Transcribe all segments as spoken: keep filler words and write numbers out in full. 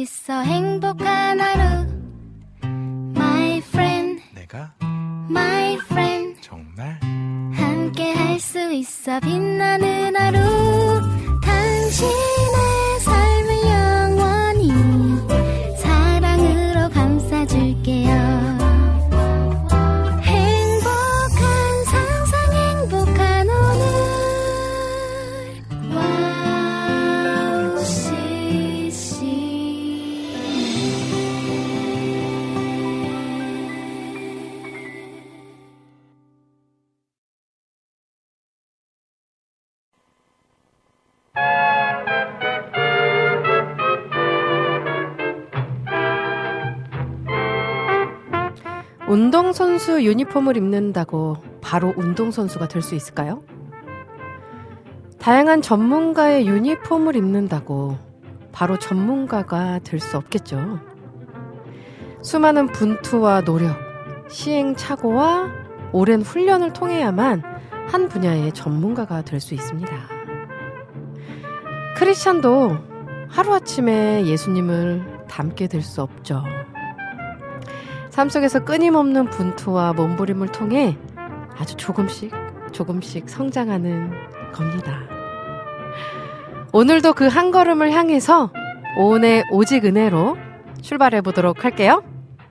있어 행복한 하루 My friend 내가 My friend 정말 함께 할 수 있어 빛나는 하루 당신의 삶을 영원히 사랑으로 감싸줄게요 운동선수 유니폼을 입는다고 바로 운동선수가 될 수 있을까요? 다양한 전문가의 유니폼을 입는다고 바로 전문가가 될 수 없겠죠. 수많은 분투와 노력, 시행착오와 오랜 훈련을 통해야만 한 분야의 전문가가 될 수 있습니다. 크리스찬도 하루아침에 예수님을 닮게 될 수 없죠. 삶 속에서 끊임없는 분투와 몸부림을 통해 아주 조금씩 조금씩 성장하는 겁니다. 오늘도 그 한 걸음을 향해서 오은의 오직 은혜로 출발해 보도록 할게요.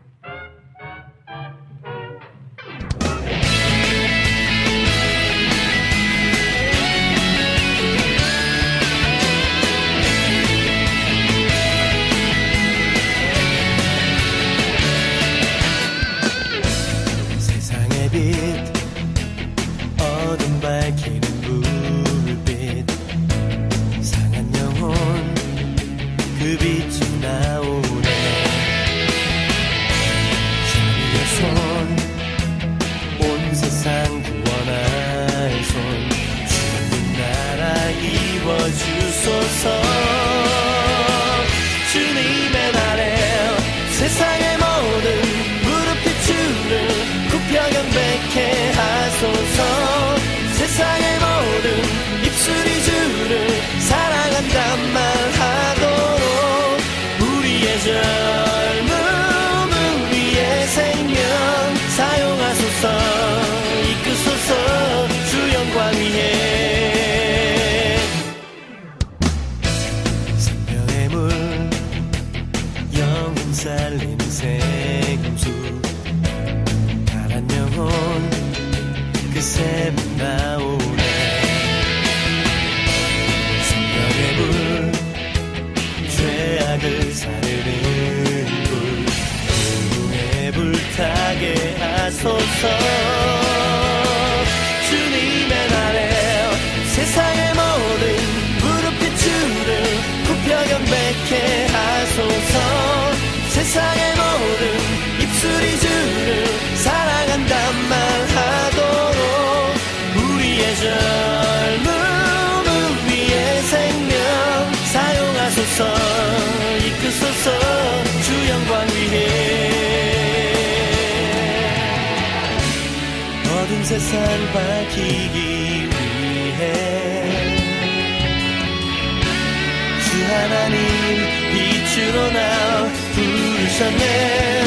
어둠 밝히는 불빛 상한 영혼 그 빛이 나오네 자비의 손 온 세상 구원할 손 주님 나라 이루어주소서 주님의 날에 세상의 모든 무릎 주를 굽혀 경배케 하소서 세상의 모든 입술이 주를 사랑한단 말하도록 우리의 젊음 우리의 생명 사용하소서 이끄소서 주 영광 위에 생명의 물 영혼 살리는 생수 가난 영혼 그새 나오네 생명의 물 죄악을 사르는 불 의무에 불타게 하소서 주님의 날에 세상의 모든 무릎 주를 굽혀 경배케 하소서 세상의 모든 입술이 주를 사랑한단 말하도록 우리의 젊음 우리의 생명 사용하소서 이끄소서 주 영광 위에 어두운 세상 밝히기 위해 주 하나님 빛으로 나 부르셨네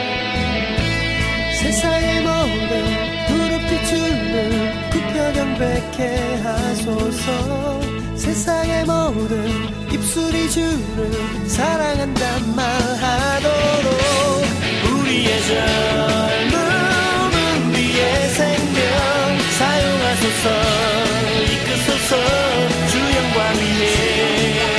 세상의 모든 무릎 주를 굽혀 경배케 하소서 세상의 모든 입술이 주를 사랑한단 말하도록 우리의 젊음 우리의 생명 사용하소서 이끄소서 주 영광 위에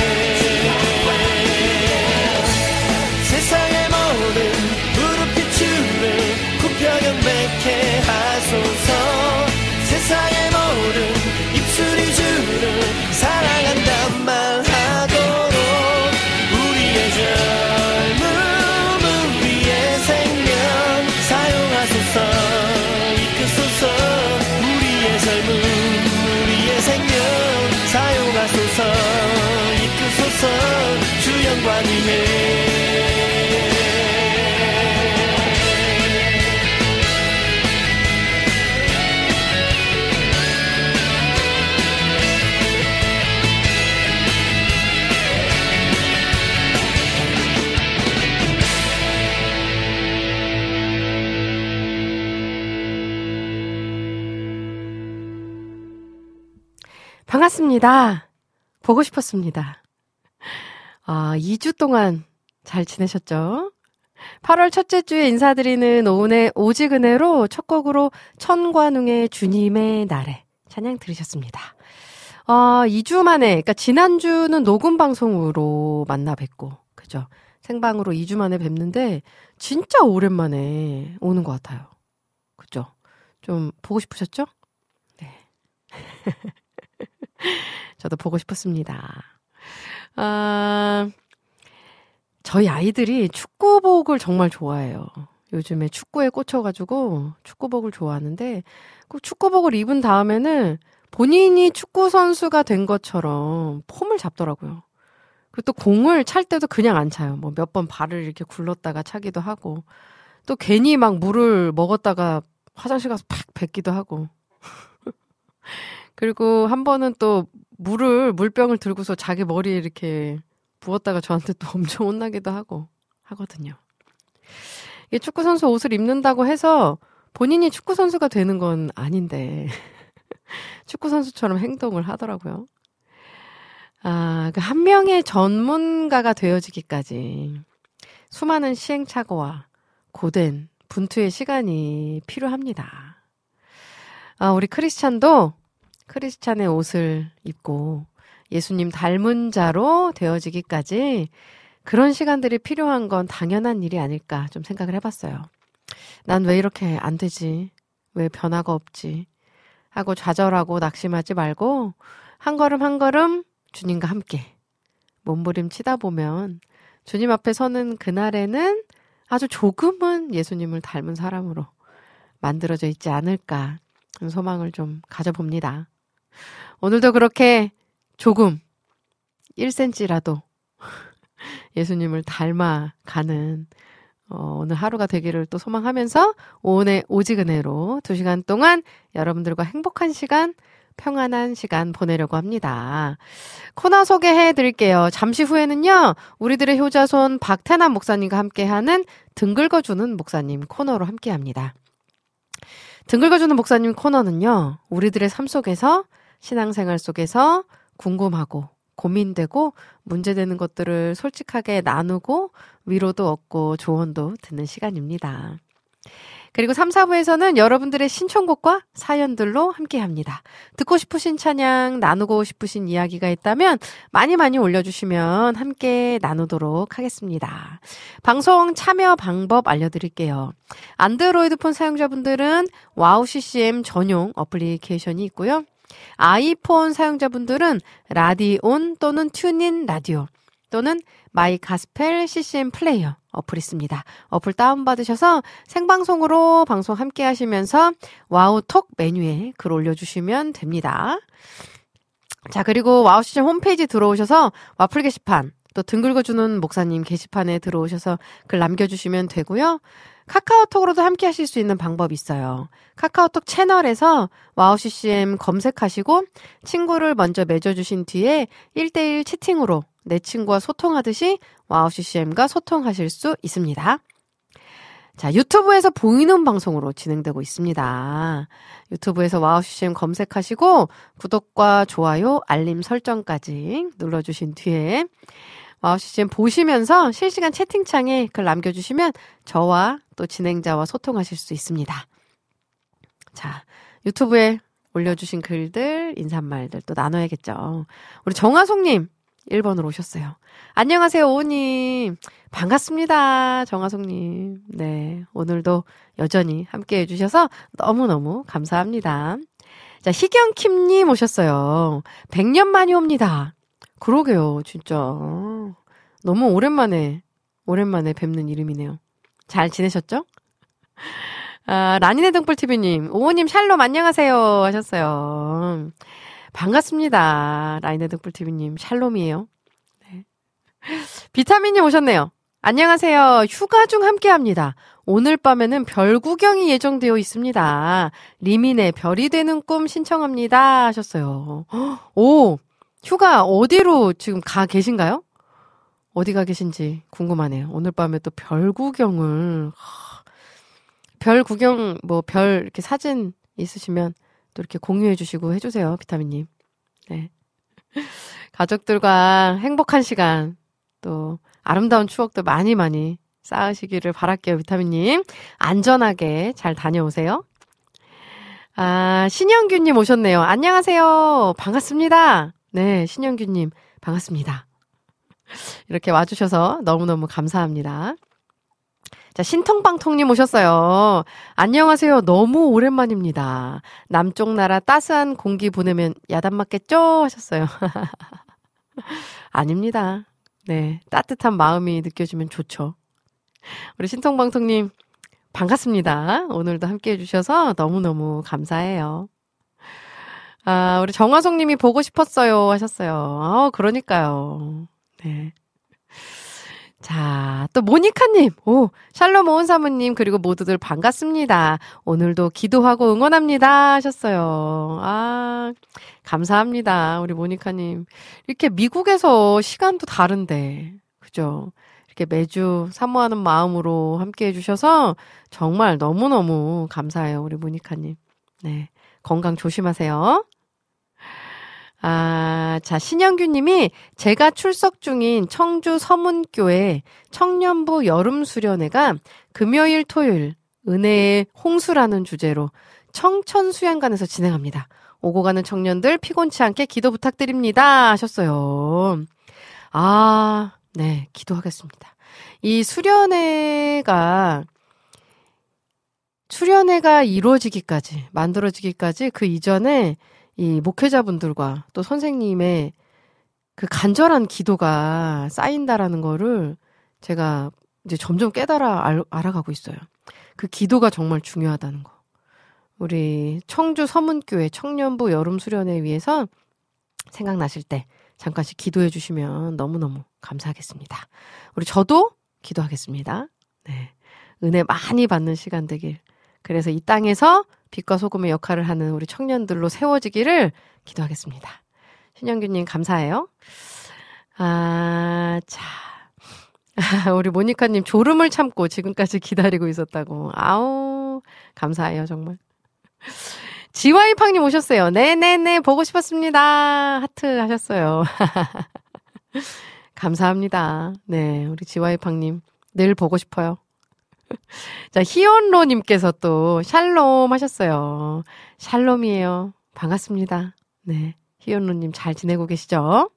세상의 모든 무릎 주를 굽혀 경배케 하소서 세상의 모든 입술이 주를 사랑한단 말하도록 우리의 젊음 우리의 생명 반갑습니다. 보고 싶었습니다. 아, 이 주 동안 잘 지내셨죠? 팔월 첫째 주에 인사드리는 오은의 오직은혜로 첫 곡으로 천관웅의 주님의 날에 찬양 들으셨습니다. 아, 이 주 만에, 그러니까 지난주는 녹음 방송으로 만나 뵙고, 그죠? 생방으로 이 주 만에 뵙는데, 진짜 오랜만에 오는 것 같아요. 그죠? 좀 보고 싶으셨죠? 네. 저도 보고 싶었습니다. 아, 저희 아이들이 축구복을 정말 좋아해요. 요즘에 축구에 꽂혀가지고 축구복을 좋아하는데, 그 축구복을 입은 다음에는 본인이 축구 선수가 된 것처럼 폼을 잡더라고요. 그리고 또 공을 찰 때도 그냥 안 차요. 뭐 몇 번 발을 이렇게 굴렀다가 차기도 하고, 또 괜히 막 물을 먹었다가 화장실 가서 팍 뱉기도 하고. 그리고 한 번은 또 물을, 물병을 들고서 자기 머리에 이렇게 부었다가 저한테 또 엄청 혼나기도 하고 하거든요. 이 축구 선수 옷을 입는다고 해서 본인이 축구 선수가 되는 건 아닌데 축구 선수처럼 행동을 하더라고요. 아, 그 한 명의 전문가가 되어지기까지 수많은 시행착오와 고된 분투의 시간이 필요합니다. 아, 우리 크리스찬도 크리스찬의 옷을 입고 예수님 닮은 자로 되어지기까지 그런 시간들이 필요한 건 당연한 일이 아닐까 좀 생각을 해봤어요. 난 왜 이렇게 안 되지? 왜 변화가 없지? 하고 좌절하고 낙심하지 말고 한 걸음 한 걸음 주님과 함께 몸부림치다 보면 주님 앞에 서는 그날에는 아주 조금은 예수님을 닮은 사람으로 만들어져 있지 않을까 소망을 좀 가져봅니다. 오늘도 그렇게 조금 일 센티미터라도 예수님을 닮아가는 어, 오늘 하루가 되기를 또 소망하면서 오은의 오직은혜로 두 시간 동안 여러분들과 행복한 시간, 평안한 시간 보내려고 합니다. 코너 소개해 드릴게요. 잠시 후에는요, 우리들의 효자손 박태남 목사님과 함께하는 등 긁어주는 목사님 코너로 함께합니다. 등 긁어주는 목사님 코너는요, 우리들의 삶 속에서, 신앙생활 속에서 궁금하고 고민되고 문제되는 것들을 솔직하게 나누고 위로도 얻고 조언도 듣는 시간입니다. 그리고 삼, 사 부에서는 여러분들의 신청곡과 사연들로 함께합니다. 듣고 싶으신 찬양, 나누고 싶으신 이야기가 있다면 많이 많이 올려주시면 함께 나누도록 하겠습니다. 방송 참여 방법 알려드릴게요. 안드로이드폰 사용자분들은 와우 씨씨엠 전용 어플리케이션이 있고요. 아이폰 사용자분들은 라디온 또는 튜닝 라디오 또는 마이 가스펠 씨씨엠 플레이어 어플 있습니다. 어플 다운받으셔서 생방송으로 방송 함께 하시면서 와우톡 메뉴에 글 올려주시면 됩니다. 자, 그리고 와우 씨씨엠 홈페이지 들어오셔서 와플 게시판 또 등 긁어주는 목사님 게시판에 들어오셔서 글 남겨주시면 되고요. 카카오톡으로도 함께 하실 수 있는 방법이 있어요. 카카오톡 채널에서 와우 씨씨엠 검색하시고 친구를 먼저 맺어주신 뒤에 일 대일 채팅으로 내 친구와 소통하듯이 와우 씨씨엠과 소통하실 수 있습니다. 자, 유튜브에서 보이는 방송으로 진행되고 있습니다. 유튜브에서 와우 씨씨엠 검색하시고 구독과 좋아요, 알림 설정까지 눌러주신 뒤에 와우 씨씨엠 보시면서 실시간 채팅창에 글 남겨주시면 저와 또 진행자와 소통하실 수 있습니다. 자, 유튜브에 올려주신 글들, 인사말들 또 나눠야겠죠. 우리 정하송님 일 번으로 오셨어요. 안녕하세요, 오님. 반갑습니다, 정하송님. 네, 오늘도 여전히 함께 해주셔서 너무너무 감사합니다. 자, 희경킴님 오셨어요. 백 년 만이 옵니다. 그러게요, 진짜. 너무 오랜만에, 오랜만에 뵙는 이름이네요. 잘 지내셨죠? 아, 라니네 등불티비님, 오호님 샬롬 안녕하세요 하셨어요. 반갑습니다. 라니네 등불티비님, 샬롬이에요. 네. 비타민님 오셨네요. 안녕하세요. 휴가 중 함께 합니다. 오늘 밤에는 별 구경이 예정되어 있습니다. 리민의 별이 되는 꿈 신청합니다 하셨어요. 오! 휴가 어디로 지금 가 계신가요? 어디 가 계신지 궁금하네요. 오늘 밤에 또 별 구경을, 별 구경, 뭐, 별, 이렇게 사진 있으시면 또 이렇게 공유해 주시고 해주세요, 비타민님. 네. 가족들과 행복한 시간, 또 아름다운 추억도 많이 많이 쌓으시기를 바랄게요, 비타민님. 안전하게 잘 다녀오세요. 아, 신영규님 오셨네요. 안녕하세요. 반갑습니다. 네, 신영규님, 반갑습니다. 이렇게 와주셔서 너무너무 감사합니다. 자, 신통방통님 오셨어요. 안녕하세요. 너무 오랜만입니다. 남쪽 나라 따스한 공기 보내면 야단 맞겠죠? 하셨어요. 아닙니다. 네, 따뜻한 마음이 느껴지면 좋죠. 우리 신통방통님 반갑습니다. 오늘도 함께 해주셔서 너무너무 감사해요. 아, 우리 정화송님이 보고 싶었어요 하셨어요. 아, 그러니까요. 네. 자, 또 모니카님, 오, 샬롬 오은사모님, 그리고 모두들 반갑습니다. 오늘도 기도하고 응원합니다 하셨어요. 아, 감사합니다. 우리 모니카님. 이렇게 미국에서 시간도 다른데, 그죠? 이렇게 매주 사모하는 마음으로 함께 해주셔서 정말 너무너무 감사해요. 우리 모니카님. 네. 건강 조심하세요. 아, 자, 신영규님이 제가 출석 중인 청주 서문교회 청년부 여름수련회가 금요일, 토요일 은혜의 홍수라는 주제로 청천수양관에서 진행합니다. 오고 가는 청년들 피곤치 않게 기도 부탁드립니다 하셨어요. 아, 네, 기도하겠습니다. 이 수련회가 수련회가 이루어지기까지, 만들어지기까지 그 이전에 이 목회자분들과 또 선생님의 그 간절한 기도가 쌓인다라는 거를 제가 이제 점점 깨달아 알, 알아가고 있어요. 그 기도가 정말 중요하다는 거. 우리 청주 서문교회 청년부 여름수련회 위해서 생각나실 때 잠깐씩 기도해 주시면 너무너무 감사하겠습니다. 우리 저도 기도하겠습니다. 네. 은혜 많이 받는 시간 되길. 그래서 이 땅에서 빛과 소금의 역할을 하는 우리 청년들로 세워지기를 기도하겠습니다. 신영규님 감사해요. 아, 자. 우리 모니카님 졸음을 참고 지금까지 기다리고 있었다고. 아우, 감사해요, 정말. 지와이팡님 오셨어요. 네네네, 보고 싶었습니다. 하트 하셨어요. 감사합니다. 네, 우리 지와이팡님 늘 보고 싶어요. 자, 희원로님께서 또 샬롬 하셨어요. 샬롬이에요. 반갑습니다. 네, 희원로님 잘 지내고 계시죠?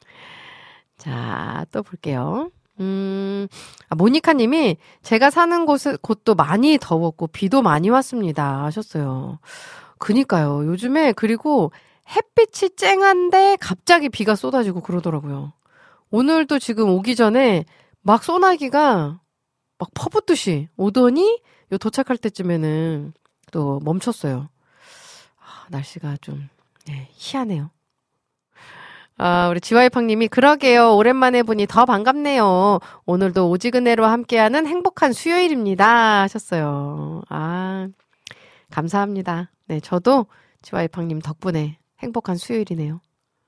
자, 또 볼게요. 음, 아, 모니카님이 제가 사는 곳은 곳도 많이 더웠고 비도 많이 왔습니다 하셨어요. 그니까요. 요즘에 그리고 햇빛이 쨍한데 갑자기 비가 쏟아지고 그러더라고요. 오늘도 지금 오기 전에 막 소나기가 막 퍼붓듯이 오더니 요 도착할 때쯤에는 또 멈췄어요. 아, 날씨가 좀 네, 희한해요. 아, 우리 지와이팡님이 그러게요. 오랜만에 보니 더 반갑네요. 오늘도 오지근해로 함께하는 행복한 수요일입니다 하셨어요. 아, 감사합니다. 네, 저도 지와이팡님 덕분에 행복한 수요일이네요.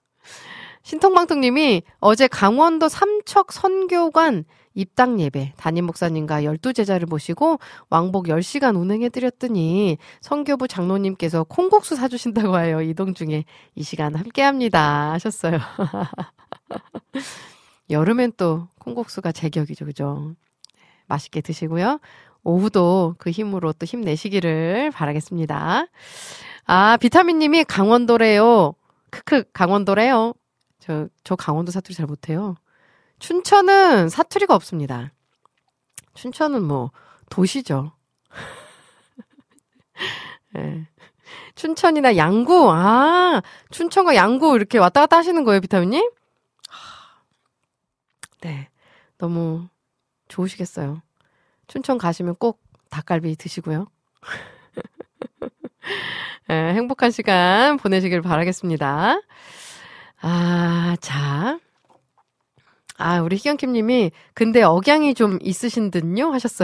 신통방통님이 어제 강원도 삼척 선교관 입당 예배 담임 목사님과 열두 제자를 모시고 왕복 열 시간 운행해드렸더니 선교부 장로님께서 콩국수 사주신다고 하여 이동 중에 이 시간 함께합니다 하셨어요. 여름엔 또 콩국수가 제격이죠, 그죠? 맛있게 드시고요. 오후도 그 힘으로 또 힘내시기를 바라겠습니다. 아, 비타민님이 강원도래요. 크크, 강원도래요. 저, 저 강원도 사투리 잘 못해요. 춘천은 사투리가 없습니다. 춘천은 뭐 도시죠. 네. 춘천이나 양구, 아, 춘천과 양구 이렇게 왔다 갔다 하시는 거예요, 비타민님? 네, 너무 좋으시겠어요. 춘천 가시면 꼭 닭갈비 드시고요. 네, 행복한 시간 보내시길 바라겠습니다. 아, 자. 아, 우리 희경킴님이 근데 억양이 좀 있으신 듯요? 하셨어요.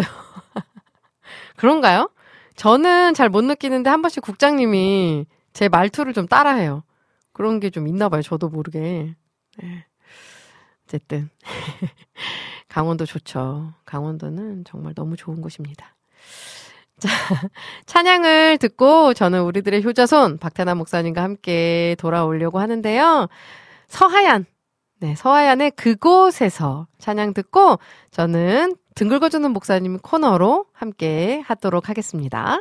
그런가요? 저는 잘 못 느끼는데 한 번씩 국장님이 제 말투를 좀 따라해요. 그런 게 좀 있나 봐요. 저도 모르게. 네. 어쨌든 강원도 좋죠. 강원도는 정말 너무 좋은 곳입니다. 자, 찬양을 듣고 저는 우리들의 효자손 박태남 목사님과 함께 돌아오려고 하는데요. 서하얀, 네, 서하얀의 그곳에서 찬양 듣고 저는 등 긁어주는 목사님 코너로 함께 하도록 하겠습니다.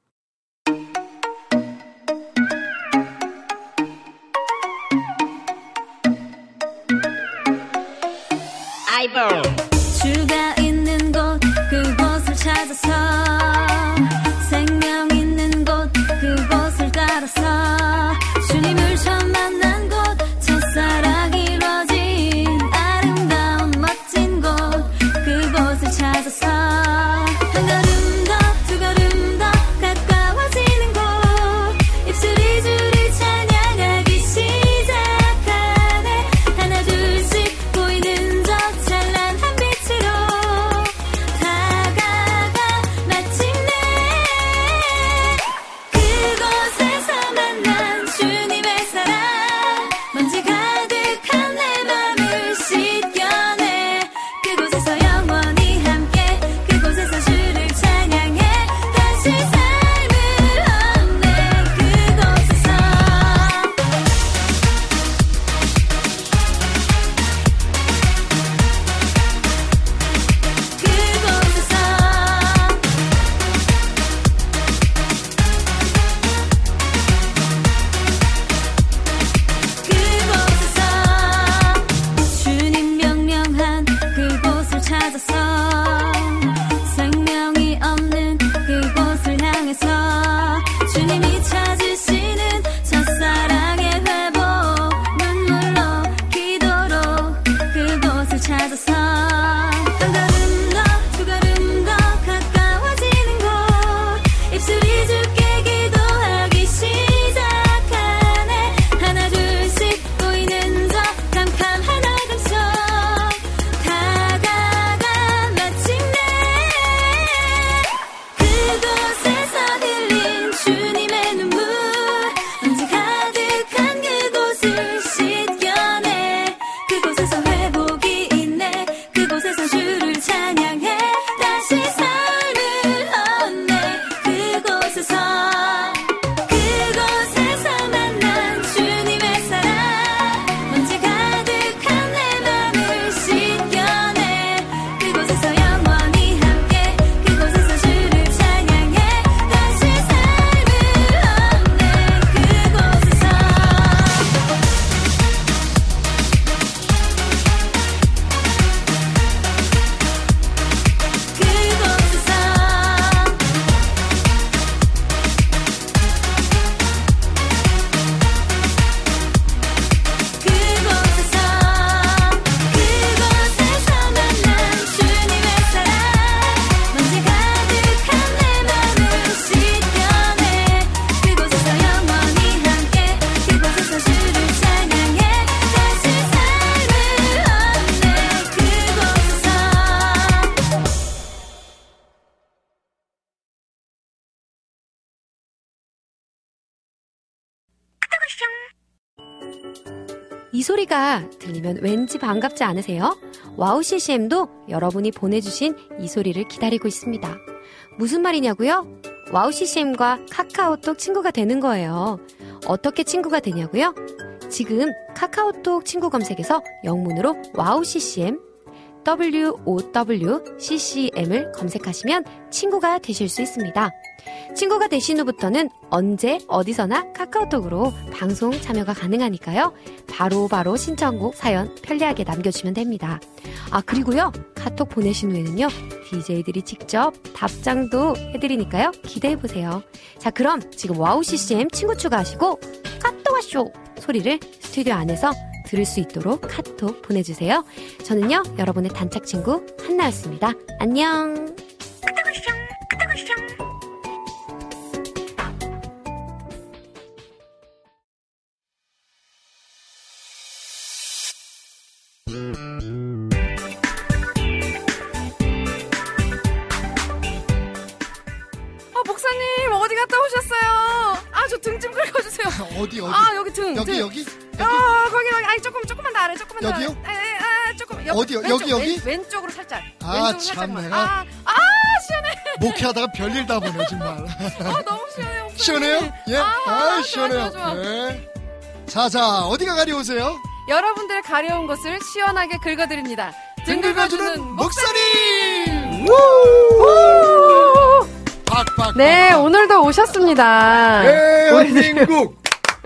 아이고. 주가 있는 곳 그곳을 찾아서 생명 있는 곳 그곳을 따라서 주님을 처음 만난 곳 첫사랑이 이루어진 아름다운 멋진 곳 그곳을 찾아서 한 걸음 더 두 걸음 더 가까워지는 곳 입술이 주를 찬양하기 시작하네 하나 둘씩 보이는 저 찬란한 빛으로 다가가 마침내 그곳에서 만난 주님의 사랑 먼지 가득한 내 맘을 씻겨내 그곳에서 영원히 함께 그곳에서 주를 찬양해 다시 삶을 얻네 그곳에서 그곳에서 주님 명령한 그곳을 찾아서 생명이 없는 그곳을 향해서 주님이 찾으시는 첫사랑의 회복 눈물로 기도로 그곳을 찾아서 한 걸음 더 두 걸음 더 가까워지는 곳 입술이 주께 기도하기 시작하네 하나 둘씩 보이는 저 캄캄한 어둠 속 다가가 마침내 그곳에서 흘린 주님의 눈물 먼지 가득한 그곳을 씻겨내 그곳에서 회복이 있네 그곳에서 주를 찬양해 다시 삶을 얻네 그곳에서 그곳에서 만난 주님의 사랑 먼지 가득한 내 맘을 씻겨내 그곳에서 영원히 함께 그곳에서 주를 찬양해 다시 삶을 얻네 그곳에서 그곳에서 그곳에서 만난 주님의 사랑 먼지 가득한 내 맘을 씻겨내 그곳에서 영원히 함께 그곳에서 주를 찬양해 다시 삶을 얻네 그곳에서 이 소리가 들리면 왠지 반갑지 않으세요? 와우 씨씨엠도 여러분이 보내주신 이 소리를 기다리고 있습니다. 무슨 말이냐고요? 와우 씨씨엠과 카카오톡 친구가 되는 거예요. 어떻게 친구가 되냐고요? 지금 카카오톡 친구 검색에서 영문으로 와우 씨씨엠 더블유 오 더블유 씨씨엠을 검색하시면 친구가 되실 수 있습니다. 친구가 되신 후부터는 언제 어디서나 카카오톡으로 방송 참여가 가능하니까요. 바로바로 바로 신청곡 사연 편리하게 남겨주시면 됩니다. 아 그리고요 카톡 보내신 후에는요 디제이들이 직접 답장도 해드리니까요 기대해보세요. 자 그럼 지금 와우 씨씨엠 친구 추가하시고 카톡 와쇼 소리를 스튜디오 안에서 들을 수 있도록 카톡 보내주세요. 저는요 여러분의 단짝 친구 한나였습니다. 안녕. 아 목사님 어디 갔다 오셨어요? 아 저 등 좀 긁어주세요. 어디 어디? 아 여기 등. 여기 등. 여기? 아 거기 거기. 아니 조금 조금만 더 아래 조금만 더. 여기요? 아래. 에, 아 조금. 여, 어디요? 왼쪽, 여기, 여기? 왼, 왼쪽으로 살짝. 아, 왼쪽으로 살짝만. 참네. 아, 아 시원해. 목회하다가 별일 다 보네 정말. 아, 너무 시원해요. 목사님. 시원해요? 예? 아, 아, 좋아, 시원해요. 좋아, 좋아. 예. 자, 자, 어디가 가려우세요? 여러분들 가려운 곳을 시원하게 긁어드립니다. 등 긁어주는 목사님! 박박. 네, 박, 박. 오늘도 오셨습니다. 대한민국.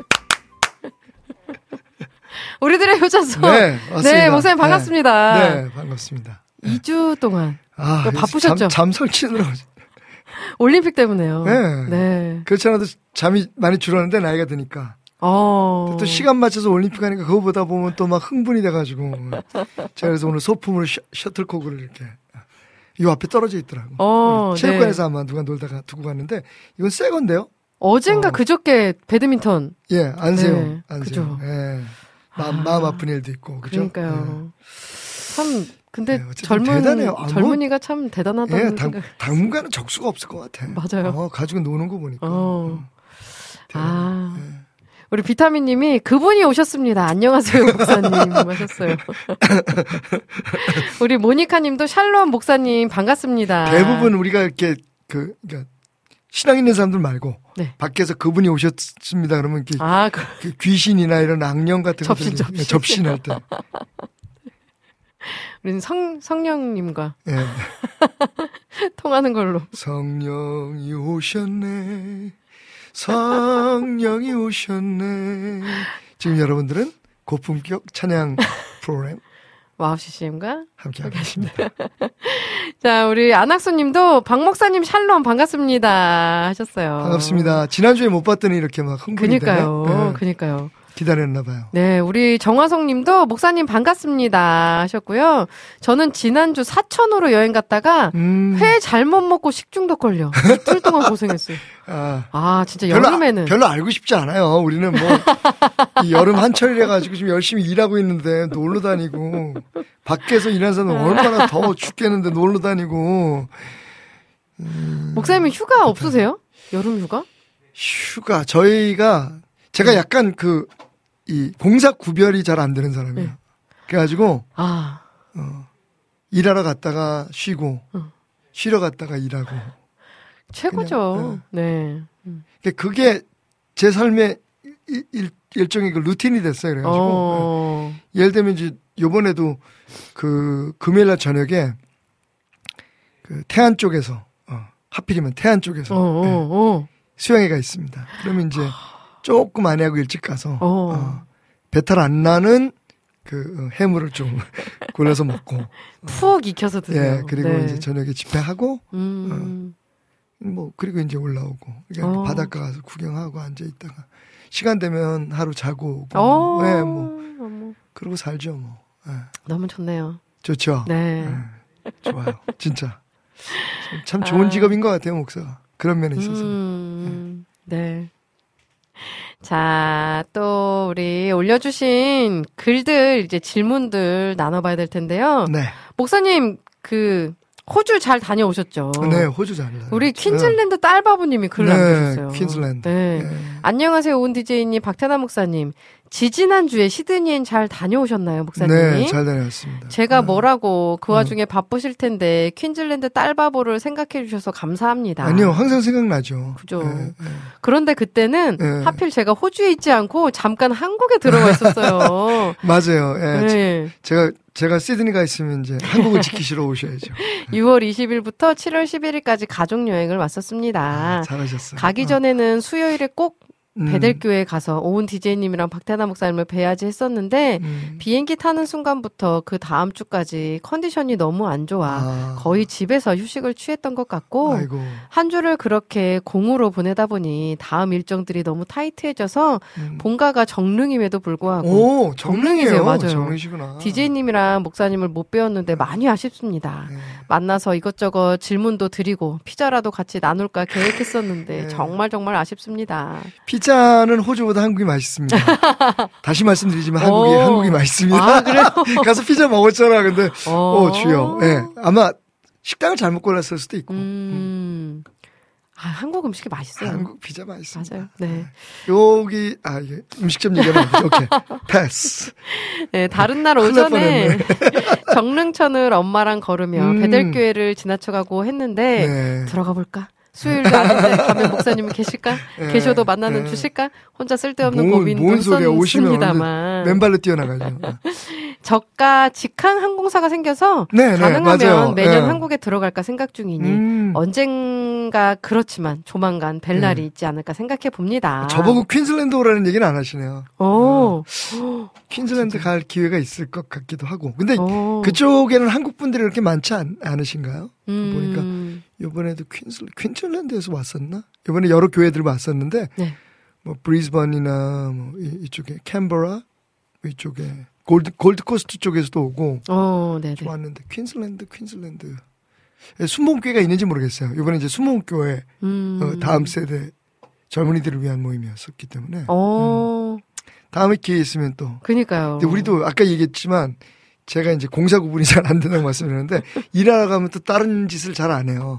우리들의 효자손. 네, 맞습니다. 네, 목사님 반갑습니다. 네, 네 반갑습니다. 이 주 동안 아, 바쁘셨죠? 잠, 잠 설치느라. 올림픽 때문에요. 네. 네. 그렇지 않아도 잠이 많이 줄었는데 나이가 드니까. 어. 또 시간 맞춰서 올림픽 하니까 그거 보다 보면 또 막 흥분이 돼가지고. 제가 그래서 오늘 소품으로 셔, 셔틀콕을 이렇게. 이 앞에 떨어져 있더라고. 어, 체육관에서 네. 아마 누가 놀다가 두고 갔는데 이건 새 건데요? 어젠가 어. 그저께 배드민턴. 예, 안세요. 네, 안세요. 그죠. 예. 마음, 아. 마음 아픈 일도 있고. 그죠? 그러니까요. 참, 근데 네, 어쨌든 젊은, 대단해요. 아, 뭐, 젊은이가 참 대단하다는 예, 당, 생각. 당분간은 적수가 없을 것 같아. 맞아요. 어, 가지고 노는 거 보니까. 어. 대단해요. 아. 예. 우리 비타민님이 그분이 오셨습니다. 안녕하세요, 목사님. 하셨어요. 우리 모니카님도 샬롬 목사님 반갑습니다. 대부분 우리가 이렇게 그 그러니까 신앙 있는 사람들 말고 네. 밖에서 그분이 오셨습니다. 그러면 이렇게 아, 그, 그 귀신이나 이런 악령 같은 접신, 것들 접신. 접신할 때. 우리는 성 성령님과 예. 통하는 걸로. 성령이 오셨네. 성령이 오셨네. 지금 여러분들은 고품격 찬양 프로그램 와우 씨씨엠과 함께하고 계십니다. 자, 우리 안학수님도 박 목사님 샬롬 반갑습니다 하셨어요. 반갑습니다. 지난주에 못 봤더니 이렇게 막 흥분이 그니까요. 되네. 예. 그니까요. 기다렸나 봐요. 네, 우리 정화성 님도 목사님 반갑습니다 하셨고요. 저는 지난주 사천으로 여행 갔다가 음. 회 잘못 먹고 식중독 걸려. 이틀 동안 고생했어요. 아, 아, 진짜 별로, 여름에는. 별로 알고 싶지 않아요. 우리는 뭐, 이 여름 한철이라 가지고 지금 열심히 일하고 있는데 놀러 다니고, 밖에서 일하는 사람은 얼마나 더 죽겠는데 놀러 다니고. 음, 목사님은 휴가 없으세요? 여름 휴가? 휴가, 저희가, 제가 약간 그, 이 공사 구별이 잘 안 되는 사람이에요. 네. 그래가지고, 아, 어, 일하러 갔다가 쉬고, 어. 쉬러 갔다가 일하고. 최고죠. 네. 음. 그게 제 삶의 일, 일, 일종의 그 루틴이 됐어요. 그래가지고. 어, 예를 들면 이제 요번에도 그 금요일 날 저녁에 그 태안 쪽에서, 어, 하필이면 태안 쪽에서 어, 어, 예, 어. 수영회가 있습니다. 그러면 이제 조금 안에하고 일찍 가서, 어. 어, 배탈 안 나는 그 해물을 좀 골라서 먹고. 푹 익혀서 드세요. 예, 그리고 네. 이제 저녁에 집회하고, 음. 뭐, 그리고 이제 올라오고. 그러니까 어. 바닷가 가서 구경하고 앉아있다가. 시간 되면 하루 자고 오고. 어, 예, 뭐. 너무, 그러고 살죠, 뭐. 예. 너무 좋네요. 좋죠. 네. 예, 좋아요. 진짜. 참 좋은 아. 직업인 것 같아요, 목사가. 그런 면에 있어서. 음, 네. 자, 또 우리 올려주신 글들, 이제 질문들 나눠봐야 될 텐데요. 네. 목사님, 그, 호주 잘 다녀오셨죠? 네, 호주 잘. 우리 퀸즐랜드 딸바보님이 글 네, 남겨주셨어요. 퀸즐랜드. 네. 네. 안녕하세요, 오은 디제이님, 박태남 목사님. 지지난주에 시드니엔 잘 다녀오셨나요, 목사님? 네, 잘 다녀왔습니다. 제가 네. 뭐라고 그 와중에 바쁘실 텐데 퀸즐랜드 딸바보를 생각해 주셔서 감사합니다. 아니요, 항상 생각나죠. 그죠. 네, 네. 그런데 그때는 네. 하필 제가 호주에 있지 않고 잠깐 한국에 들어가 있었어요. 맞아요. 예, 네. 제가, 제가 시드니가 있으면 이제 한국을 지키시러 오셔야죠. 유월 이십일부터 칠월 십일일까지 가족여행을 왔었습니다. 아, 잘하셨어요. 가기 전에는 수요일에 꼭 음, 베델교회에 가서 오은 디제이님이랑 박태남 목사님을 뵈야지 했었는데 음. 비행기 타는 순간부터 그 다음 주까지 컨디션이 너무 안 좋아 아. 거의 집에서 휴식을 취했던 것 같고 아이고. 한 주를 그렇게 공으로 보내다 보니 다음 일정들이 너무 타이트해져서 음. 본가가 정릉임에도 불구하고 오, 정릉이세요. 정릉이에요. 맞아요. 정릉이시구나. 디제이님이랑 목사님을 못 배웠는데 많이 아쉽습니다. 네. 만나서 이것저것 질문도 드리고 피자라도 같이 나눌까 계획했었는데 네. 정말 정말 아쉽습니다. 피자는 호주보다 한국이 맛있습니다. 다시 말씀드리지만 한국이 오. 한국이 맛있습니다. 아, 그래요? 가서 피자 먹었잖아. 근데 어, 어 주여. 예. 네. 아마 식당을 잘못 골랐을 수도 있고. 음. 아, 한국 음식이 맛있어요. 한국 피자 맛있습니다. 맞아요. 네. 여기 아 이게 음식점 얘기하면 안 되죠. 오케이. 패스. 네, 다른 날 오전에 정릉천을 엄마랑 걸으며 음. 베델교회를 지나쳐가고 했는데 네. 들어가 볼까? 수요일도 아닌데 가면 목사님은 계실까? 네. 계셔도 만나는 네. 주실까? 혼자 쓸데없는 뭔- 고민도 뭔 소리야. 오시면 했습니다만 맨발로 뛰어나가죠. 저가 직항 항공사가 생겨서 네, 네, 가능하면 맞아요. 매년 네. 한국에 들어갈까 생각 중이니 음. 언젠가 그렇지만 조만간 뵐 네. 날이 있지 않을까 생각해 봅니다. 저보고 퀸즐랜드 오라는 얘기는 안 하시네요. 오, 퀸즐랜드 갈 기회가 있을 것 같기도 하고. 근데 오. 그쪽에는 한국 분들이 그렇게 많지 않, 않으신가요? 음. 보니까 이번에도 퀸즐, 퀸즐랜드에서 왔었나? 이번에 여러 교회들 왔었는데 네. 뭐 브리즈번이나 뭐 이, 이쪽에 캔버라 이쪽에 골드 골드코스트 쪽에서도 오고 어, 네, 네. 왔는데 퀸즐랜드 퀸즐랜드 순복음교회가 있는지 모르겠어요. 이번에 이제 순복음교회 음. 어, 다음 세대 젊은이들을 위한 모임이었었기 때문에 어, 음. 다음에 기회 있으면 또. 그니까요. 근데 우리도 아까 얘기했지만 제가 이제 공사 구분이 잘 안 된다고 말씀드렸는데 일하러 가면 또 다른 짓을 잘 안 해요.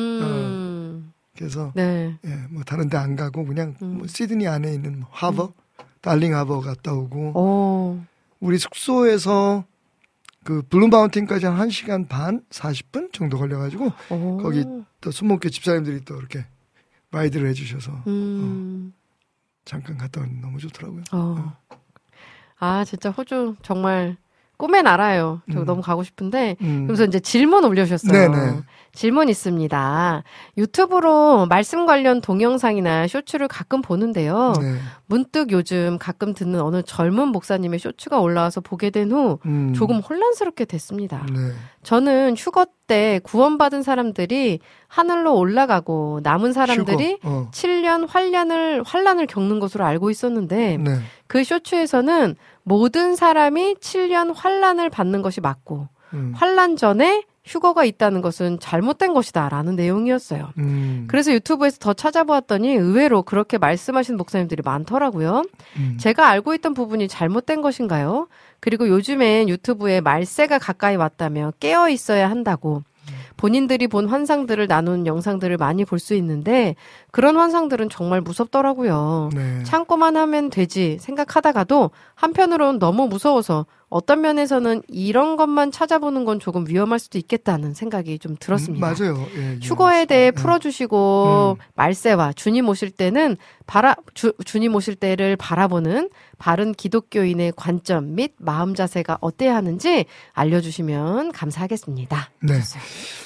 음. 그래서 네. 예, 뭐 다른 데 안 가고 그냥 음. 뭐 시드니 안에 있는 뭐 하버, 달링 하버 갔다 오고 오. 우리 숙소에서 그 블루 마운틴까지 한 1시간 반, 사십 분 정도 걸려가지고 오. 거기 또 순목교 집사님들이 또 이렇게 라이드를 해주셔서 음. 잠깐 갔다 왔는데 너무 좋더라고요. 어. 아, 진짜 호주 정말 꿈의 나라예요. 저 음. 너무 가고 싶은데. 음. 그래서 이제 질문 올려주셨어요. 네네. 질문 있습니다. 유튜브로 말씀 관련 동영상이나 쇼츠를 가끔 보는데요. 네. 문득 요즘 가끔 듣는 어느 젊은 목사님의 쇼츠가 올라와서 보게 된 후 음. 조금 혼란스럽게 됐습니다. 네. 저는 휴거 때 구원받은 사람들이 하늘로 올라가고 남은 사람들이 휴거. 어. 칠 년 환란을, 환란을 겪는 것으로 알고 있었는데 네. 그 쇼츠에서는 모든 사람이 칠 년 환란을 받는 것이 맞고 음. 환란 전에 휴거가 있다는 것은 잘못된 것이다라는 내용이었어요. 음. 그래서 유튜브에서 더 찾아보았더니 의외로 그렇게 말씀하시는 목사님들이 많더라고요. 음. 제가 알고 있던 부분이 잘못된 것인가요? 그리고 요즘엔 유튜브에 말세가 가까이 왔다며 깨어 있어야 한다고 본인들이 본 환상들을 나눈 영상들을 많이 볼 수 있는데 그런 환상들은 정말 무섭더라고요. 네. 참고만 하면 되지 생각하다가도 한편으로는 너무 무서워서 어떤 면에서는 이런 것만 찾아보는 건 조금 위험할 수도 있겠다는 생각이 좀 들었습니다. 음, 맞아요. 예, 예, 휴거에 대해 맞습니다. 풀어주시고 음. 말세와 주님 오실 때는 바라 주, 주님 오실 때를 바라보는 바른 기독교인의 관점 및 마음 자세가 어때야 하는지 알려주시면 감사하겠습니다. 네. 하셨어요.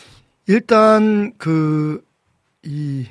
일단 그 이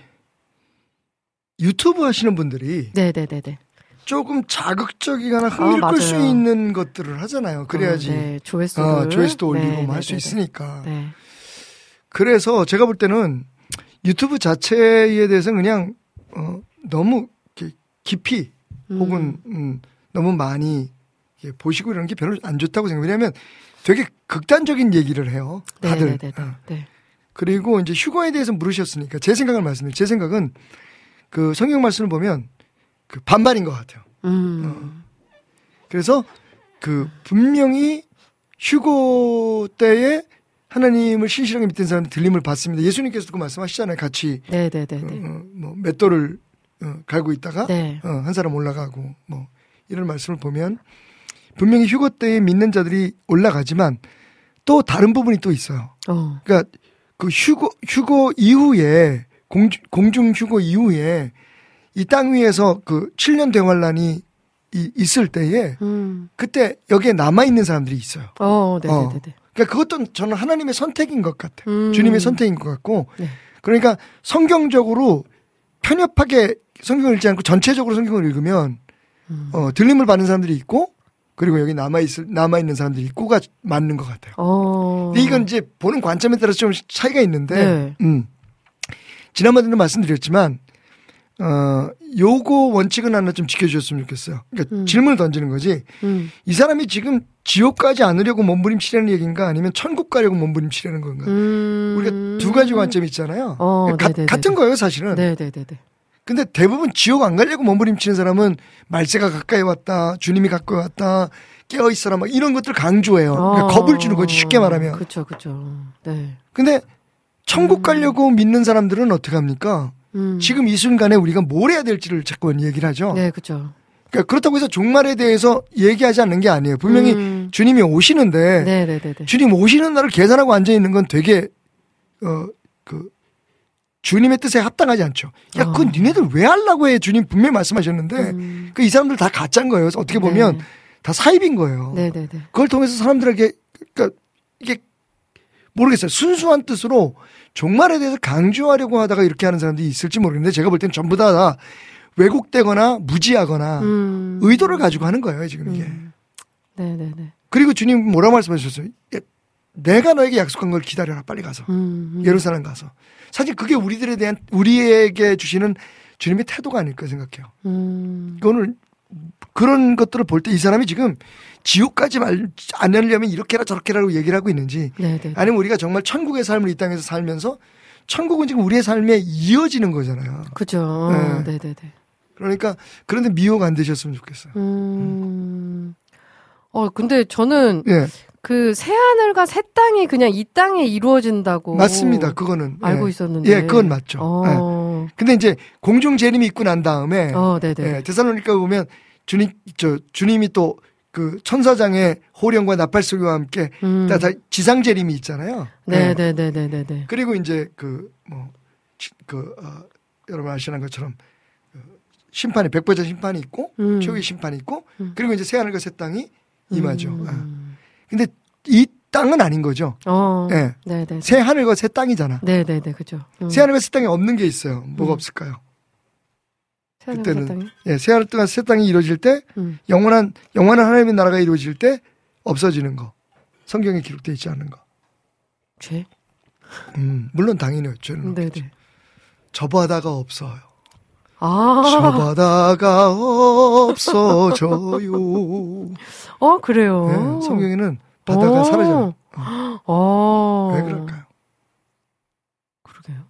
유튜브 하시는 분들이 네네네네. 조금 자극적이거나 흥미를 아, 끌 수 맞아요. 있는 것들을 하잖아요. 그래야지 어, 네, 조회수를 어, 조회수도 올리고 네, 뭐 할 수 네, 네, 있으니까. 네. 그래서 제가 볼 때는 유튜브 자체에 대해서는 그냥 어, 너무 이렇게 깊이 음. 혹은 음, 너무 많이 이렇게 보시고 이런 게 별로 안 좋다고 생각해요. 왜냐하면 되게 극단적인 얘기를 해요. 다들. 네네네. 어. 네. 그리고 이제 휴거에 대해서 물으셨으니까 제 생각을 말씀드려요. 제 생각은 그 성경 말씀을 보면 그 반반인 것 같아요. 음. 그래서 그 분명히 휴거 때에 하나님을 신실하게 믿던 사람이 들림을 받습니다. 예수님께서도 그 말씀하시잖아요. 같이 네네네네. 어, 뭐 맷돌을 어, 갈고 있다가 네. 어, 한 사람 올라가고 뭐 이런 말씀을 보면 분명히 휴거 때에 믿는 자들이 올라가지만 또 다른 부분이 또 있어요. 어. 그러니까 그 휴거 휴거 이후에 공중, 공중 휴거 이후에 이 땅 위에서 그 칠 년 대환란이 이, 있을 때에 음. 그때 여기에 남아 있는 사람들이 있어요. 어, 네네네네. 어. 그러니까 그것도 저는 하나님의 선택인 것 같아요. 음. 주님의 선택인 것 같고 네. 그러니까 성경적으로 편협하게 성경을 읽지 않고 전체적으로 성경을 읽으면 음. 어, 들림을 받는 사람들이 있고 그리고 여기 남아 있을 남아 있는 사람들이 있고가 맞는 것 같아요. 어. 근데 이건 이제 보는 관점에 따라서 좀 차이가 있는데, 네. 음. 지난번에도 말씀드렸지만, 어, 요거 원칙은 하나 좀 지켜주셨으면 좋겠어요. 그러니까 음. 질문을 던지는 거지. 음. 이 사람이 지금 지옥 가지 않으려고 몸부림치려는 얘기인가 아니면 천국 가려고 몸부림치려는 건가. 음. 우리가 두 가지 관점이 있잖아요. 어, 그러니까 가, 네네네네. 같은 거예요, 사실은. 네네네네. 근데 대부분 지옥 안 가려고 몸부림치는 사람은 말세가 가까이 왔다, 주님이 가까이 왔다, 깨어있어라, 막 이런 것들 강조해요. 그러니까 어. 겁을 주는 거지, 쉽게 말하면. 그쵸, 그쵸. 네. 근데 천국 음. 가려고 믿는 사람들은 어떻게 합니까? 음. 지금 이 순간에 우리가 뭘 해야 될지를 자꾸 얘기를 하죠. 네, 그죠. 그러니까 그렇다고 해서 종말에 대해서 얘기하지 않는 게 아니에요. 분명히 음. 주님이 오시는데 네, 네, 네, 네. 주님 오시는 날을 계산하고 앉아 있는 건 되게 어 그 주님의 뜻에 합당하지 않죠. 야, 어. 그건 니네들 왜 하려고 해? 주님 분명히 말씀하셨는데 음. 그 이 사람들 다 가짜인 거예요. 그래서 어떻게 보면 네. 다 사입인 거예요. 네, 네, 네. 그걸 통해서 사람들에게 그러니까 이게 모르겠어요. 순수한 뜻으로 종말에 대해서 강조하려고 하다가 이렇게 하는 사람들이 있을지 모르겠는데 제가 볼 때는 전부 다, 다 왜곡되거나 무지하거나 음. 의도를 가지고 하는 거예요. 지금 이게. 음. 네, 네, 네. 그리고 주님 뭐라고 말씀하셨어요? 내가 너에게 약속한 걸 기다려라. 빨리 가서. 음, 음. 예루살렘 가서. 사실 그게 우리들에 대한 우리에게 주시는 주님의 태도가 아닐까 생각해요. 음. 오늘 그런 것들을 볼 때 이 사람이 지금 지옥까지 말, 안 내려면 이렇게라 저렇게라고 얘기를 하고 있는지 네, 네. 아니면 우리가 정말 천국의 삶을 이 땅에서 살면서 천국은 지금 우리의 삶에 이어지는 거잖아요. 그죠. 네. 네, 네, 네. 그러니까 그런데 미혹 안 되셨으면 좋겠어요. 음. 어, 근데 저는 예, 그 새하늘과 새 땅이 그냥 이 땅에 이루어진다고 맞습니다. 그거는 알고 예. 있었는데. 예, 그건 맞죠. 어. 예. 근데 이제 공중 재림이 있고 난 다음에 어, 네, 네. 예, 데살로니가 보면 주님 저 주님이 또 그 천사장의 호령과 나팔 소리와 함께 음. 다, 다 지상 재림이 있잖아요. 네, 예. 네, 네, 네, 네, 네. 그리고 이제 그 뭐 그 어, 여러분 아시는 것처럼 그 심판이 백보자 심판이 있고 음. 최후의 심판이 있고 음. 그리고 이제 새 하늘과 새 땅이 임하죠. 음. 예. 근데 이 땅은 아닌 거죠. 어. 예. 네, 네. 새 하늘과 새 땅이잖아. 네, 네, 네, 그죠. 음. 새 하늘과 새 땅이 없는 게 있어요. 뭐가 음. 없을까요? 새 하늘, 그때는 새 땅이? 예, 새 하늘과 새 땅이 이루어질 때 음. 영원한 영원한 하나님의 나라가 이루어질 때 없어지는 거. 성경에 기록되어 있지 않은 거. 죄? 음, 물론 당연히 죄는 네, 없겠죠. 네. 저 바다가 없어요. 아. 저 바다가 없어져요. 어, 그래요. 네, 성경에는 바다가 오. 사라져요. 어. 왜 그럴까요? 그러게요.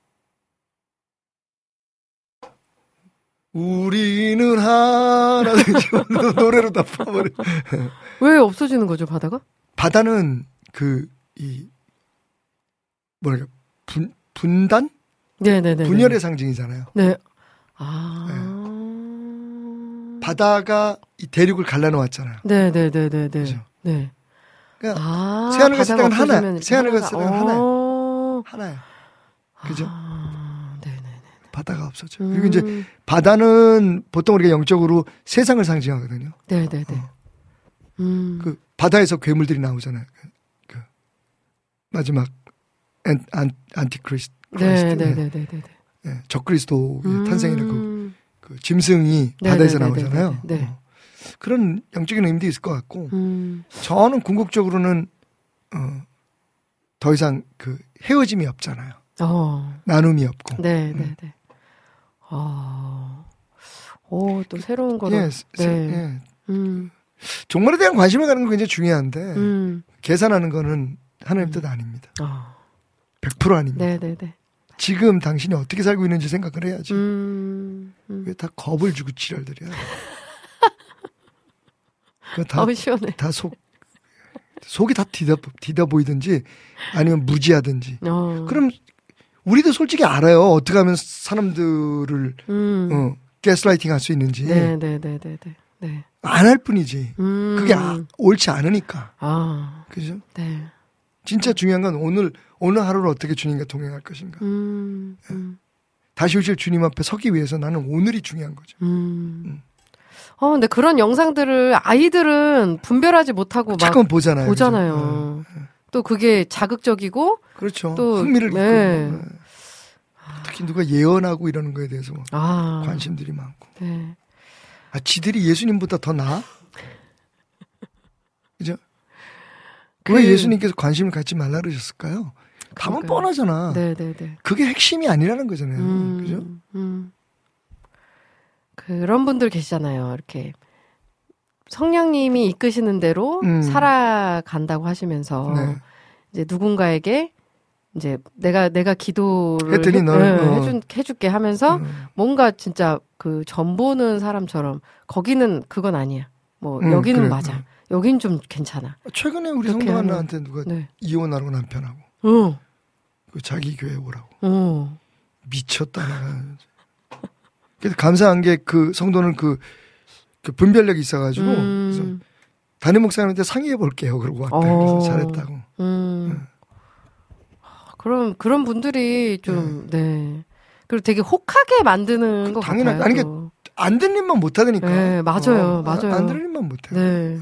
우리는 하나 노래로 다 파버려. 왜 없어지는 거죠, 바다가? 바다는 그 이 뭐랄까 분 분단 네, 네, 네. 분열의 상징이잖아요. 네. 아. 바다가 이 대륙을 갈라놓았잖아요. 네, 네, 네, 네, 네. 그죠? 네. 그러니까 아. 새하늘과 새 바다가 땅은 하나야. 없어지면 새하늘과 새 땅은 하나야. 어. 하나야. 그죠? 아, 네, 네, 네. 바다가 없어져. 음. 그리고 이제 바다는 보통 우리가 영적으로 세상을 상징하거든요. 네, 네, 네. 어. 음. 그 바다에서 괴물들이 나오잖아요. 그, 그 마지막 안, 안, 안티크리스트. 네, 네, 네, 네, 네. 예, 적그리스도의 음. 탄생이라는 그, 그 짐승이 네, 바다에서 네, 네, 나오잖아요. 네, 네, 네. 어. 그런 영적인 의미도 있을 것 같고 음. 저는 궁극적으로는 어, 더 이상 그 헤어짐이 없잖아요. 어. 나눔이 없고. 네, 네, 네. 아. 오, 또 새로운 거를. 예, 네. 세- 예. 음. 종말에 대한 관심을 갖는 건 굉장히 중요한데 음. 계산하는 거는 하나님 뜻 아닙니다. 아. 백 퍼센트 아닙니다. 네, 네, 네. 지금 당신이 어떻게 살고 있는지 생각을 해야지. 음. 음. 왜 다 겁을 주고 지랄들이야. 그거 다, 어, 시원해. 다 속, 속이 다 디다, 디다 보이든지 아니면 무지하든지. 어. 그럼 우리도 솔직히 알아요. 어떻게 하면 사람들을, 음. 어, 가스라이팅 할 수 있는지. 네, 네, 네, 네, 네. 네. 안 할 뿐이지. 음. 그게 아, 옳지 않으니까. 아. 그죠? 네. 진짜 중요한 건 오늘, 오늘 하루를 어떻게 주님과 동행할 것인가. 음. 음. 다시 오실 주님 앞에 서기 위해서 나는 오늘이 중요한 거죠. 음. 음. 어, 근데 그런 영상들을 아이들은 분별하지 못하고 막 잠깐 보잖아요. 보잖아요. 그죠? 어, 또 그게 자극적이고 그렇죠. 또, 흥미를 네. 느끼고. 네. 특히 누가 예언하고 이러는 거에 대해서 뭐 아. 관심들이 많고. 네. 아, 지들이 예수님보다 더 나아? 그죠? 그- 왜 예수님께서 관심을 갖지 말라 그러셨을까요? 답은 그러니까요. 뻔하잖아. 네, 네, 네. 그게 핵심이 아니라는 거잖아요. 음. 그죠? 음. 그런 분들 계시잖아요. 이렇게 성령님이 이끄시는 대로 음. 살아간다고 하시면서 네. 이제 누군가에게 이제 내가 내가 기도를 했더니 해, 너는, 네, 어. 해준 해줄게 하면서 음. 뭔가 진짜 그 전보는 사람처럼 거기는 그건 아니야. 뭐 음, 여기는 그래, 맞아. 음. 여긴 좀 괜찮아. 최근에 우리 그렇게 성도 하면- 하나한테 누가 네. 이혼하라고 남편하고 어. 그 자기 교회 오라고. 어. 미쳤다. 내가. 그래서 감사한 게 그 성도는 그, 그 분별력이 있어가지고 음. 그래서 담임 목사님한테 상의해 볼게요. 그러고 왔다. 어. 그래서 잘했다고. 음. 네. 그럼 그런 분들이 좀 네. 그리고 되게 혹하게 만드는 것 당연하죠. 같아요. 아니, 또. 안 듣는 일만 못 하다니까. 네, 맞아요. 어, 맞아요. 안 듣는 일만 못 해요. 네.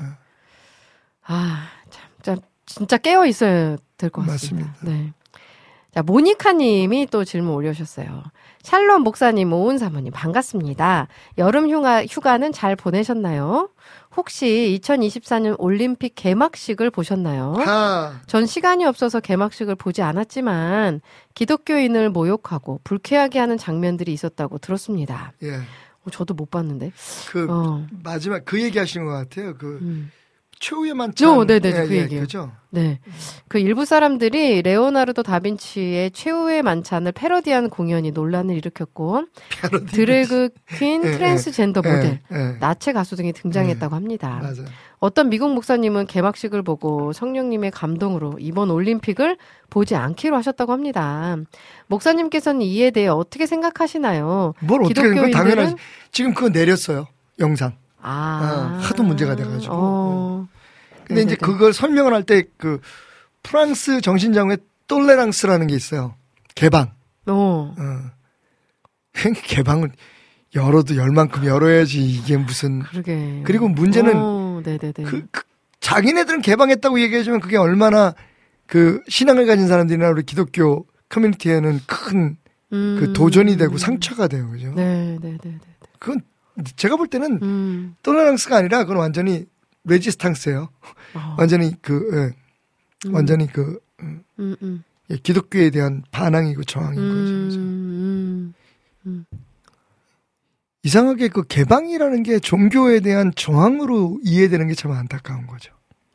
아, 참, 참 진짜 깨어 있어야 될 것 같습니다. 맞습니다. 네. 자, 모니카 님이 또 질문 올려주셨어요. 샬롬 목사님, 오은 사모님, 반갑습니다. 여름 휴가, 휴가는 잘 보내셨나요? 혹시 이천이십사 년 올림픽 개막식을 보셨나요? 하. 전 시간이 없어서 개막식을 보지 않았지만 기독교인을 모욕하고 불쾌하게 하는 장면들이 있었다고 들었습니다. 예. 어, 저도 못 봤는데. 그 어. 마지막 그 얘기 하시는 것 같아요. 그 음. 최후의 만찬. 어, 네네, 예, 그 예, 얘기예요. 그죠? 네. 그 일부 사람들이 레오나르도 다빈치의 최후의 만찬을 패러디한 공연이 논란을 일으켰고 패러디. 드래그 퀸, 예, 트랜스젠더 예, 모델, 예. 나체 가수 등이 등장했다고 합니다. 맞아요. 어떤 미국 목사님은 개막식을 보고 성령님의 감동으로 이번 올림픽을 보지 않기로 하셨다고 합니다. 목사님께서는 이에 대해 어떻게 생각하시나요? 뭘 어떻게 된 건 기독교인들은- 당연하지. 지금 그거 내렸어요. 영상. 아, 아, 하도 문제가 돼가지고. 어. 근데 이제 네네네. 그걸 설명을 할 때 그 프랑스 정신장애 똘레랑스라는 게 있어요. 개방. 어. 어. 개방을 열어도 열 만큼 열어야지 이게 무슨. 그러게. 그리고 문제는 어, 네네네. 그, 그 자기네들은 개방했다고 얘기해주면 그게 얼마나 그 신앙을 가진 사람들이나 우리 기독교 커뮤니티에는 큰 그 음. 도전이 되고 상처가 돼요. 그죠? 네네네. 그건 제가 볼 때는 음. 똘레랑스가 아니라 그건 완전히 레지스탕스예요. 어. 완전히 그 예. 음. 완전히 그 음, 음, 음. 예, 기독교에 대한 반항이고 저항인 거죠. 그죠? 음, 음. 이상하게 그 개방이라는 게 종교에 대한 저항으로 이해되는 게 참 안타까운 거죠.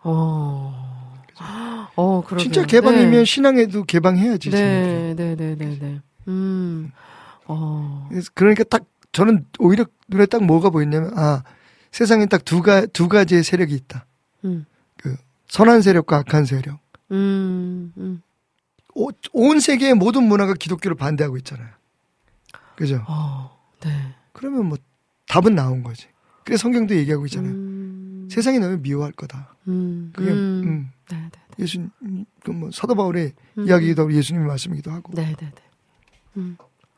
어. 어, 그러게요. 진짜 개방이면 네. 신앙에도 개방해야지. 네, 네, 네, 네, 네. 음. 어. 그래서 그러니까 딱 저는 오히려 눈에 딱 뭐가 보였냐면 아 세상에 딱 두 가 두 가지의 세력이 있다. 음. 그 선한 세력과 악한 세력. 음. 음. 오, 온 세계의 모든 문화가 기독교를 반대하고 있잖아요. 그죠? 어. 네. 그러면 뭐 답은 나온 거지. 그래서 성경도 얘기하고 있잖아요. 음. 세상이 너를 미워할 거다. 음. 그게 음. 음, 네, 네, 네. 예수 그뭐 사도 바울의 음. 이야기이기도 하고 예수님의 말씀이기도 하고. 네, 네, 네. 음.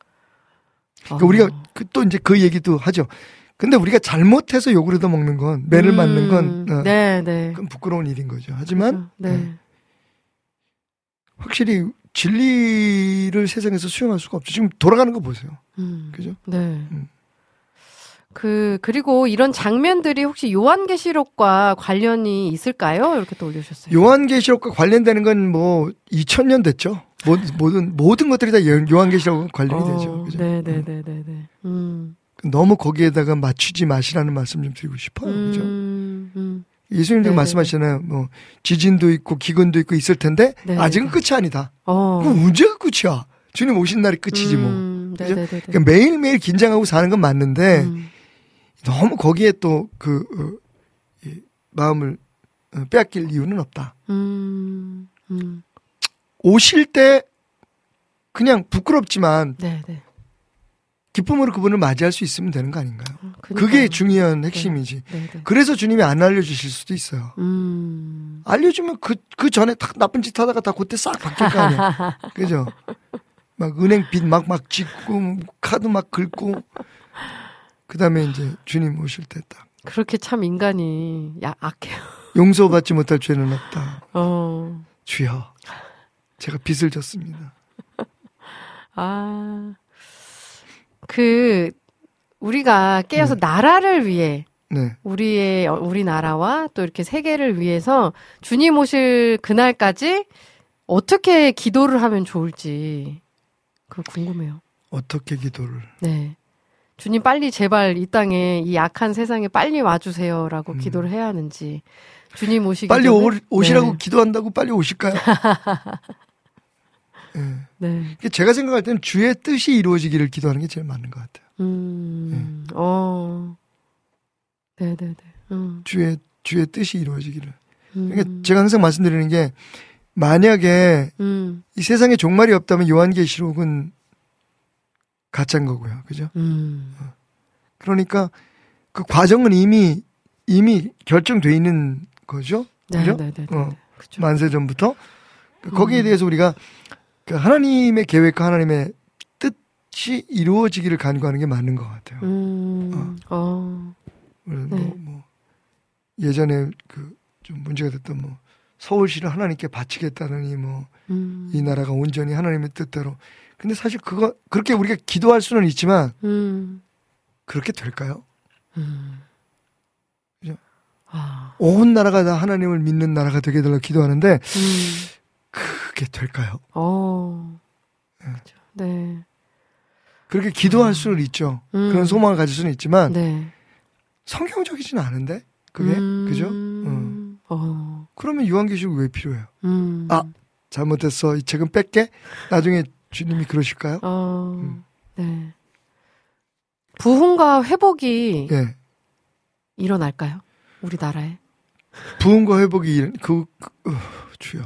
그러니까 우리가 그, 또 이제 그 얘기도 하죠. 근데 우리가 잘못해서 욕을 얻어 먹는 건 매를 음. 맞는 건 어, 네, 네. 그건 부끄러운 일인 거죠. 하지만 그렇죠. 네. 네. 확실히 진리를 세상에서 수용할 수가 없죠. 지금 돌아가는 거 보세요. 음. 그죠? 네. 음. 그, 그리고 이런 장면들이 혹시 요한계시록과 관련이 있을까요? 이렇게 또 올려주셨어요. 요한계시록과 관련되는 건 뭐 이천 년 됐죠. 모, 모든 모든 것들이 다 요한계시록과 관련이 어, 되죠. 그죠? 네네네네네. 음. 너무 거기에다가 맞추지 마시라는 말씀 좀 드리고 싶어요. 그죠? 음, 음. 예수님도 네네네. 말씀하시잖아요. 뭐 지진도 있고 기근도 있고 있을 텐데 네네네. 아직은 끝이 아니다. 어. 그럼 언제가 끝이야? 주님 오신 날이 끝이지 뭐. 음, 그죠? 네네네. 그러니까 매일매일 긴장하고 사는 건 맞는데 음. 너무 거기에 또 그 어, 마음을 어, 빼앗길 이유는 없다. 음, 음. 오실 때 그냥 부끄럽지만 네네. 기쁨으로 그분을 맞이할 수 있으면 되는 거 아닌가요? 어, 그게 그러니까요. 중요한 핵심이지. 네네. 그래서 주님이 안 알려주실 수도 있어요. 음. 알려주면 그, 그 전에 다 나쁜 짓 하다가 다 그때 싹 바뀔 거 아니야. 그죠? 막 은행 빚 막, 막 짓고, 카드 막 긁고, 그 다음에 이제 주님 오실 때 딱. 그렇게 참 인간이 야, 악해요. 용서받지 못할 죄는 없다. 어. 주여, 제가 빚을 졌습니다. 아. 그, 우리가 깨어서 네. 나라를 위해, 네. 우리의, 우리나라와 또 이렇게 세계를 위해서 주님 오실 그날까지 어떻게 기도를 하면 좋을지, 그거 궁금해요. 어떻게 기도를. 네. 주님 빨리 제발 이 땅에 이 악한 세상에 빨리 와주세요라고 음. 기도를 해야 하는지. 주님 오시기 빨리 전에. 오, 오시라고 네. 기도한다고 빨리 오실까요? 네. 네. 제가 생각할 때는 주의 뜻이 이루어지기를 기도하는 게 제일 맞는 것 같아요. 음. 어. 네네네. 음. 주의, 주의 뜻이 이루어지기를. 음. 그러니까 제가 항상 말씀드리는 게 만약에 음. 이 세상에 종말이 없다면 요한계시록은 가짜인 거고요. 그죠? 음. 어. 그러니까 그 과정은 이미 이미 결정돼 있는 거죠. 그죠? 네, 네, 네, 어. 그렇죠. 만세 전부터 거기에 음. 대해서 우리가 그 하나님의 계획과 하나님의 뜻이 이루어지기를 간구하는 게 맞는 것 같아요. 음. 어. 어. 뭐, 네. 뭐 예전에 그 좀 문제가 됐던 뭐 서울시를 하나님께 바치겠다느니 뭐 음. 이 나라가 온전히 하나님의 뜻대로. 근데 사실 그거 그렇게 우리가 기도할 수는 있지만 음. 그렇게 될까요? 음. 그죠? 아. 온 나라가 다 하나님을 믿는 나라가 되게 달라 기도하는데 음. 그게 될까요? 어. 네. 그렇죠. 네. 그렇게 기도할 수는 있죠. 음. 그런 소망을 가질 수는 있지만 네. 성경적이지는 않은데 그게 음. 그죠? 어. 어. 그러면 요한계시록 왜 필요해요? 음. 아 잘못했어 이 책은 뺄게. 나중에 주님이 그러실까요? 어. 음. 네. 부흥과 회복이 예. 일어날까요? 우리나라에? 부흥과 회복이 일- 그, 그 어, 주여.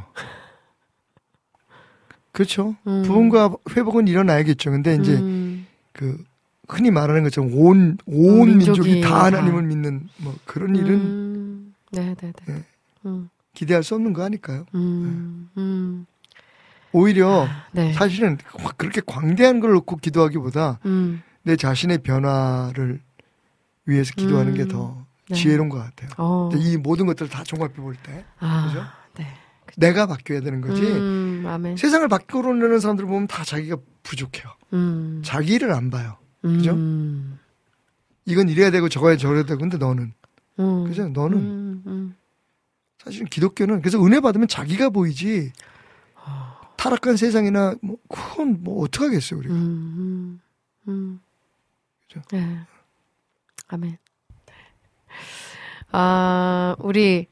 그렇죠. 음. 부흥과 회복은 일어나야겠죠. 근데 이제 음. 그 흔히 말하는 것처럼 온, 온 음, 민족이, 민족이 다 다. 하나님을 믿는 뭐 그런 일은 음. 네, 네, 네. 예. 음. 기대할 수 없는 거 아닐까요? 음. 음. 오히려 네. 사실은 그렇게 광대한 걸 놓고 기도하기보다 음. 내 자신의 변화를 위해서 기도하는 음. 게 더 네. 지혜로운 것 같아요. 어. 이 모든 것들을 다 종합해 볼 때 아. 그죠? 네. 내가 바뀌어야 되는 거지. 음. 아멘. 세상을 바꾸려는 사람들을 보면 다 자기가 부족해요. 음. 자기를 안 봐요. 그죠? 음. 이건 이래야 되고 저거 해야 저래야 되고 근데 너는 음. 그죠? 너는 음. 음. 사실은 기독교는 그래서 은혜 받으면 자기가 보이지 타락한 세상이나 뭐 그건 뭐 어떡하겠어요 우리가. 음. 음. 그죠? 네. 아멘. 아, 우리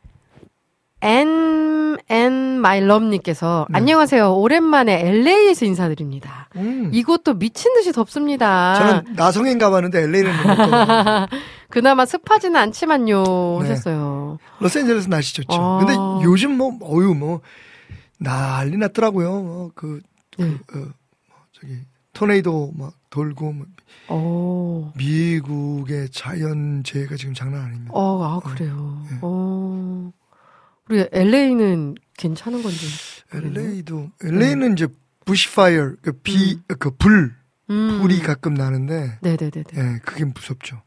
N N My Love님께서 네. 안녕하세요. 오랜만에 엘에이에서 인사드립니다. 음. 이곳도 미친 듯이 덥습니다. 저는 나성행 가봤는데 엘에이는 못 가봤어요. 그나마 습하지는 않지만요. 네. 하셨어요. 로스앤젤레스 날씨 좋죠. 아. 근데 요즘 뭐 어유 뭐 난리 났더라고요. 뭐 그, 그 네. 어, 뭐 저기 토네이도 막 돌고 뭐 어, 미국의 자연재해가 지금 장난 아닙니다. 어, 아, 그래요. 네. 어, 우리 엘에이는 괜찮은 건지. 엘에이도 엘에이는 이제 부시파이어 그 비 그 불 음. 불이 가끔 나는데 네네네네. 예, 그게 무섭죠.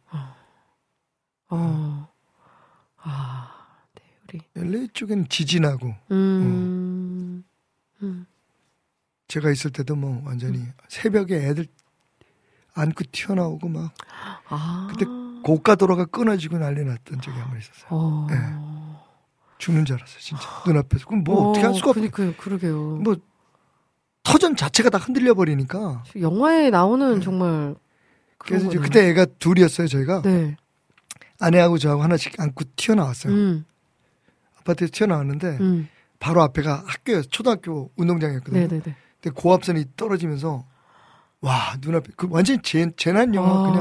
어. 아, 네, 우리. 엘에이 쪽엔 지진하고 음. 음. 제가 있을 때도 뭐 완전히 새벽에 애들 안고 튀어나오고 막 아. 그때 고가도로가 끊어지고 난리 났던 적이 한 번 있었어요. 어. 네. 죽는 줄 알았어요, 진짜. 눈앞에서. 그럼 뭐 어떻게 할 수가 없고. 그러니까, 그러게요. 뭐 터전 자체가 다 흔들려 버리니까. 영화에 나오는 정말. 그래서 이제 거네요. 그때 애가 둘이었어요, 저희가. 네. 아내하고 저하고 하나씩 안고 튀어나왔어요. 음. 아파트에서 튀어나왔는데 음. 바로 앞에가 학교였어요. 초등학교 운동장이었거든요. 네네네. 근데 고압선이 떨어지면서 와 눈앞에 그 완전히 재, 재난 영화 아. 그냥.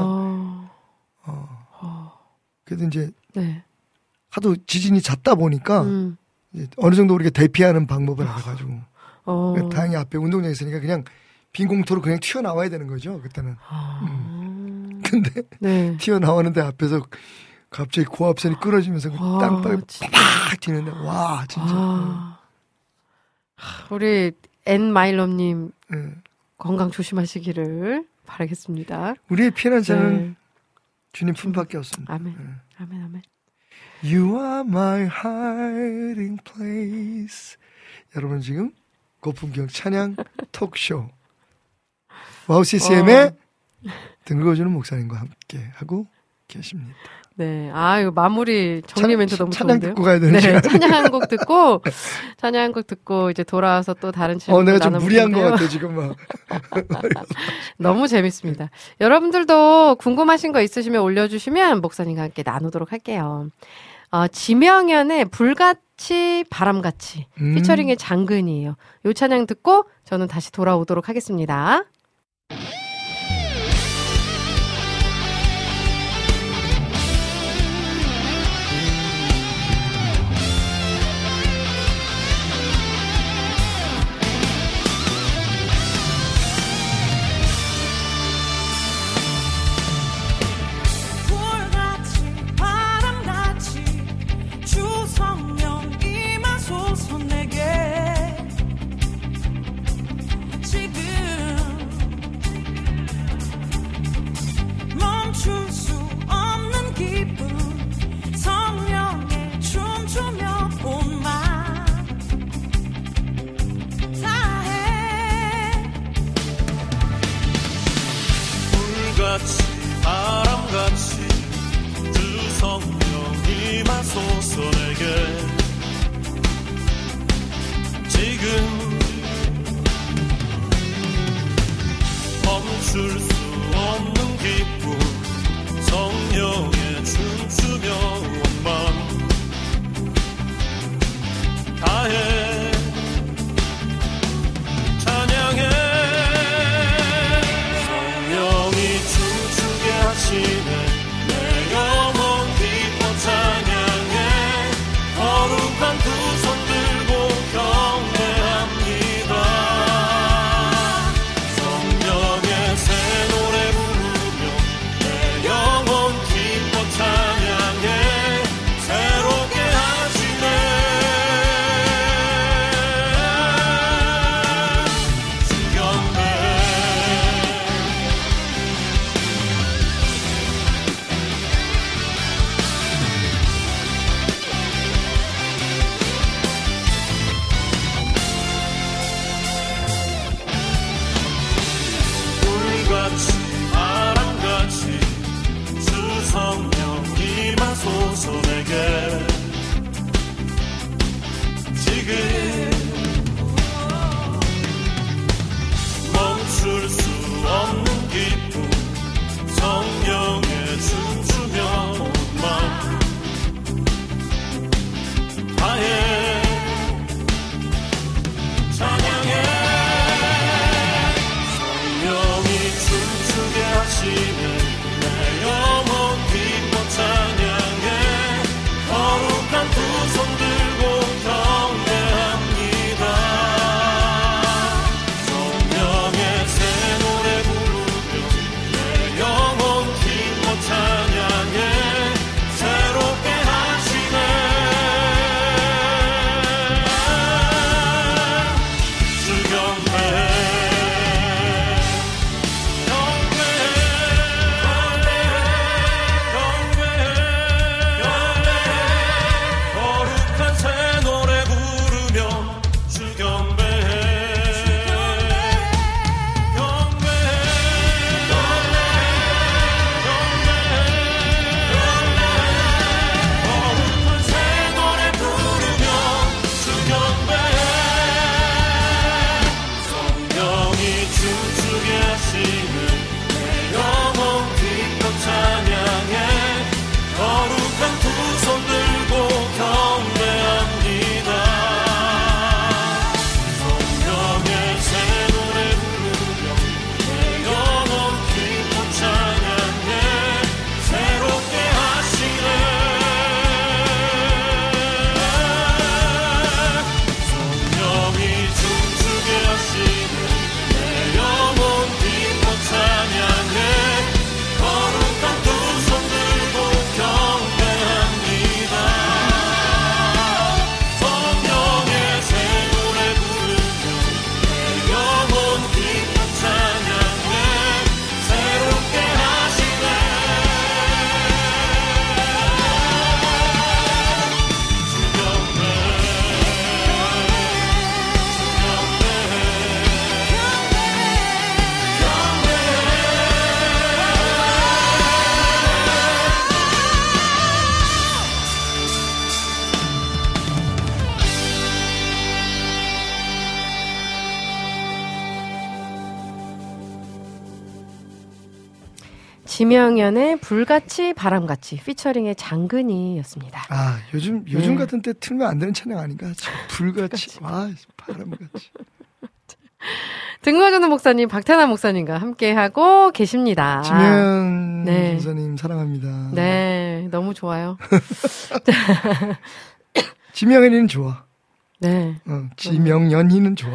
어. 그래도 이제 네. 하도 지진이 잦다 보니까 음. 이제 어느 정도 우리가 대피하는 방법을 알아가지고 어. 그러니까 다행히 앞에 운동장에 있으니까 그냥 빈 공터로 그냥 튀어나와야 되는 거죠 그때는. 아. 음. 근데 네. 튀어나오는데 앞에서 갑자기 고압선이 끊어지면서 그 와, 땅바닥에 진짜. 팍 튀는데 와 진짜. 아. 우리 엔 마일럼님 예. 건강 조심하시기를 바라겠습니다. 우리의 피난처는 네. 주님 품밖에 없습니다. 아멘. 예. 아멘, 아멘. You are my hiding place. 여러분 지금 고품격 찬양 토크쇼 와우 씨씨엠의 어. 등극어주는 목사님과 함께 하고 계십니다. 네. 아, 이거 마무리 정리 멘트 너무 찬양 좋은데요. 듣고 가야 되는 네. 시간. 찬양 한 곡 듣고 찬양 한 곡 듣고 이제 돌아와서 또 다른 질문 어, 내가 좀 무리한 것 나눠볼게요. 같아 지금 막. 너무 재밌습니다. 여러분들도 궁금하신 거 있으시면 올려주시면 목사님과 함께 나누도록 할게요. 어, 지명연의 불같이 바람같이 음. 피처링의 장근이에요. 요 찬양 듣고 저는 다시 돌아오도록 하겠습니다. 성령이 마소서 내게 지금 멈출 수 없는 기쁨 성령에 춤추며 원망 다해 찬양해 성령이 춤추게 하시네 내 영혼 기뻐 찬양해 거룩한 두 손 들고 경배합니다 성령의 새 노래 부르며 내 영혼 기뻐 찬양해 새롭게 하시네 바람같이 주 성령이 마소서 내게 지금 멈출 수 없는 기쁨 성령에 춤추며 맘 다해 찬양해 하시네 내 영혼 기뻐 찬양해 거룩한 두 손 들고 경배합니다 성령의 새 노래 부르며 내 영혼 기뻐 찬양해 새롭게 하시네 주 경배 김영현의 불같이 바람같이 피처링의 장근이였습니다. 아 요즘 요즘 네. 같은 때 틀면 안 되는 찬양 아닌가? 불같이 와 바람같이. 등거주는 목사님, 박태남 목사님과 함께하고 계십니다. 지명 네. 목사님 사랑합니다. 네, 너무 좋아요. 지명연이는 좋아. 네. 어, 지명연희는 좋아.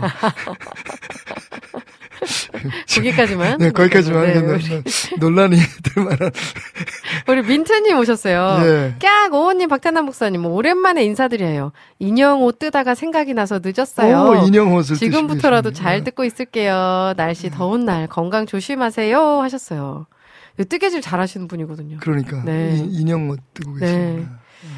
거기까지만? 네, 거기까지만. 네, 논, 우리, 논란이 될 만한. 우리 민트님 오셨어요. 네. 깍, 오호님, 박태남 목사님, 오랜만에 인사드려요. 인형옷 뜨다가 생각이 나서 늦었어요. 오, 인형옷을 지금부터라도 뜨시고 잘 듣고 있을게요. 날씨 더운 날 건강 조심하세요. 하셨어요. 뜨개질 잘 하시는 분이거든요. 그러니까. 네. 이, 인형옷 뜨고 네. 계십니다.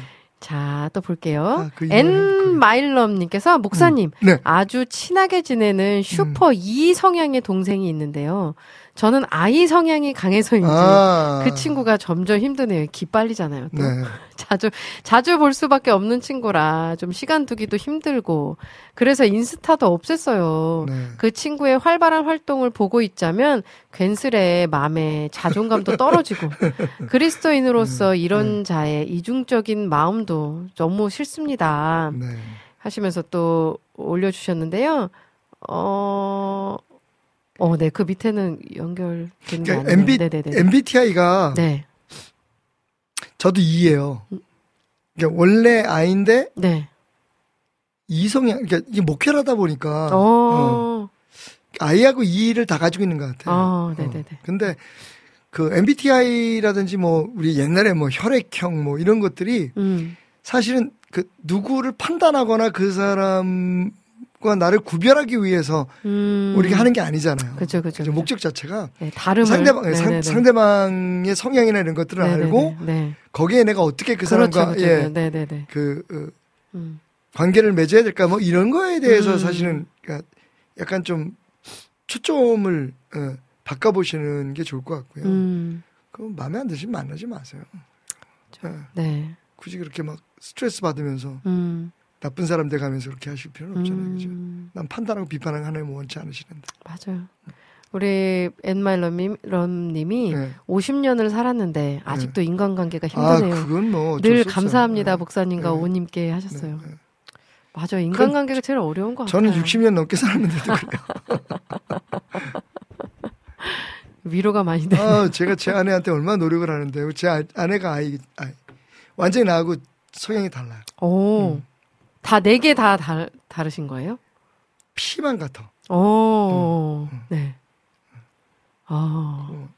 자, 또 볼게요. 아, 그 이야기 해볼 엔 마일럼님께서 목사님 음. 네. 아주 친하게 지내는 슈퍼 E 성향의 동생이 있는데요. 저는 I 성향이 강해서인지 아. 그 친구가 점점 힘드네요. 기빨리잖아요. 또. 네. 자주 자주 볼 수밖에 없는 친구라 좀 시간 두기도 힘들고 그래서 인스타도 없앴어요. 네. 그 친구의 활발한 활동을 보고 있자면 괜스레 마음에 자존감도 떨어지고 그리스도인으로서 이런 자의 이중적인 마음도 너무 싫습니다. 네. 하시면서 또 올려주셨는데요. 어, 어, 네, 그 밑에는 연결되는 게 그러니까 아니에요. MB, 네네네. 엠비티아이가 네, 저도 E예요. 그러니까 원래 I인데 네. 이성향, 그러니까 이게 목회를 하다 보니까 어, 어, I하고 E를 다 가지고 있는 것 같아요. 어, 네네네. 어. 근데 그 엠비티아이라든지 뭐 우리 옛날에 뭐 혈액형 뭐 이런 것들이 음, 사실은 그 누구를 판단하거나 그 사람과 나를 구별하기 위해서 음. 우리가 하는 게 아니잖아요. 그죠, 그죠, 그죠. 목적 자체가 네, 다름을. 상대방, 상, 네네네. 상대방의 성향이나 이런 것들을 네네네. 알고 네. 거기에 내가 어떻게 그 그렇죠, 사람과 그렇죠. 예, 네네네. 그 어, 음. 관계를 맺어야 될까 뭐 이런 거에 대해서 음. 사실은 그러니까 약간 좀 초점을 어, 바꿔보시는 게 좋을 것 같고요. 음. 그럼 마음에 안 드시면 만나지 마세요. 예, 네. 굳이 그렇게 막 스트레스 받으면서 음. 나쁜 사람 돼 가면서 그렇게 하실 필요는 없잖아요. 그죠? 음. 난 판단하고 비판하는 하나님 원치 않으시는데. 맞아요. 우리 엔마일럼님이 네. 오십 년을 살았는데 아직도 인간관계가 아, 힘드네요. 그건 뭐 어쩔 늘 수 없어요. 감사합니다, 네. 목사님과 네. 오님께 하셨어요. 네, 네. 맞아요. 인간관계가 제일 어려운 것 저는 같아요. 육십 년 넘게 살았는데도 그래요. 위로가 많이 돼. 아, 제가 제 아내한테 얼마나 노력을 하는데요. 제 아, 아내가 아이, 아이 완전히 나하고 성향이 달라요. 오, 음. 다 네 개 다 다르신 거예요? 피만 같아. 오, 음. 네. 아, 음.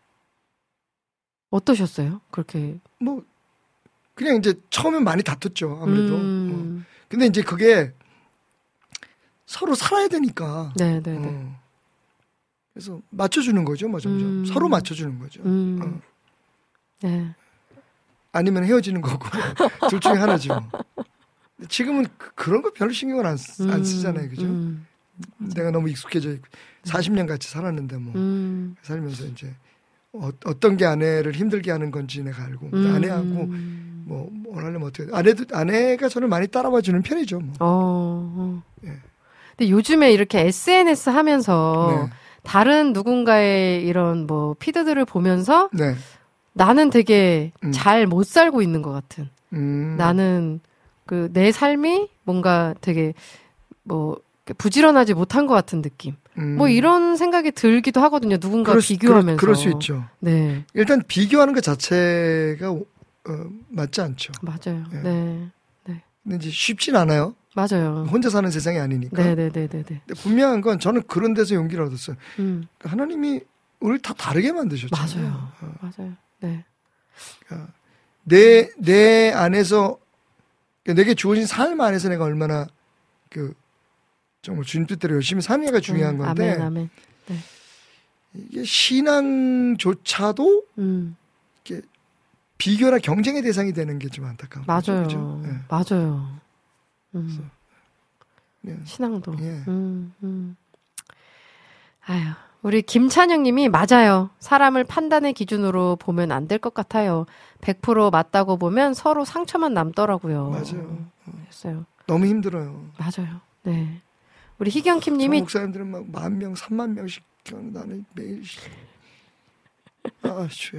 어떠셨어요? 그렇게. 뭐 그냥 이제 처음엔 많이 다퉜죠. 아무래도. 음. 어. 근데 이제 그게 서로 살아야 되니까. 네, 네, 네. 어. 그래서 맞춰주는 거죠, 뭐 점점. 음. 서로 맞춰주는 거죠. 음. 어. 네. 아니면 헤어지는 거고 둘 중에 하나지 뭐. 지금은 그, 그런 거 별로 신경을 안, 쓰, 안 쓰잖아요, 그죠? 음. 내가 너무 익숙해져 있고 사십 년 같이 살았는데 뭐 음. 살면서 이제 어, 어떤 게 아내를 힘들게 하는 건지 내가 알고 음. 아내하고 뭐 원하려면 어떻게 아내도 아내가 저를 많이 따라와 주는 편이죠. 뭐. 어, 어. 예. 근데 요즘에 이렇게 에스엔에스 하면서 네. 다른 누군가의 이런 뭐 피드들을 보면서 네. 나는 되게 음. 잘 못 살고 있는 것 같은. 음. 나는 그 내 삶이 뭔가 되게 뭐 부지런하지 못한 것 같은 느낌. 음. 뭐 이런 생각이 들기도 하거든요. 누군가 그럴 수, 비교하면서. 그럴, 그럴 수 있죠. 네, 일단 비교하는 것 자체가 어, 맞지 않죠. 맞아요. 예. 네, 근데 이제 쉽진 않아요. 맞아요. 혼자 사는 세상이 아니니까. 네, 네, 네, 네, 네. 근데 분명한 건 저는 그런 데서 용기를 얻었어요. 음, 하나님이 우리를 다 다르게 만드셨잖아요. 맞아요, 어. 맞아요. 네, 그러니까 내, 내 안에서, 그러니까 내게 주어진 삶 안에서 내가 얼마나 그, 정말 주님 뜻대로 열심히 사느냐가 중요한 음, 건데, 아멘, 아멘. 이게 신앙조차도 음, 이렇게 비교나 경쟁의 대상이 되는 게 좀 안타까운 거죠. 맞아요, 그죠? 예. 맞아요. 음, 예. 신앙도. 예. 음, 음. 아유, 우리 김찬영님이 맞아요. 사람을 판단의 기준으로 보면 안 될 것 같아요. 백 퍼센트 맞다고 보면 서로 상처만 남더라고요. 맞아요. 했어요. 너무 힘들어요. 맞아요. 네. 우리 저 희경킴님이 목사님들은 막 만 명, 삼만 명씩 하는 나는 매일 아 주여.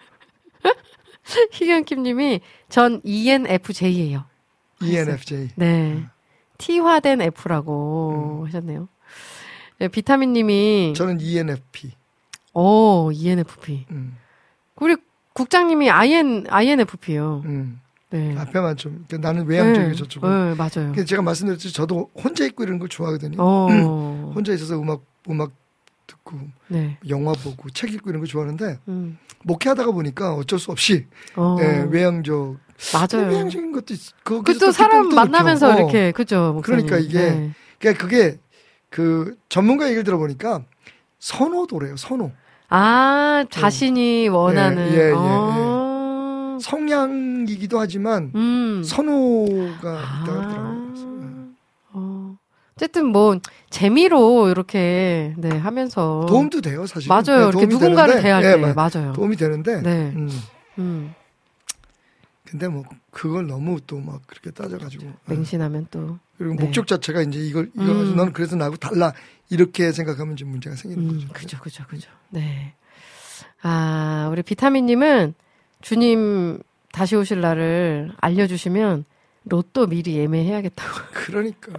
희경킴님이 전 이엔에프제이예요. 이엔에프제이. 네. T화된 F라고 음. 하셨네요. 네, 비타민님이 저는 이엔에프피. 오 이엔에프피. 음. 우리 국장님이 아이엔 아이엔에프피요. 음. 네. 앞에만 좀 그러니까 나는 외향적이고 네. 저쪽은. 네, 맞아요. 그래서 제가 말씀드렸듯이 저도 혼자 있고 이런 걸 좋아하거든요. 어. 혼자 있어서 음악 음악 듣고 네. 영화 보고 책 읽고 이런 거 좋아하는데 음. 목회하다가 보니까 어쩔 수 없이 어. 예, 외향적 맞아요. 외향적인 것도 있- 거기서 그 또 또 사람 기쁨도 만나면서 느껴. 어. 이렇게 그죠. 목사님. 그러니까 이게 네. 그러니까 그게 그 전문가 얘기를 들어보니까 선호도래요. 선호. 아 자신이 원하는. 예, 예, 예, 어. 성향이기도 하지만 음. 선호가 아. 있다고 하더라고요. 어. 어쨌든 뭐 재미로 이렇게 네 하면서 도움도 돼요, 사실. 맞아요. 네, 이렇게 누군가를 대할 네, 때 마- 맞아요. 도움이 되는데. 네. 음. 음. 근데 뭐 그걸 너무 또 막 그렇게 따져가지고. 맹신하면 또 그리고 네. 목적 자체가 이제 이걸 이거 음. 넌 그래서 나하고 달라 이렇게 생각하면 좀 문제가 생기는 음, 거죠. 그죠, 그죠, 그죠. 네. 아, 우리 비타민님은 주님 다시 오실 날을 알려주시면 로또 미리 예매해야겠다고. 그러니까.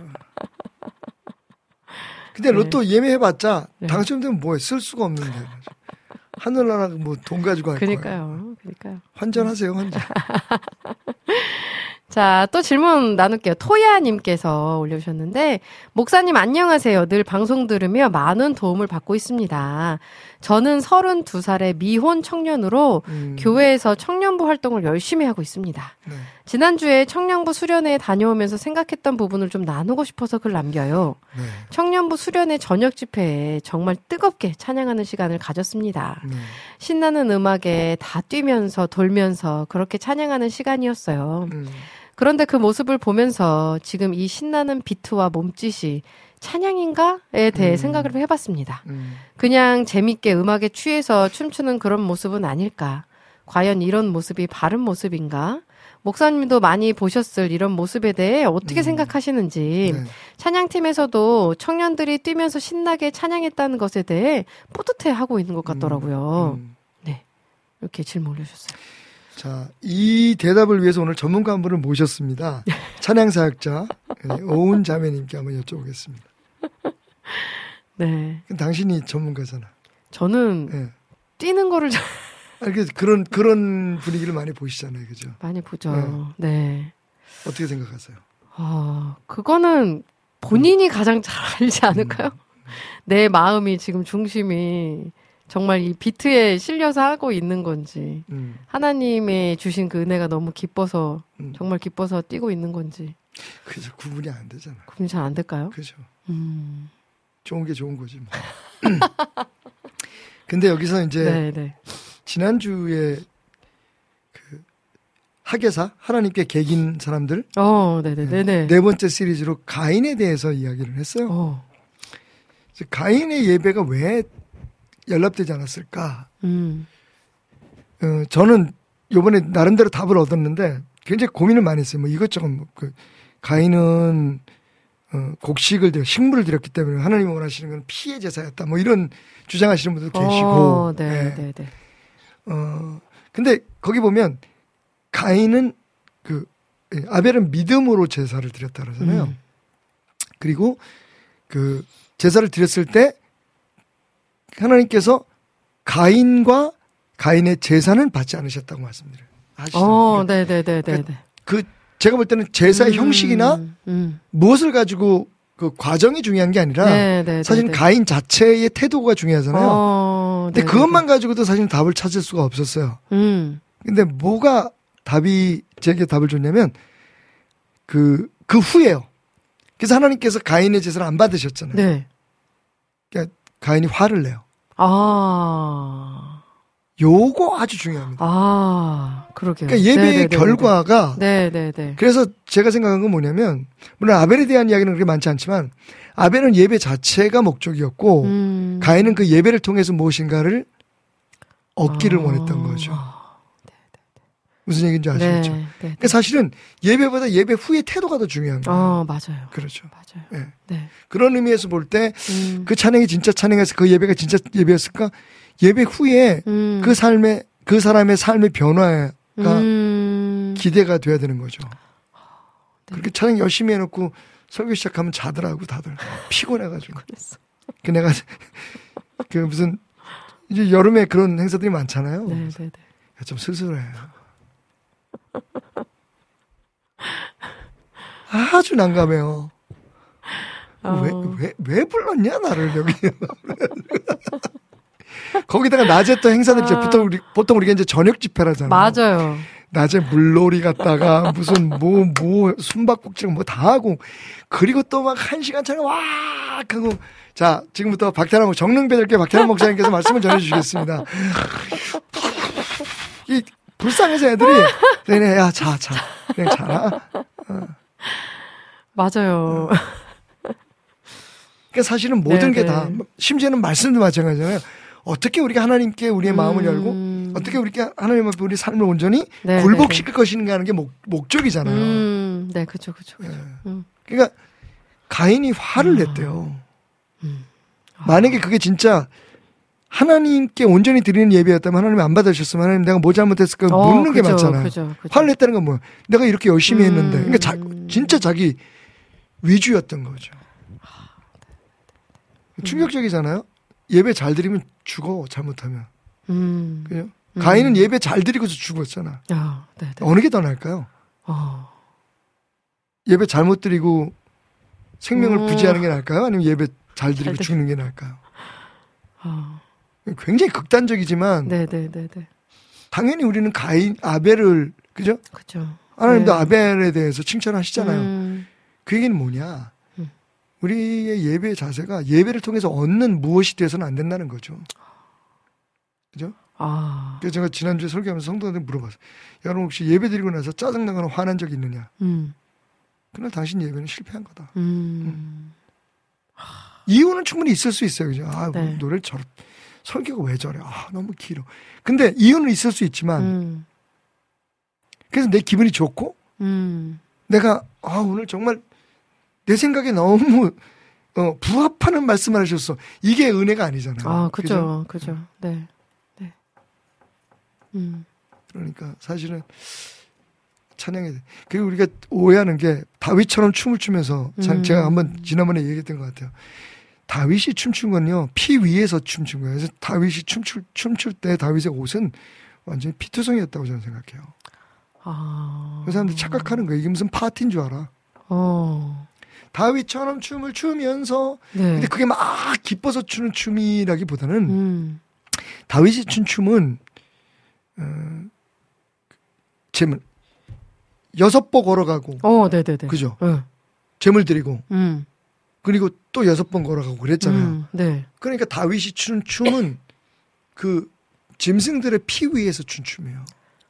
근데 네. 로또 예매해봤자 네. 당첨되면 뭐해 쓸 수가 없는데 하늘나라 뭐 돈 가지고 할 거예요. 그니까요, 그니까요. 환전하세요, 환전. 자, 또 질문 나눌게요. 토야님께서 올려주셨는데, 목사님 안녕하세요. 늘 방송 들으며 많은 도움을 받고 있습니다. 저는 서른두 살의 미혼 청년으로 음, 교회에서 청년부 활동을 열심히 하고 있습니다. 네. 지난주에 청년부 수련회에 다녀오면서 생각했던 부분을 좀 나누고 싶어서 글 남겨요. 네. 청년부 수련회 저녁 집회에 정말 뜨겁게 찬양하는 시간을 가졌습니다. 네. 신나는 음악에 다 뛰면서 돌면서 그렇게 찬양하는 시간이었어요. 음, 그런데 그 모습을 보면서 지금 이 신나는 비트와 몸짓이 찬양인가에 대해 음. 생각을 해봤습니다. 음. 그냥 재밌게 음악에 취해서 춤추는 그런 모습은 아닐까? 과연 이런 모습이 바른 모습인가? 목사님도 많이 보셨을 이런 모습에 대해 어떻게 음. 생각하시는지, 네. 찬양팀에서도 청년들이 뛰면서 신나게 찬양했다는 것에 대해 뿌듯해하고 있는 것 같더라고요. 음. 네, 이렇게 질문 올려주셨어요. 자, 이 대답을 위해서 오늘 전문가 한 분을 모셨습니다. 찬양사역자 네, 오은 자매님께 한번 여쭤보겠습니다. 네, 그럼 당신이 전문가잖아. 저는 네. 뛰는 거를 잘 아니, 그- 그런 그런 분위기를 많이 보시잖아요, 그죠? 많이 보죠. 네. 어떻게 생각하세요? 아, 그거는 본인이 가장 잘 알지 않을까요? 내 마음이 지금 중심이 정말 이 비트에 실려서 하고 있는 건지, 음, 하나님의 주신 그 은혜가 너무 기뻐서, 음. 정말 기뻐서 뛰고 있는 건지, 그죠, 구분이 안 되잖아. 구분이 잘 안 될까요? 그죠. 음, 좋은 게 좋은 거지 뭐. 근데 여기서 이제 네, 네. 지난주에 그 학예사 하나님께 개긴 사람들 어, 네네, 네네. 네 번째 시리즈로 가인에 대해서 이야기를 했어요. 어, 그래서 가인의 예배가 왜 연락되지 않았을까? 음, 어, 저는 요번에 나름대로 답을 얻었는데 굉장히 고민을 많이 했어요. 뭐 이것저것 뭐 그 가인은 어, 곡식을 드려 식물을 드렸기 때문에 하나님이 원하시는 건 피의 제사였다. 뭐 이런 주장하시는 분들도 계시고. 어, 네, 예. 네, 네. 어, 근데 거기 보면 가인은 그 예, 아벨은 믿음으로 제사를 드렸다 그러잖아요. 음. 그리고 그 제사를 드렸을 때 하나님께서 가인과 가인의 제사는 받지 않으셨다고 말씀드려요. 아시죠? 어, 그러니까 네, 네, 네, 네, 네. 그 제가 볼 때는 제사의 음, 형식이나 음. 무엇을 가지고 그 과정이 중요한 게 아니라 네, 네, 사실 네, 네. 가인 자체의 태도가 중요하잖아요. 어, 근데 네, 그것만 가지고도 사실 답을 찾을 수가 없었어요. 네, 네. 음. 근데 뭐가 답이 제게 답을 줬냐면 그, 그 후에요. 그래서 하나님께서 가인의 제사를 안 받으셨잖아요. 네. 그러니까 가인이 화를 내요. 아, 요거 아주 중요합니다. 아, 그러게요. 그러니까 예배의 네네네네. 결과가 네, 네, 네. 그래서 제가 생각한 건 뭐냐면 물론 아벨에 대한 이야기는 그렇게 많지 않지만 아벨은 예배 자체가 목적이었고 음. 가인은 그 예배를 통해서 무엇인가를 얻기를 아. 원했던 거죠. 무슨 얘기인지 아시겠죠? 네, 네. 그러니까 사실은 예배보다 예배 후의 태도가 더 중요한 거예요. 어, 맞아요. 그렇죠. 맞아요. 예. 네. 그런 의미에서 볼 때 그 음. 찬양이 진짜 찬양에서 그 예배가 진짜 예배였을까? 예배 후에 음. 그 삶의 그 사람의 삶의 변화가 음. 기대가 돼야 되는 거죠. 네. 그렇게 찬양 열심히 해놓고 설교 시작하면 자더라고 다들 피곤해가지고. 그 내가 그 무슨 이제 여름에 그런 행사들이 많잖아요. 네, 그래서 네, 네. 야, 좀 쓸쓸해. 아주 난감해요. 어. 왜, 왜, 왜 불렀냐, 나를 여기. 거기다가 낮에 또 행사들 이제 아. 보통 우리, 보통 우리가 이제 저녁 집회라잖아요. 맞아요. 낮에 물놀이 갔다가 무슨 뭐, 뭐, 숨바꼭질 뭐 다 하고. 그리고 또 막 한 시간 차례 와! 하고. 자, 지금부터 박태남, 정릉배들께 박태남 목사님께서 말씀을 전해주시겠습니다. 이, 불쌍해서 애들이 그냥 야, 자, 자. 그냥 자라. 어. 맞아요. 어. 그러니까 사실은 모든 게 네, 다, 네. 심지어는 말씀도 마찬가지잖아요. 어떻게 우리가 하나님께 우리의 음. 마음을 열고, 어떻게 우리가 하나님 앞에 우리 삶을 온전히 네, 굴복시킬 것인가 하는 게 목, 목적이잖아요. 음, 네, 그쵸, 그쵸, 그쵸. 네. 음. 그러니까 가인이 화를 음. 냈대요. 음. 만약에 그게 진짜 하나님께 온전히 드리는 예배였다면 하나님이 안 받으셨으면 하나님 내가 뭐 잘못했을까 어, 묻는 게 그죠, 많잖아요. 그죠, 그죠. 화를 냈다는 건 뭐야? 내가 이렇게 열심히 음. 했는데. 그러니까 자, 진짜 자기 위주였던 거죠. 음. 충격적이잖아요. 예배 잘 드리면 죽어 잘못하면. 음. 그죠? 음. 가인은 예배 잘 드리고서 죽었잖아. 아, 네, 네. 어느 게 더 나을까요? 어. 예배 잘못 드리고 생명을 음. 부지하는 게 나을까요? 아니면 예배 잘 드리고 잘 죽는 게 나을까요? 아. 굉장히 극단적이지만 네, 네, 네, 네. 당연히 우리는 가인 아벨을 그죠? 그죠. 하나님도 네. 아벨에 대해서 칭찬하시잖아요. 음. 그 얘기는 뭐냐? 음. 우리의 예배 자세가 예배를 통해서 얻는 무엇이 되어서는 안 된다는 거죠. 그죠? 아. 그래서 제가 지난주에 설교하면서 성도한테 물어봤어요. 여러분 혹시 예배 드리고 나서 짜증나거나 화난 적이 있느냐? 음. 그날 당신 예배는 실패한 거다. 음. 이유는 충분히 있을 수 있어요. 그죠? 아, 네. 노래를 저렇, 설교가 왜 저래? 아, 너무 길어. 근데 이유는 있을 수 있지만, 음. 그래서 내 기분이 좋고, 음. 내가, 아, 오늘 정말 내 생각에 너무, 어, 부합하는 말씀을 하셨어. 이게 은혜가 아니잖아요. 아, 그죠, 그죠. 네. 네. 음. 그러니까 사실은 찬양해. 그리고 우리가 오해하는 게 다윗처럼 춤을 추면서, 참 음. 제가 한번 지난번에 얘기했던 것 같아요. 다윗이 춤춘 건요, 피 위에서 춤춘 거예요. 그래서 다윗이 춤출, 춤출 때 다윗의 옷은 완전히 피투성이었다고 저는 생각해요. 아. 그 사람들이 착각하는 거예요. 이게 무슨 파티인 줄 알아. 어. 다윗처럼 춤을 추면서, 네. 근데 그게 막 기뻐서 추는 춤이라기보다는, 음. 다윗이 춘 춤은, 어, 재물, 여섯 번 걸어가고, 어, 네네네. 그죠? 네. 재물 드리고, 음. 그리고 또 여섯 번 걸어가고 그랬잖아요. 음. 네. 그러니까 다윗이 추는 춤은 그 짐승들의 피 위에서 춘 춤이에요.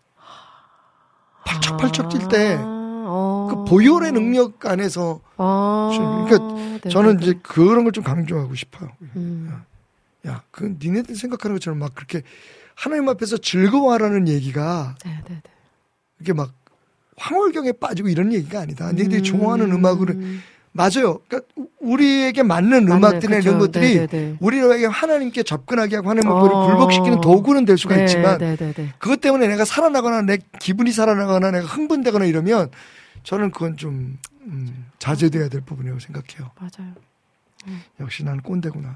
팔척팔척 뛸 때 그 어. 보혈의 능력 안에서 아. 그러니까 네네네. 저는 이제 그런 걸 좀 강조하고 싶어요. 음. 야, 그 니네들 생각하는 것처럼 막 그렇게 하나님 앞에서 즐거워하라는 얘기가 네네네. 이게 막 황홀경에 빠지고 이런 얘기가 아니다. 니네들이 좋아하는 음악으로 맞아요. 그러니까 우리에게 맞는 맞네, 음악들이나 그쵸. 이런 것들이 네네네. 우리에게 하나님께 접근하게 하고 하나님 앞으로 어. 굴복시키는 도구는 될 수가 네, 있지만 네네네. 그것 때문에 내가 살아나거나 내 기분이 살아나거나 내가 흥분되거나 이러면 저는 그건 좀 음, 자제돼야 될 부분이라고 생각해요. 맞아요. 역시 나는 꼰대구나.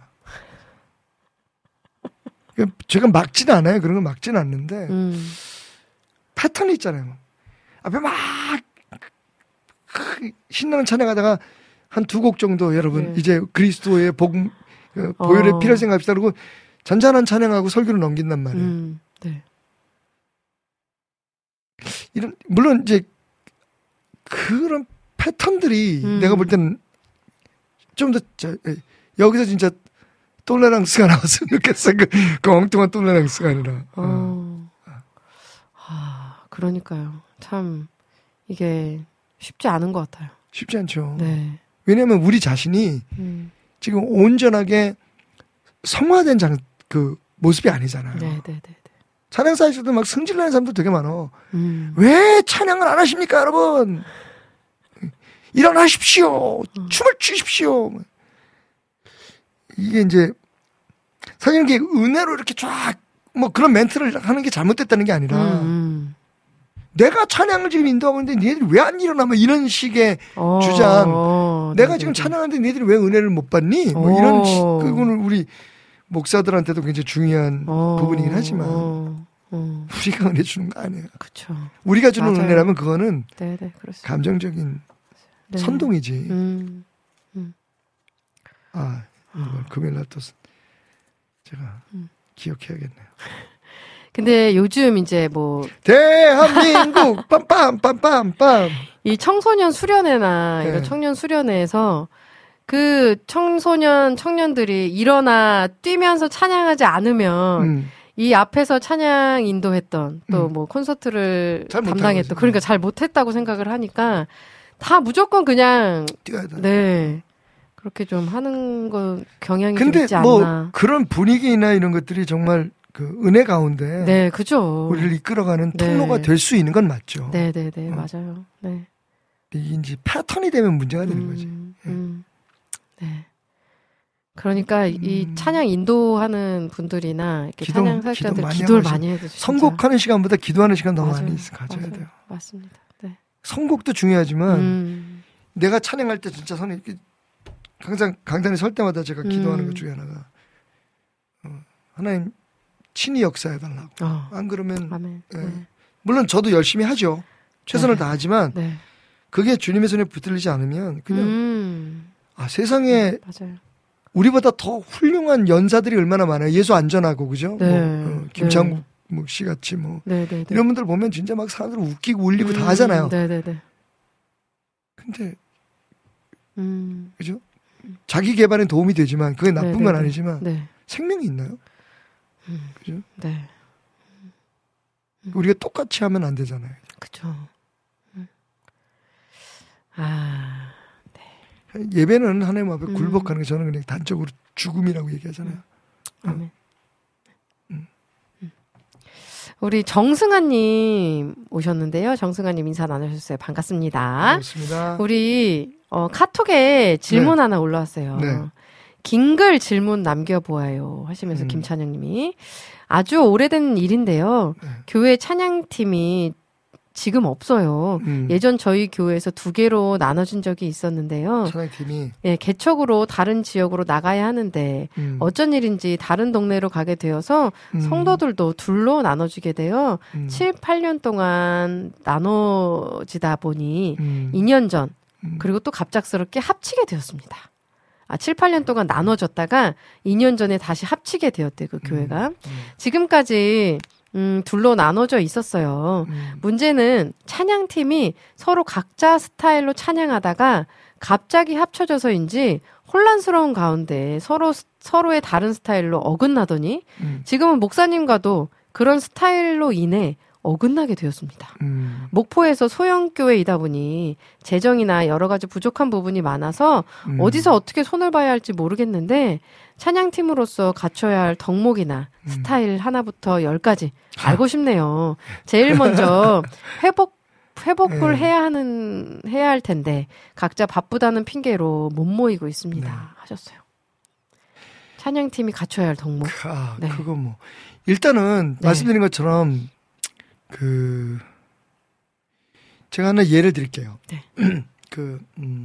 제가 막지는 않아요. 그런 걸 막지는 않는데 음. 패턴이 있잖아요. 앞에 막 신나는 찬양하다가 한 두 곡 정도 여러분 네. 이제 그리스도의 복음 그 보혈의 어. 피를 생각합시다. 그러고 잔잔한 찬양하고 설교를 넘긴단 말이에요. 음. 네. 이런 물론 이제 그런 패턴들이 음. 내가 볼 때는 좀 더 여기서 진짜 똘레랑스가 나왔으면 좋겠어. 그, 그 엉뚱한 똘레랑스가 아니라. 어. 어. 아, 그러니까요. 참 이게 쉽지 않은 것 같아요. 쉽지 않죠. 네. 왜냐하면 우리 자신이 음. 지금 온전하게 성화된 장, 그 모습이 아니잖아요. 네네네. 찬양사에서도 막 승질나는 사람도 되게 많아. 음. 왜 찬양을 안 하십니까, 여러분? 일어나십시오. 음. 춤을 추십시오. 이게 이제 사실 이게 은혜로 이렇게 쫙 뭐 그런 멘트를 하는 게 잘못됐다는 게 아니라 음. 내가 찬양을 지금 인도하고 있는데 니네들이 왜 안 일어나? 뭐 이런 식의 어. 주장. 어, 내가 네네네. 지금 찬양하는데 니네들이 왜 은혜를 못 받니? 뭐 이런 어. 시- 그거는 우리 목사들한테도 굉장히 중요한 어. 부분이긴 하지만 어. 어. 우리가 은혜 주는 거 아니에요. 그쵸. 우리가 주는 맞아요. 은혜라면 그거는 네네, 그렇습니다. 감정적인 네. 선동이지. 음. 아, 이번 금요일 날 또 제가 음. 기억해야겠네요. 근데 요즘 이제 뭐, 대한민국 빰빰빰빰빰. 이 청소년 수련회나 네. 이런 청년 수련회에서 그 청소년, 청년들이 일어나 뛰면서 찬양하지 않으면 음. 이 앞에서 찬양 인도했던 또 음. 뭐 콘서트를 잘 못한 담당했던 거지. 그러니까 잘 못했다고 생각을 하니까 다 무조건 그냥 뛰어야 돼. 네 그렇게 좀 하는 거 경향이 좀 근데 있지 뭐 않나. 그런 분위기나 이런 것들이 정말 그 은혜 가운데 네, 그죠. 우리를 이끌어가는 네. 통로가 될 수 있는 건 맞죠. 네, 네, 네, 어. 맞아요. 네. 이게 이제 패턴이 되면 문제가 되는 거지. 음, 음. 네. 그러니까 이 음. 찬양 인도하는 분들이나 이렇게 기도- 찬양 기도 사역자들 많이 기도를 하셔. 많이 해야 돼요. 진짜. 선곡하는 시간보다 기도하는 시간 더 맞아요. 많이 있- 가져야 맞아요. 돼요. 맞습니다. 네. 선곡도 중요하지만 음. 내가 찬양할 때 진짜 선이 이렇게 항상 강단에 설 때마다 제가 기도하는 음. 것 중에 하나가 어, 하나님 친히 역사해 달라고. 어. 안 그러면 아멘. 예. 네. 물론 저도 열심히 하죠. 최선을 네. 다하지만 네. 그게 주님의 손에 붙들리지 않으면 그냥 음. 아, 세상에 맞아요. 우리보다 더 훌륭한 연사들이 얼마나 많아요. 예수 안전하고 그죠? 네. 뭐, 어, 김창국 뭐, 씨 같이 뭐 네, 네, 네. 이런 분들 보면 진짜 막 사람들 웃기고 울리고 음, 다 하잖아요. 네, 네, 네. 근데 음. 그죠? 자기 개발엔 도움이 되지만 그게 나쁜 네, 건 네, 네. 아니지만 네. 생명이 있나요? 음. 그죠? 네. 우리가 똑같이 하면 안 되잖아요. 그죠. 음. 아. 예배는 하나님 앞에 음. 굴복하는 게 저는 그냥 단적으로 죽음이라고 얘기하잖아요. 아멘. 음. 음. 우리 정승아님 오셨는데요. 정승아님 인사 나누셨어요. 반갑습니다. 그렇습니다. 우리 어, 카톡에 질문 네. 하나 올라왔어요. 네. 긴 글 질문 남겨보아요 하시면서 음. 김찬영님이 아주 오래된 일인데요. 네. 교회 찬양팀이 지금 없어요. 음. 예전 저희 교회에서 두 개로 나눠진 적이 있었는데요. 찬양팀이 예, 개척으로 다른 지역으로 나가야 하는데 음. 어쩐 일인지 다른 동네로 가게 되어서 음. 성도들도 둘로 나눠지게 되어 음. 칠, 팔 년 동안 나눠지다 보니 음. 이 년 전 음. 그리고 또 갑작스럽게 합치게 되었습니다. 아, 칠, 팔 년 동안 나눠졌다가 이 년 전에 다시 합치게 되었대요, 그 교회가. 음. 지금까지 음, 둘로 나눠져 있었어요. 음. 문제는 찬양팀이 서로 각자 스타일로 찬양하다가 갑자기 합쳐져서인지 혼란스러운 가운데 서로 서로의 다른 스타일로 어긋나더니 음. 지금은 목사님과도 그런 스타일로 인해 어긋나게 되었습니다. 음. 목포에서 소형교회이다 보니 재정이나 여러 가지 부족한 부분이 많아서 음. 어디서 어떻게 손을 봐야 할지 모르겠는데 찬양팀으로서 갖춰야 할 덕목이나 음. 스타일 하나부터 열까지 알고 싶네요. 제일 먼저 회복 회복을 네. 해야 하는 해야 할 텐데 각자 바쁘다는 핑계로 못 모이고 있습니다. 네. 하셨어요. 찬양팀이 갖춰야 할 덕목. 아, 네. 그거 뭐 일단은 네. 말씀드린 것처럼 그 제가 하나 예를 드릴게요. 네. 그 음.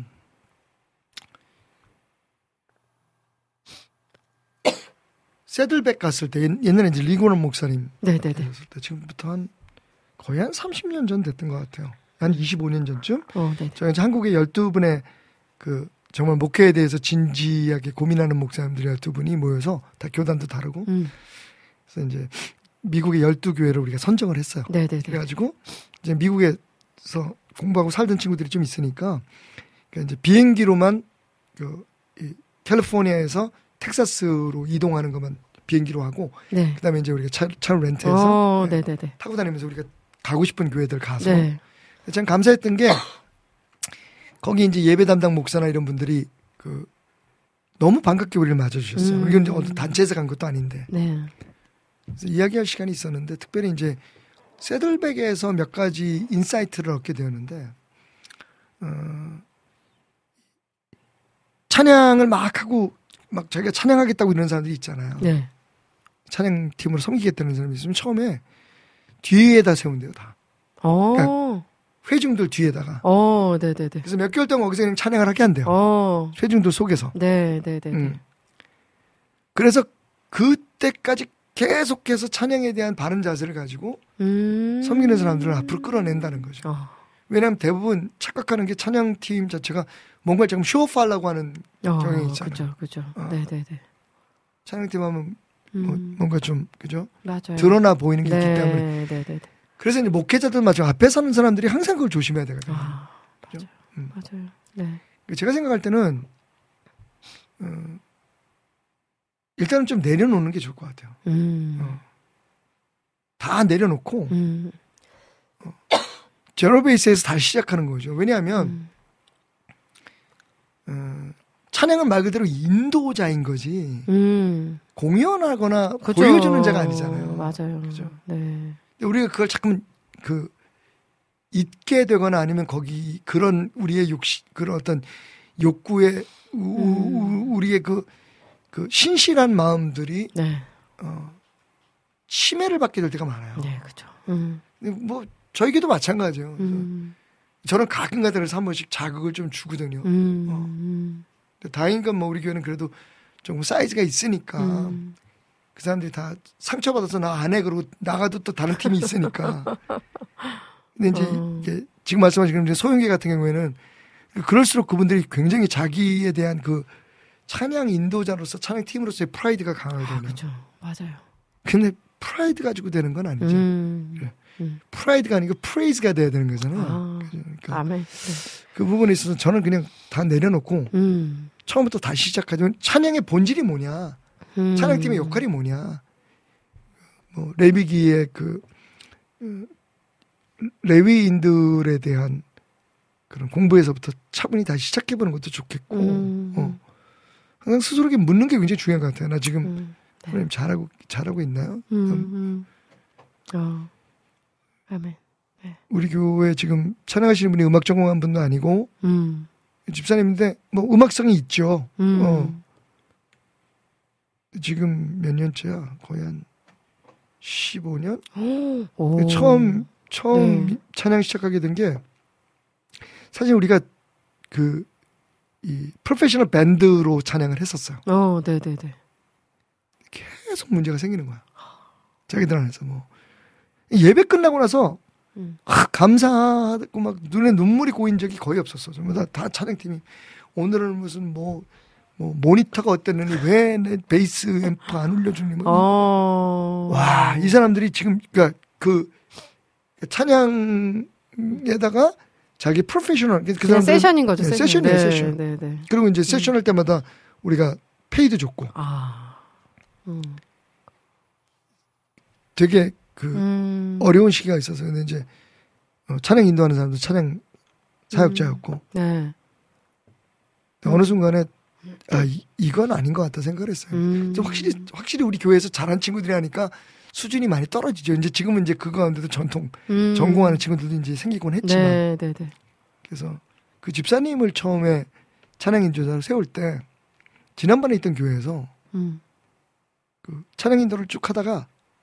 새들백 갔을 때 옛- 옛날에 이제 리고넌 목사님 네네네. 갔을 때 지금부터 한 거의 한 삼십 년 전 됐던 것 같아요. 한 이십오 년 전쯤. 어, 네. 저희 이제 한국의 열두 분의 그 정말 목회에 대해서 진지하게 고민하는 목사님들 열두 분이 모여서 다 교단도 다르고 음. 그래서 이제 미국의 열두 교회를 우리가 선정을 했어요. 네네네. 그래가지고 이제 미국에서 공부하고 살던 친구들이 좀 있으니까 그러니까 이제 비행기로만 그 이 캘리포니아에서 텍사스로 이동하는 것만 비행기로 하고 네. 그다음에 이제 우리가 차, 차를 렌트해서 어, 네, 네네네. 타고 다니면서 우리가 가고 싶은 교회들 가서 네. 참 감사했던 게 거기 이제 예배 담당 목사나 이런 분들이 그 너무 반갑게 우리를 맞아주셨어요. 음. 이건 이제 어떤 단체에서 간 것도 아닌데 네. 그래서 이야기할 시간이 있었는데 특별히 이제 새들백에서 몇 가지 인사이트를 얻게 되었는데 어, 찬양을 막 하고 막 자기가 찬양하겠다고 이런 사람들이 있잖아요. 네. 찬양팀으로 섬기겠다는 사람이 있으면 처음에 뒤에다 세운대요 다. 어. 회중들 뒤에다가. 어, 네네네. 그래서 몇 개월 동안 거기서 그냥 찬양을 하게 한대요. 어. 회중들 속에서. 네네네. 음. 그래서 그때까지 계속해서 찬양에 대한 바른 자세를 가지고 음. 섬기는 사람들을 앞으로 끌어낸다는 거죠. 어. 왜냐하면 대부분 착각하는 게 찬양팀 자체가 뭔가 조금 쇼오프하려고 하는 어, 경향이 있잖아요. 그죠, 그죠. 어. 네네네. 찬양팀 하면 뭐 음. 뭔가 좀 그죠? 맞아요. 드러나 보이는 게 네, 있기 때문에. 네네네. 그래서 이제 목회자들 마저 앞에 서는 사람들이 항상 그걸 조심해야 되거든요. 아, 그죠? 맞아요. 음. 맞아요. 네. 제가 생각할 때는 어, 일단은 좀 내려놓는 게 좋을 것 같아요. 음. 어. 다 내려놓고 음. 제로 베이스에서 다시 시작하는 거죠. 왜냐하면 음. 어, 찬양은 말 그대로 인도자인 거지 음. 공연하거나 그죠. 보여주는 자가 아니잖아요. 맞아요. 그죠. 네. 근데 우리가 그걸 자꾸 그 잊게 되거나 아니면 거기 그런 우리의 욕시 그런 어떤 욕구에 우, 우, 우리의 그, 그 신실한 마음들이 네. 어, 침해를 받게 될 때가 많아요. 네, 그죠. 음. 근데 뭐 저에게도 마찬가지예요. 그래서 음. 저는 저는 가끔가다 그래서 한 번씩 자극을 좀 주거든요. 음. 어. 음. 근데 다행인 건 뭐 우리 교회는 그래도 조금 사이즈가 있으니까 음. 그 사람들이 다 상처받아서 나 안 해 그러고 나가도 또 다른 팀이 있으니까. 근데 이제 어. 이게 지금 말씀하신 그런 소형계 같은 경우에는 그럴수록 그분들이 굉장히 자기에 대한 그 찬양 인도자로서 찬양 팀으로서의 프라이드가 강하거든요. 아, 그죠. 맞아요. 근데 프라이드 가지고 되는 건 아니죠. 음. 그래. 음. 프라이드가 아니고 프레이즈가 돼야 되는 거잖아요. 아. 그죠? 그러니까 아멘. 네. 그 부분에 있어서 저는 그냥 다 내려놓고 음. 처음부터 다시 시작하면 찬양의 본질이 뭐냐, 음. 찬양팀의 역할이 뭐냐, 뭐 레위기의 그 음, 레위인들에 대한 그런 공부에서부터 차분히 다시 시작해보는 것도 좋겠고, 음. 어. 항상 스스로에게 묻는 게 굉장히 중요한 것 같아요. 나 지금 음. 네. 하나님 잘하고 잘하고 있나요? 음. 음. 어. 아멘. 우리 교회 지금 찬양하시는 분이 음악 전공한 분도 아니고 음. 집사님인데 뭐 음악성이 있죠. 음. 어. 지금 몇 년째야? 거의 한 십오 년? 오. 처음 처음 네. 찬양 시작하게 된 게 사실 우리가 그 이 프로페셔널 밴드로 찬양을 했었어요. 어, 네, 네, 네. 계속 문제가 생기는 거야. 자기들 안에서 뭐 예배 끝나고 나서 음. 아, 감사하고 막 눈에 눈물이 고인 적이 거의 없었어. 전부 다, 다 찬양팀이 오늘은 무슨 뭐, 뭐 모니터가 어땠느니 왜 내 베이스 앰프 안 울려주니 뭐. 어. 와, 이 사람들이 지금 그러니까 그 찬양에다가 자기 프로페셔널 그 그냥 사람들은 세션인 거죠. 네, 세션. 세션이에요, 네, 세션. 네, 네. 그리고 이제 세션 할 때마다 우리가 페이도 줬고 아. 음. 되게 그 음. 어려운 시기가 있어서 근데 이제 어, 찬양 인도하는 사람도 찬양 사역자였고 네. 어느 순간에 아 이, 이건 아닌 것 같다 생각을 했어요. 음. 좀 확실히 확실히 우리 교회에서 잘한 친구들이 하니까 수준이 많이 떨어지죠. 이제 지금은 이제 그거 가운데도 전통 음. 전공하는 친구들도 이제 생기곤 했지만 네, 네, 네. 그래서 그 집사님을 처음에 찬양 인도자로 세울 때 지난번에 있던 교회에서 음. 그 찬양 인도를 쭉 하다가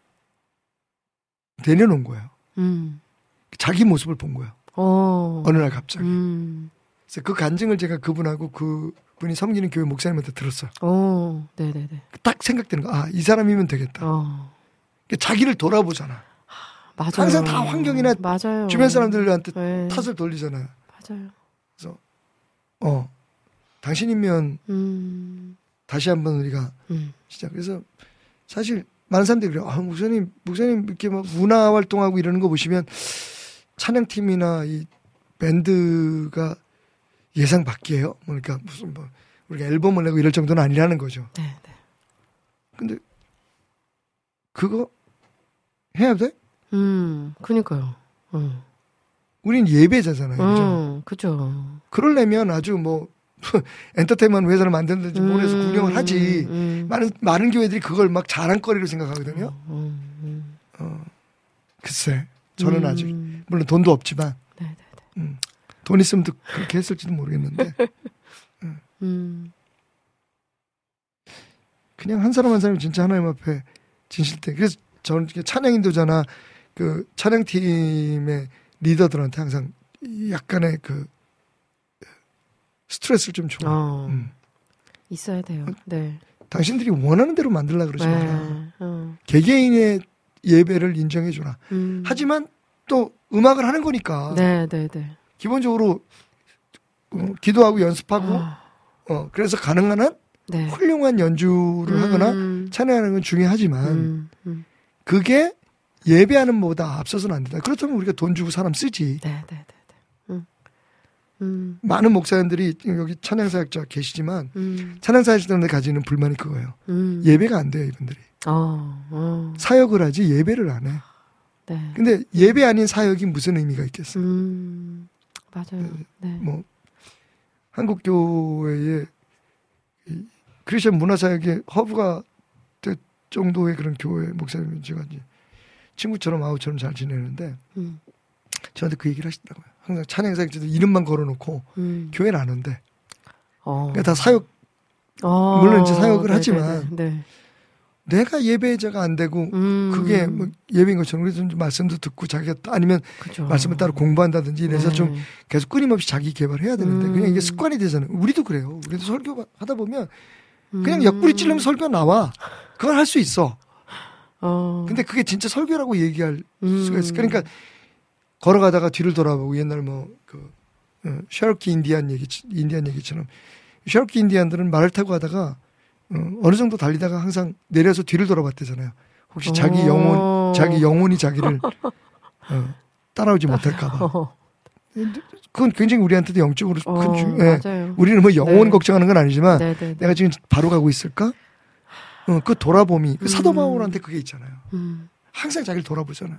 내려놓은 거예요. 음. 자기 모습을 본 거예요. 어. 어느 날 갑자기. 음. 그래서 그 간증을 제가 그분하고 그분이 섬기는 교회 목사님한테 들었어요. 어. 네, 네, 네. 딱 생각되는 거. 아, 이 사람이면 되겠다. 어. 그러니까 자기를 돌아보잖아. 맞아요. 항상 다 환경이나 맞아요. 주변 사람들한테 네. 탓을 돌리잖아요. 맞아요. 어, 당신이면 음. 다시 한번 우리가 음. 시작. 그래서 사실 많은 사람들이 그래요. 아, 목사님, 목사님 이렇게 막 문화 활동하고 이러는 거 보시면 찬양팀이나 이 밴드가 예상 밖이에요. 그러니까 무슨 뭐 우리가 앨범을 내고 이럴 정도는 아니라는 거죠. 네, 네. 근데 그거 해야 돼? 음. 그니까요. 음. 우린 예배자잖아요. 그죠? 음. 그죠. 그러려면 아주 뭐 엔터테인먼트 회사를 만드는지 모래서 음. 운영을 하지. 음. 많은 많은 교회들이 그걸 막 자랑거리로 생각하거든요. 음. 음. 어, 글쎄, 저는 음. 아직 물론 돈도 없지만 네, 네, 네. 음, 돈 있으면 또 그렇게 했을지도 모르겠는데 음. 그냥 한 사람 한 사람이 진짜 하나님 앞에 진실돼. 그래서 저는 찬양 인도자나 그 찬양팀의 리더들한테 항상 약간의 그 스트레스를 좀 줘요. 어. 음. 있어야 돼요. 네. 당신들이 원하는 대로 만들라 그러지 마라. 네. 어. 개개인의 예배를 인정해줘라. 음. 하지만 또 음악을 하는 거니까 네, 네, 네. 기본적으로 어, 기도하고 연습하고 아. 어, 그래서 가능한 한 네. 훌륭한 연주를 하거나 음. 찬양하는 건 중요하지만 음. 음. 그게 예배하는 것보다 앞서서는 안 된다. 그렇다면 우리가 돈 주고 사람 쓰지. 네, 네, 네, 네. 음. 음. 많은 목사님들이 여기 찬양사역자 계시지만 음. 찬양사역자들한테 가지는 불만이 그거예요. 음. 예배가 안 돼요, 이분들이. 어. 어. 사역을 하지 예배를 안 해. 네. 근데 예배 아닌 사역이 무슨 의미가 있겠어요? 음, 맞아요. 네. 뭐 한국 교회의 크리스천 문화 사역의 허브가 될 정도의 그런 교회 목사님 제가 이제 친구처럼 아우처럼 잘 지내는데 음. 저한테 그 얘기를 하시더라고요. 항상 찬양 사역자들 이름만 걸어놓고 음. 교회는 안 온대. 어. 그러니까 다 사역 어. 물론 이제 사역을 네네네. 하지만 네. 내가 예배자가 안 되고 음. 그게 뭐 예배인 것처럼 그래서 좀 말씀도 듣고 자기가 아니면 그죠. 말씀을 따로 공부한다든지 이래서 네. 좀 계속 끊임없이 자기 개발해야 되는데 음. 그냥 이게 습관이 되잖아요. 우리도 그래요. 우리도 설교 하다 보면 그냥 음. 옆구리 찔르면 설교 나와. 그걸 할 수 있어. 어. 근데 그게 진짜 설교라고 얘기할 음. 수가 있어. 그러니까 걸어가다가 뒤를 돌아보고 옛날 뭐그 어, 셔로키 인디안 얘기 인디안 얘기처럼 셔로키 인디안들은 말을 타고 가다가 어, 어느 정도 달리다가 항상 내려서 뒤를 돌아봤대잖아요. 혹시 자기 어. 영혼 자기 영혼이 자기를 어, 따라오지 못할까봐. 어. 그건 굉장히 우리한테도 영적으로 어, 큰 중. 예. 맞아요. 우리는 뭐 영혼 네. 걱정하는 건 아니지만 네네네. 내가 지금 바로 가고 있을까? 어, 그 돌아봄이 그 사도 음. 바울한테 그게 있잖아요. 음. 항상 자기를 돌아보잖아요.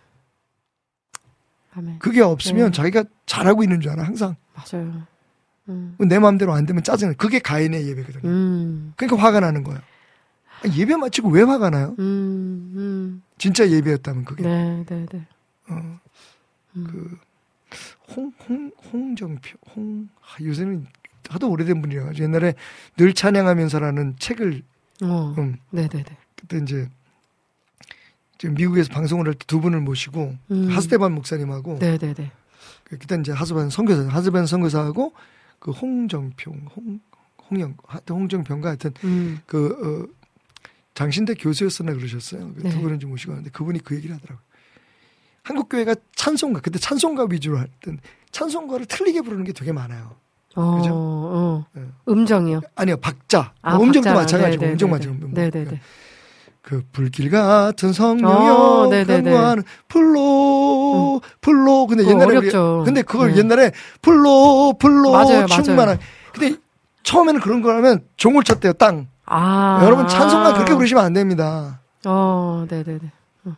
아멘. 그게 없으면 네. 자기가 잘하고 있는 줄 알아. 항상 맞아요. 음. 내 마음대로 안 되면 짜증나. 그게 가인의 예배거든요. 음. 그러니까 화가 나는 거예요. 예배 마치고 왜 화가 나요? 음. 음. 진짜 예배였다면 그게. 네, 네, 네. 어, 음. 그 홍, 홍, 홍정표, 홍, 아, 요새는 하도 오래된 분이라 가지고 옛날에 늘 찬양하면서라는 책을, 어. 음, 네, 네, 네. 그때 이제, 지금 미국에서 방송을 할 때 두 분을 모시고, 음. 하스데반 목사님하고, 네, 네, 네. 그때 이제 하스반 선교사, 하스반 선교사하고, 그 홍정평, 홍, 홍영, 하여튼 홍정평과 하여튼, 음. 그, 어, 장신대 교수였었나 그러셨어요. 그 네. 두 분을 좀 모시고 왔는데 그분이 그 얘기를 하더라고요. 한국교회가 찬송가, 그때 찬송가 위주로 할 땐 찬송가를 틀리게 부르는 게 되게 많아요. 어, 그죠? 어. 네. 음정이요. 아니요, 박자. 아, 음정도 박자. 마찬가지고, 네네네네. 음정 마찬가지고. 네네네. 그 불길 같은 성령여 어, 네네네. 강구하는 불로 불로 근데 그거 옛날에 어렵죠. 우리, 근데 그걸 네. 옛날에 불로 불로 맞아요, 충만한. 근데 처음에는 그런 거 하면 종을 쳤대요. 땅. 아. 여러분 찬송가 그렇게 부르시면 안 됩니다. 어, 네네네.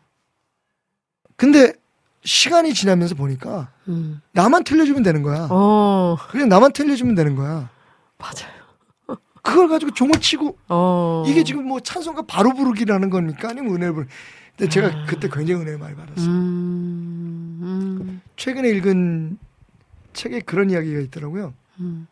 근데 시간이 지나면서 보니까 음. 나만 틀려주면 되는 거야. 어, 그냥 나만 틀려주면 되는 거야. 맞아요. 그걸 가지고 종을 치고 어. 이게 지금 뭐 찬송가 바로 부르기라는 겁니까? 아니면 은혜를 부르. 근데 제가 그때 굉장히 은혜를 많이 받았어요. 음, 음, 최근에 읽은 책에 그런 이야기가 있더라고요. 음.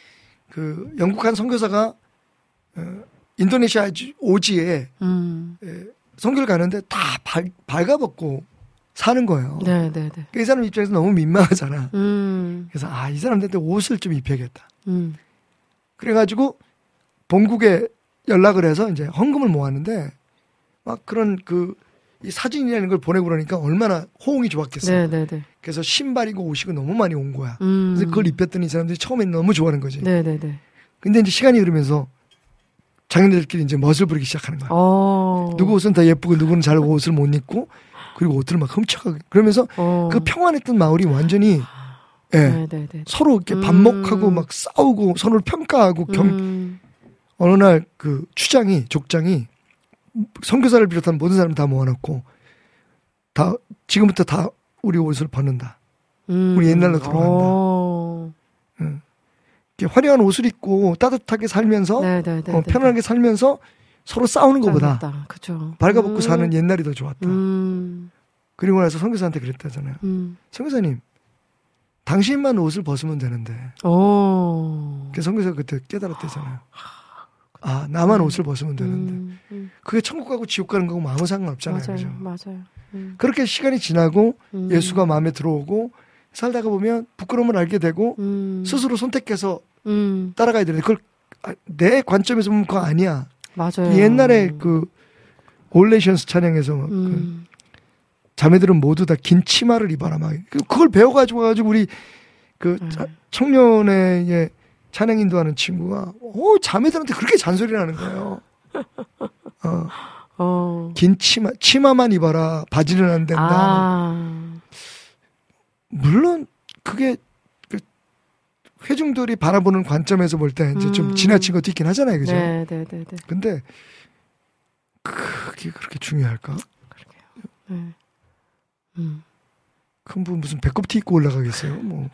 그 영국 한 선교사가 어, 인도네시아 오지에 음. 에, 선교를 가는데 다 발, 발가벗고 사는 거예요. 네네네. 이 사람 입장에서 너무 민망하잖아. 음, 그래서 아, 이 사람들한테 옷을 좀 입혀야겠다. 음. 그래가지고 본국에 연락을 해서 이제 헌금을 모았는데 막 그런 그 이 사진이라는 걸 보내고 그러니까 얼마나 호응이 좋았겠어요. 네네네. 그래서 신발이고 옷이고 너무 많이 온 거야. 음. 그래서 그걸 입혔더니 이 사람들이 처음엔 너무 좋아하는 거지. 네네네. 근데 이제 시간이 흐르면서 자기네들끼리 이제 멋을 부리기 시작하는 거야. 어. 누구 옷은 더 예쁘고 누구는 잘 옷을 못 입고 그리고 옷들을 막 훔쳐가고 그러면서 어. 그 평안했던 마을이 완전히 예, 네네네. 서로 이렇게 음. 반목하고 막 싸우고 서로를 평가하고 경 음. 어느 날 그 추장이 족장이 선교사를 비롯한 모든 사람 다 모아놓고 다 지금부터 다 우리 옷을 벗는다. 음. 우리 옛날로 돌아간다. 어. 응. 이렇게 화려한 옷을 입고 따뜻하게 살면서 네네네. 어, 편안하게 살면서 서로 싸우는 것보다 그죠. 발가벗고 음. 사는 옛날이 더 좋았다. 음. 그리고 나서 선교사한테 그랬다잖아요. 음. 선교사님, 당신만 옷을 벗으면 되는데. 오. 그 선교사가 그때 깨달았대잖아요. 아, 나만 옷을 벗으면 되는데. 음. 음. 그게 천국 가고 지옥 가는 거고 아무 상관없잖아요. 맞아요. 그죠? 맞아요. 음. 그렇게 시간이 지나고 음. 예수가 마음에 들어오고 살다가 보면 부끄러움을 알게 되고 음. 스스로 선택해서 음. 따라가야 되는데 그걸 아, 내 관점에서 보면 그거 아니야. 맞아요. 옛날에 그 올레이션스 찬양에서 그 음. 자매들은 모두 다 긴 치마를 입어라 막 그- 그걸 배워가지고 가지고 우리 그 음. 자- 청년의 찬양 인도하는 친구가 오 자매들한테 그렇게 잔소리를 하는 거예요. 어, 어. 긴 치마 치마만 입어라 바지는 안 된다. 아. 물론 그게 그 회중들이 바라보는 관점에서 볼 때 이제 좀 음. 지나친 것도 있긴 하잖아요, 그죠? 네, 네, 네, 네. 근데 그게 그렇게 중요할까? 네. 음. 그럼 뭐 무슨 배꼽 티 입고 올라가겠어요? 뭐.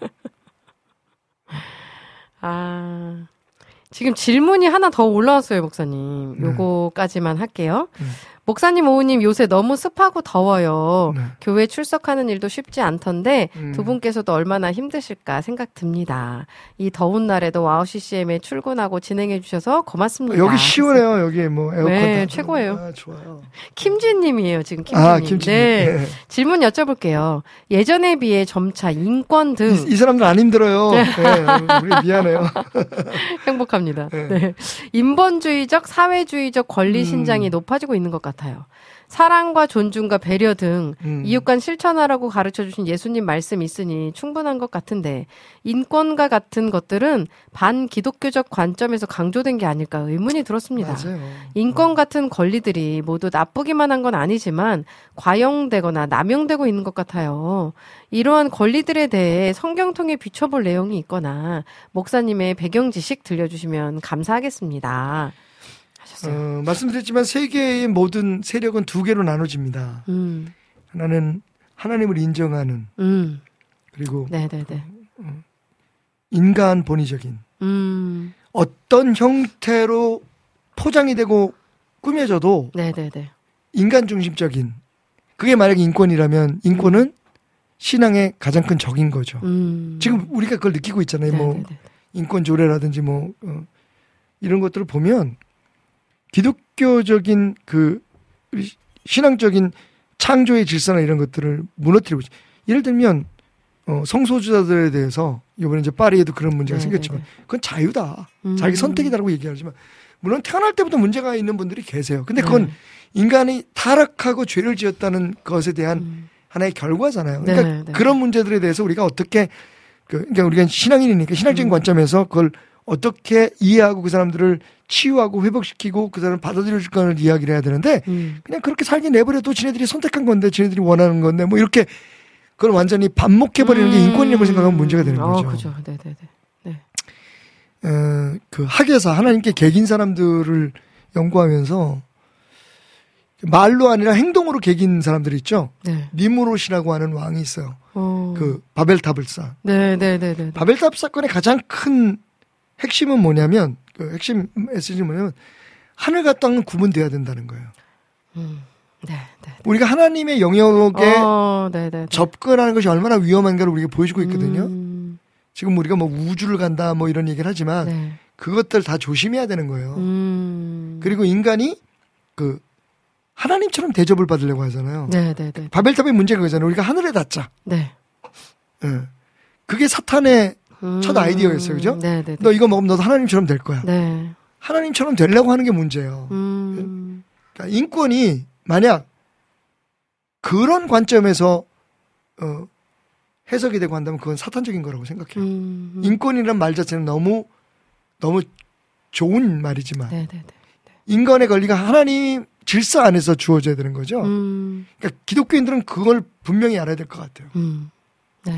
아, 지금 질문이 하나 더 올라왔어요, 목사님. 네. 요거까지만 할게요. 네. 목사님, 오우님, 요새 너무 습하고 더워요. 네. 교회 출석하는 일도 쉽지 않던데 음. 두 분께서도 얼마나 힘드실까 생각 듭니다. 이 더운 날에도 와우 씨씨엠에 출근하고 진행해 주셔서 고맙습니다. 여기 시원해요. 여기 뭐 에어컨. 네, 다 최고예요. 아, 좋아요. 김진님이에요, 지금 김진님. 아, 김진님. 네. 네. 질문 여쭤볼게요. 예전에 비해 점차 인권 등 이, 이 사람들 안 힘들어요. 네, 우리 미안해요. 행복합니다. 네. 네. 인본주의적, 사회주의적 권리 신장이 음. 높아지고 있는 것 같아요. 사랑과 존중과 배려 등 음. 이웃간 실천하라고 가르쳐주신 예수님 말씀이 있으니 충분한 것 같은데 인권과 같은 것들은 반기독교적 관점에서 강조된 게 아닐까 의문이 들었습니다. 맞아요. 인권 같은 권리들이 모두 나쁘기만 한 건 아니지만 과용되거나 남용되고 있는 것 같아요. 이러한 권리들에 대해 성경통에 비춰볼 내용이 있거나 목사님의 배경 지식 들려주시면 감사하겠습니다. 하셨어요. 어, 말씀드렸지만 세계의 모든 세력은 두 개로 나눠집니다. 음, 하나는 하나님을 인정하는 음, 그리고 네네네. 인간 본의적인 음, 어떤 형태로 포장이 되고 꾸며져도 네네네. 인간 중심적인 그게 만약에 인권이라면 인권은 신앙의 가장 큰 적인 거죠. 음, 지금 우리가 그걸 느끼고 있잖아요. 뭐 네네네. 인권 조례라든지 뭐 어, 이런 것들을 보면 기독교적인 그 신앙적인 창조의 질서나 이런 것들을 무너뜨리고 있죠. 예를 들면 어, 성소수자들에 대해서 이번에 이제 파리에도 그런 문제가 네네네. 생겼지만 그건 자유다. 음. 자기 선택이다라고 얘기하지만 물론 태어날 때부터 문제가 있는 분들이 계세요. 근데 그건 네. 인간이 타락하고 죄를 지었다는 것에 대한 음. 하나의 결과잖아요. 그러니까 네, 네. 그런 문제들에 대해서 우리가 어떻게 그 그러니까 우리가 신앙인이니까 신앙적인 음. 관점에서 그걸 어떻게 이해하고 그 사람들을 치유하고 회복시키고 그 사람을 받아들여줄 거를 이야기를 해야 되는데 음. 그냥 그렇게 살기 내버려도 지네들이 선택한 건데 지네들이 원하는 건데 뭐 이렇게 그걸 완전히 반목해버리는 게 인권이라고 생각하면 문제가 되는 거죠. 어, 그죠. 네네네. 네. 어, 그 학에서 하나님께 개긴 사람들을 연구하면서 말로 아니라 행동으로 개긴 사람들이 있죠. 네. 니무롯이라고 하는 왕이 있어요. 어. 그 바벨탑을 쌓. 네네네네. 바벨탑 사건의 가장 큰 핵심은 뭐냐면 그 핵심 메시지는 뭐냐면 하늘과 땅은 구분돼야 된다는 거예요. 음. 네, 네. 우리가 하나님의 영역에 어, 네네. 접근하는 것이 얼마나 위험한가를 우리가 보여주고 있거든요. 음. 지금 우리가 뭐 우주를 간다 뭐 이런 얘기를 하지만 네. 그것들 다 조심해야 되는 거예요. 음. 그리고 인간이 그 하나님처럼 대접을 받으려고 하잖아요. 네네네. 바벨탑의 문제가 그거잖아요. 우리가 하늘에 닿자. 네. 예. 그게 사탄의 음. 첫 아이디어였어요. 그죠? 네네네. 너 이거 먹으면 너도 하나님처럼 될 거야. 네. 하나님처럼 되려고 하는 게 문제예요. 음. 그러니까 인권이 만약 그런 관점에서 어, 해석이 되고 한다면 그건 사탄적인 거라고 생각해요. 음. 인권이란 말 자체는 너무 너무 좋은 말이지만 네네네. 인간의 권리가 하나님 질서 안에서 주어져야 되는 거죠. 음. 그러니까 기독교인들은 그걸 분명히 알아야 될 것 같아요. 음. 네.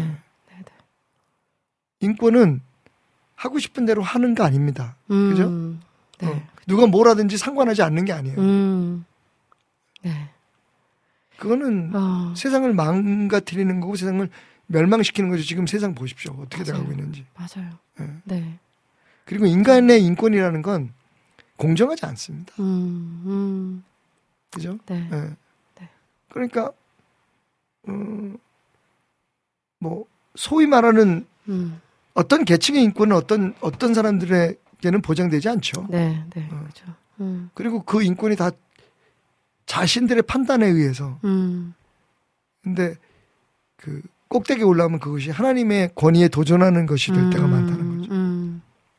인권은 하고 싶은 대로 하는 거 아닙니다. 음. 그죠? 네. 어, 누가 뭘 하든지 상관하지 않는 게 아니에요. 음. 네. 그거는 어. 세상을 망가뜨리는 거고 세상을 멸망시키는 거죠. 지금 세상 보십시오. 어떻게 맞아요. 돼가고 있는지. 맞아요. 네. 네. 그리고 인간의 인권이라는 건 공정하지 않습니다. 음. 음. 그죠? 네. 예. 네. 그러니까 음, 뭐 소위 말하는 음. 어떤 계층의 인권은 어떤 어떤 사람들에게는 보장되지 않죠. 네. 네. 어. 그렇죠. 음. 그리고 그 인권이 다 자신들의 판단에 의해서. 음. 근데 그 꼭대기에 올라오면 그것이 하나님의 권위에 도전하는 것이 될 때가 음. 많다는 거죠. 음.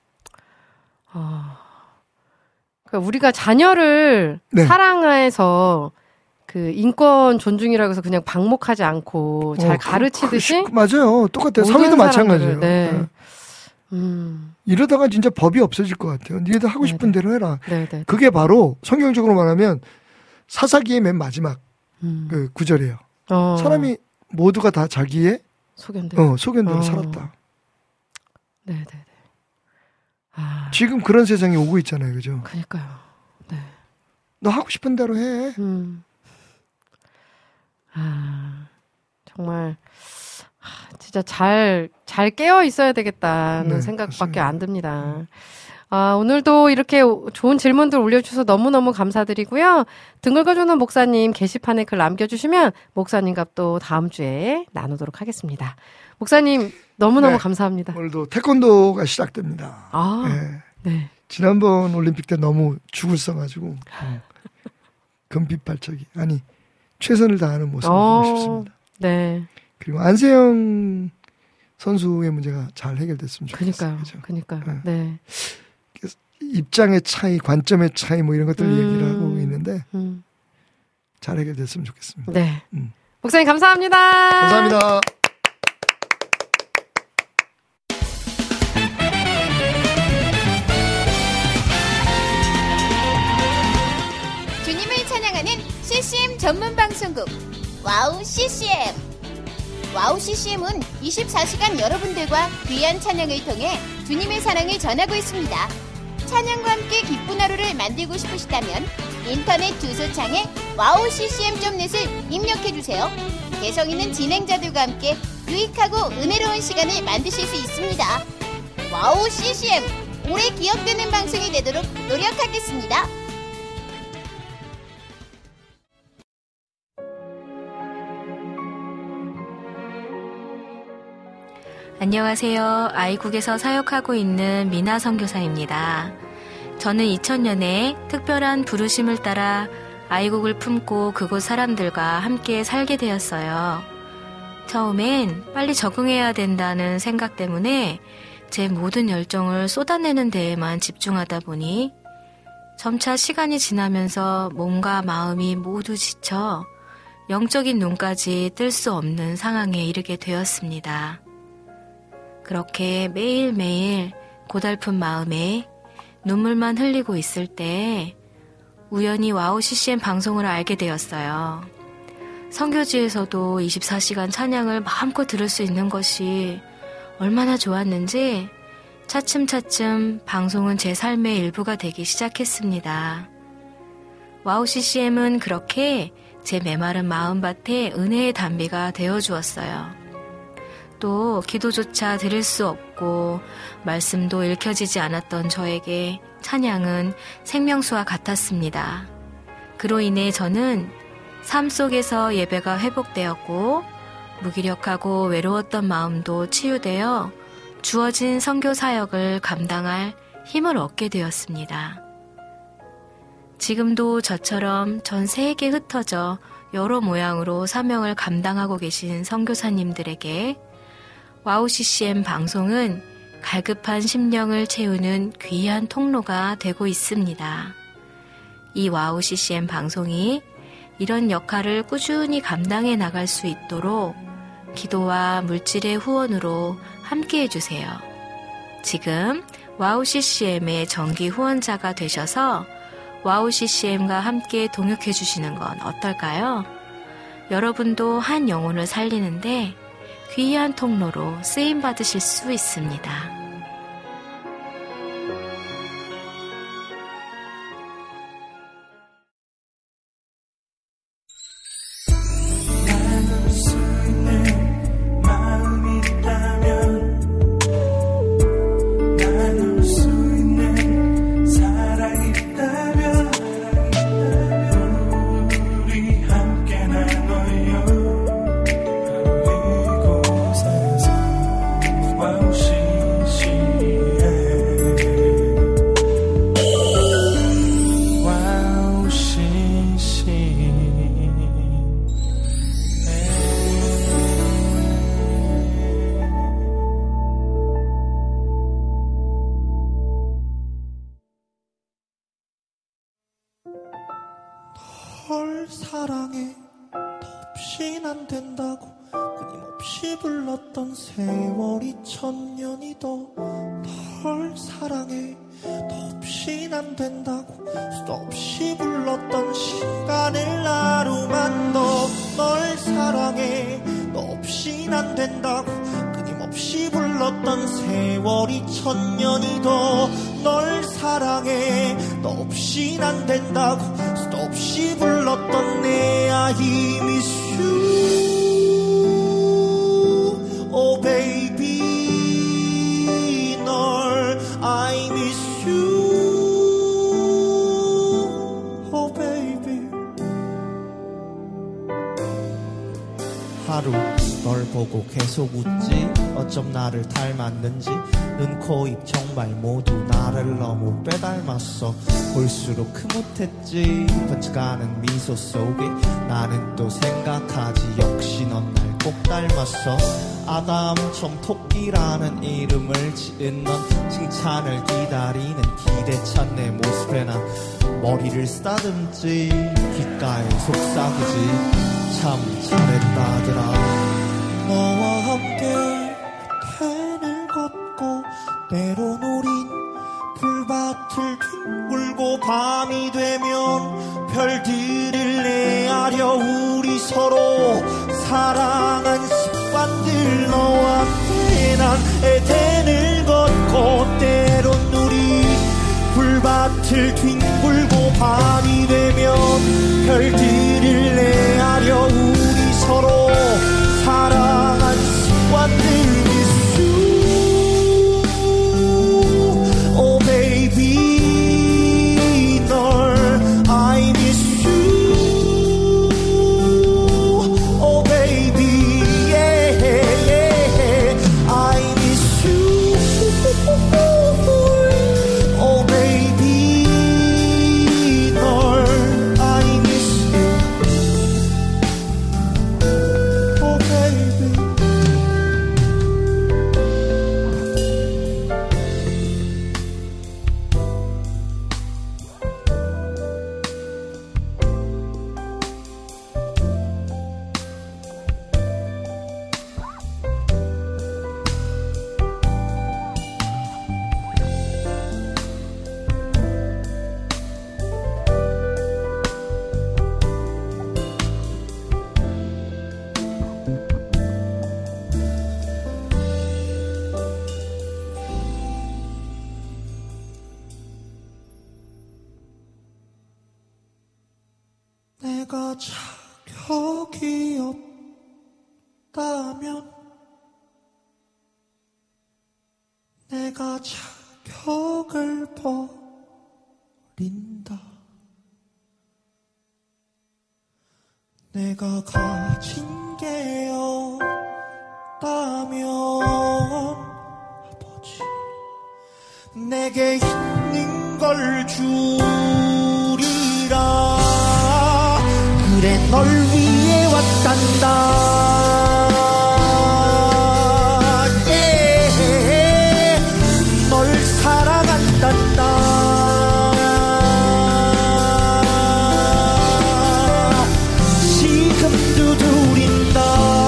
아. 그러니까 우리가 자녀를 네. 사랑해서 그 인권 존중이라고 해서 그냥 방목하지 않고 잘 어, 가르치듯이 그, 그, 맞아요. 똑같아요. 모든 사회도 사람들을, 마찬가지예요. 네. 네. 음. 이러다가 진짜 법이 없어질 것 같아요. 니네들 하고 싶은 네네. 대로 해라. 네네. 그게 바로 성경적으로 말하면 사사기의 맨 마지막 음. 그 구절이에요. 어. 사람이 모두가 다 자기의 소견대로. 어, 소견대로 어. 살았다. 네네네. 아. 지금 그런 세상이 오고 있잖아요. 그죠? 그니까요. 네. 너 하고 싶은 대로 해. 음. 아. 정말 진짜 잘, 잘 깨어 있어야 되겠다는 네, 생각밖에 맞습니다. 안 듭니다. 아, 오늘도 이렇게 좋은 질문들 올려주셔서 너무너무 감사드리고요. 등글거주는 목사님 게시판에 글 남겨주시면 목사님과 또 다음 주에 나누도록 하겠습니다. 목사님 너무너무 네, 감사합니다. 오늘도 태권도가 시작됩니다. 아, 네. 네. 지난번 올림픽 때 너무 죽을 써가지고 음, 금빛발차기 아니 최선을 다하는 모습을 어, 보고 싶습니다. 네. 그리고 안세영 선수의 문제가 잘 해결됐으면 좋겠어요. 그니까요. 그니까요. 네. 입장의 차이, 관점의 차이 뭐 이런 것들을 음, 얘기를 하고 있는데 음. 잘 해결됐으면 좋겠습니다. 네. 음. 목사님 감사합니다. 감사합니다. 주님을 찬양하는 씨씨엠 전문 방송국 와우 씨씨엠. 와우 씨씨엠은 이십사 시간 여러분들과 귀한 찬양을 통해 주님의 사랑을 전하고 있습니다. 찬양과 함께 기쁜 하루를 만들고 싶으시다면 인터넷 주소창에 와우 씨씨엠 닷 넷을 입력해주세요. 개성 있는 진행자들과 함께 유익하고 은혜로운 시간을 만드실 수 있습니다. 와우 씨씨엠, 오래 기억되는 방송이 되도록 노력하겠습니다. 안녕하세요. 아이국에서 사역하고 있는 미나 선교사입니다. 저는 이천 년에 특별한 부르심을 따라 아이국을 품고 그곳 사람들과 함께 살게 되었어요. 처음엔 빨리 적응해야 된다는 생각 때문에 제 모든 열정을 쏟아내는 데에만 집중하다 보니 점차 시간이 지나면서 몸과 마음이 모두 지쳐 영적인 눈까지 뜰 수 없는 상황에 이르게 되었습니다. 그렇게 매일매일 고달픈 마음에 눈물만 흘리고 있을 때 우연히 와우 씨씨엠 방송을 알게 되었어요. 선교지에서도 이십사 시간 찬양을 마음껏 들을 수 있는 것이 얼마나 좋았는지 차츰차츰 방송은 제 삶의 일부가 되기 시작했습니다. 와우 씨씨엠은 그렇게 제 메마른 마음밭에 은혜의 담비가 되어주었어요. 또 기도조차 드릴 수 없고 말씀도 읽혀지지 않았던 저에게 찬양은 생명수와 같았습니다. 그로 인해 저는 삶 속에서 예배가 회복되었고 무기력하고 외로웠던 마음도 치유되어 주어진 선교 사역을 감당할 힘을 얻게 되었습니다. 지금도 저처럼 전 세계에 흩어져 여러 모양으로 사명을 감당하고 계신 선교사님들에게 와우 씨씨엠 방송은 갈급한 심령을 채우는 귀한 통로가 되고 있습니다. 이 와우 씨씨엠 방송이 이런 역할을 꾸준히 감당해 나갈 수 있도록 기도와 물질의 후원으로 함께 해주세요. 지금 와우 씨씨엠의 정기 후원자가 되셔서 와우 씨씨엠과 함께 동역해 주시는 건 어떨까요? 여러분도 한 영혼을 살리는데 귀한 통로로 쓰임 받으실 수 있습니다. 널 사랑해 덥신 안 된다고 끊임없이 불렀던 세월이 천년이도 널 사랑해 덥신 안 된다고 수도 없이 불렀던 시간을 하루만 더 널 사랑해 너 없인 안 된다고 끊임없이 불렀던 세월이 천년이도 널 사랑해 너 없인 안 된다고 수도 없이 불렀던 내 아이 미스 보고 계속 웃지 어쩜 나를 닮았는지 눈, 코, 입 정말 모두 나를 너무 빼닮았어 볼수록 흐뭇했지 번쩍하는 미소 속에 나는 또 생각하지 역시 넌 날 꼭 닮았어 아담처럼 토끼라는 이름을 지은 넌 칭찬을 기다리는 기대찬 내 모습에 난 머리를 쓰다듬지 귓가에 속삭이지 참 잘했다더라 너와 함께 펜을 걷고 때론 우린 풀밭을 뒹굴고 밤이 되면 별들을 내아려 우리 서로 사랑한 습관들 너와 함께 난 에덴을 걷고 때론 우리 풀밭을 뒹굴고 밤이 되면 별들을 내아려 우리 서로 사랑한 습관들 미스 Oh baby 널 I miss you Oh baby yeah yeah I miss you Oh baby 널 I miss you Oh baby 내가 자격이 없다면 내가 자격을 버린다 내가 가진 게 없다면 아버지 내게 있는 걸 주리라 그래 널 위해 왔단다 yeah. 널 사랑한단다 지금도 두린다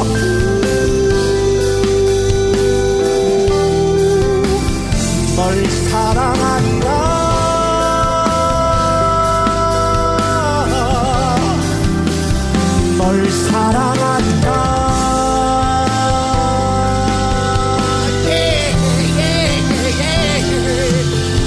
널 사랑한다 널 사랑한다 yeah, yeah, yeah, yeah.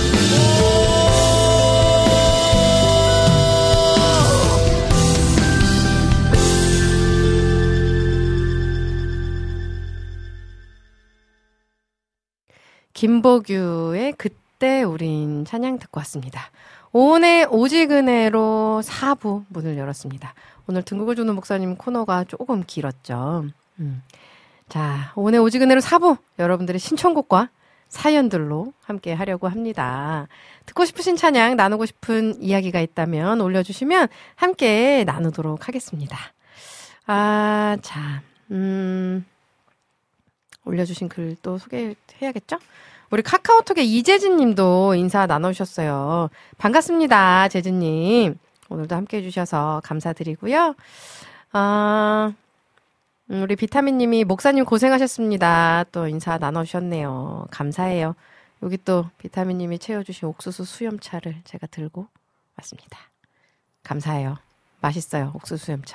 김보규의 그때 우린 찬양 듣고 왔습니다. 오은의 오직은혜로 사 부 문을 열었습니다. 오늘 등극을 주는 목사님 코너가 조금 길었죠. 음. 자, 오은의 오직은혜로 사 부 여러분들의 신청곡과 사연들로 함께 하려고 합니다. 듣고 싶으신 찬양, 나누고 싶은 이야기가 있다면 올려주시면 함께 나누도록 하겠습니다. 아, 자, 음, 올려주신 글 또 소개해야겠죠? 우리 카카오톡에 이재진 님도 인사 나눠주셨어요. 반갑습니다, 재진님. 오늘도 함께 해주셔서 감사드리고요. 아, 우리 비타민 님이 목사님 고생하셨습니다. 또 인사 나눠주셨네요. 감사해요. 여기 또 비타민 님이 채워주신 옥수수 수염차를 제가 들고 왔습니다. 감사해요. 맛있어요, 옥수수 수염차.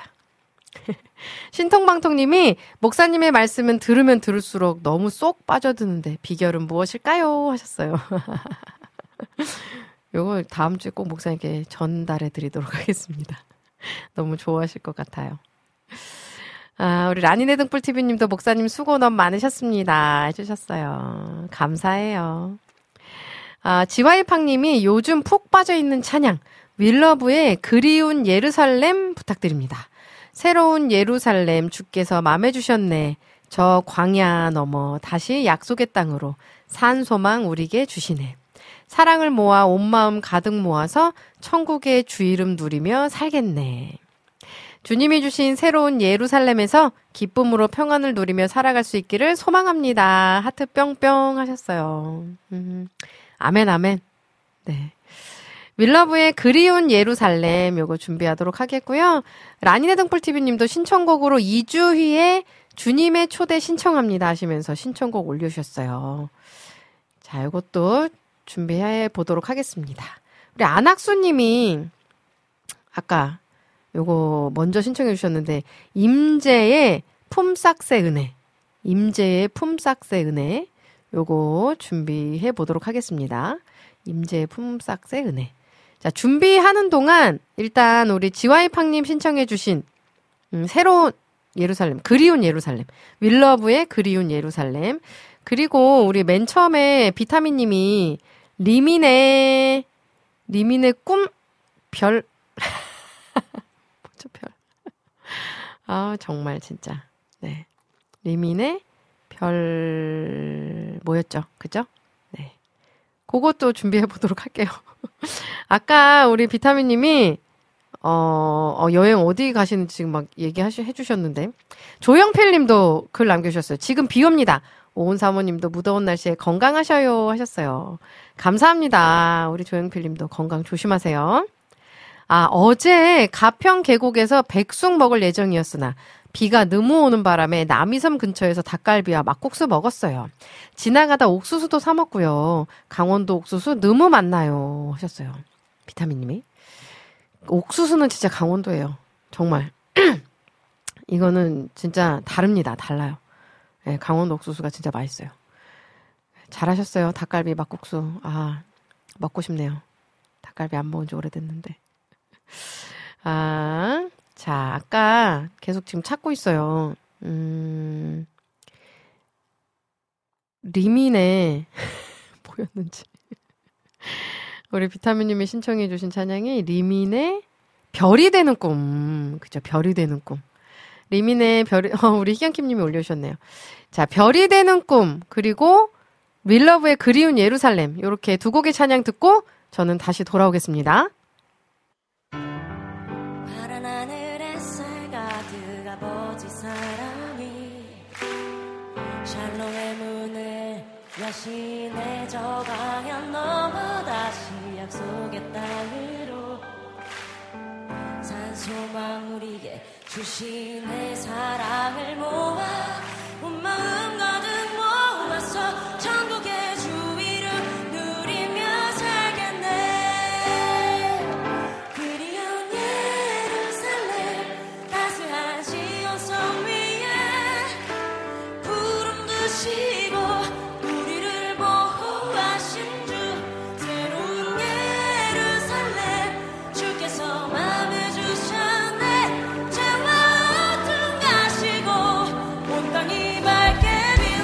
신통방통님이 목사님의 말씀은 들으면 들을수록 너무 쏙 빠져드는데 비결은 무엇일까요? 하셨어요. 요거 다음 주에 꼭 목사님께 전달해 드리도록 하겠습니다. 너무 좋아하실 것 같아요. 아, 우리 라니네 등불티비님도 목사님 수고 너무 많으셨습니다 해주셨어요. 감사해요. 아, 지와이팡님이 요즘 푹 빠져있는 찬양 윌러브의 그리운 예루살렘 부탁드립니다. 새로운 예루살렘 주께서 맘에 주셨네. 저 광야 넘어 다시 약속의 땅으로 산 소망 우리에게 주시네. 사랑을 모아 온 마음 가득 모아서 천국의 주 이름 누리며 살겠네. 주님이 주신 새로운 예루살렘에서 기쁨으로 평안을 누리며 살아갈 수 있기를 소망합니다. 하트 뿅뿅 하셨어요. 음, 아멘 아멘. 네. 윌러브의 그리운 예루살렘 요거 준비하도록 하겠고요. 라니네 등불티비님도 신청곡으로 이주희의 주님의 초대 신청합니다 하시면서 신청곡 올려주셨어요. 자, 요것도 준비해 보도록 하겠습니다. 우리 안학수님이 아까 요거 먼저 신청해 주셨는데 임재의 품삯의 은혜, 임재의 품삯의 은혜 요거 준비해 보도록 하겠습니다. 임재의 품삯의 은혜. 자, 준비하는 동안 일단 우리 지와이팡님 신청해 주신 음, 새로운 예루살렘, 그리운 예루살렘, 윌러브의 그리운 예루살렘, 그리고 우리 맨 처음에 비타민님이 리민의 리민의 꿈 별 뭐죠 별? 아 정말 진짜 네 리민의 별 뭐였죠, 그죠? 네, 그것도 준비해 보도록 할게요. 아까 우리 비타민님이 어, 어, 여행 어디 가시는지 지금 막 얘기하시, 해주셨는데, 조영필 님도 글 남겨주셨어요. 지금 비 옵니다. 오은 사모님도 무더운 날씨에 건강하셔요 하셨어요. 감사합니다. 우리 조영필 님도 건강 조심하세요. 아, 어제 가평 계곡에서 백숙 먹을 예정이었으나, 비가 너무 오는 바람에 남이섬 근처에서 닭갈비와 막국수 먹었어요. 지나가다 옥수수도 사 먹고요. 강원도 옥수수 너무 많나요 하셨어요. 비타민 님이. 옥수수는 진짜 강원도예요. 정말. 이거는 진짜 다릅니다. 달라요. 네, 강원도 옥수수가 진짜 맛있어요. 잘하셨어요. 닭갈비 막국수. 아, 먹고 싶네요. 닭갈비 안 먹은 지 오래됐는데. 아, 자, 아까 계속 지금 찾고 있어요. 음, 리민의 뭐였는지. 우리 비타민님이 신청해주신 찬양이 리민의 별이 되는 꿈. 그죠? 별이 되는 꿈. 리민의 별이, 어, 우리 희경킴님이 올려주셨네요. 자, 별이 되는 꿈. 그리고 윌러브의 그리운 예루살렘. 요렇게 두 곡의 찬양 듣고 저는 다시 돌아오겠습니다. 파란 하늘 햇살 가득 아버지 사랑이 샬롬의 문을 여신의 저 방향 넘어 다시 약속의 땅으로 산소망 우리에게 주신 내 사랑을 모아 온 마음 가득 모아서 천국의 주 이름 누리며 살겠네. 그리운 예루살렘 따스한 시온성 위에 구름 드시고 우리를 보호하신 주 새로운 예루살렘 주께서 맘에 주셨네. 죄와 어둠 가시고 온 땅이 밝게 빛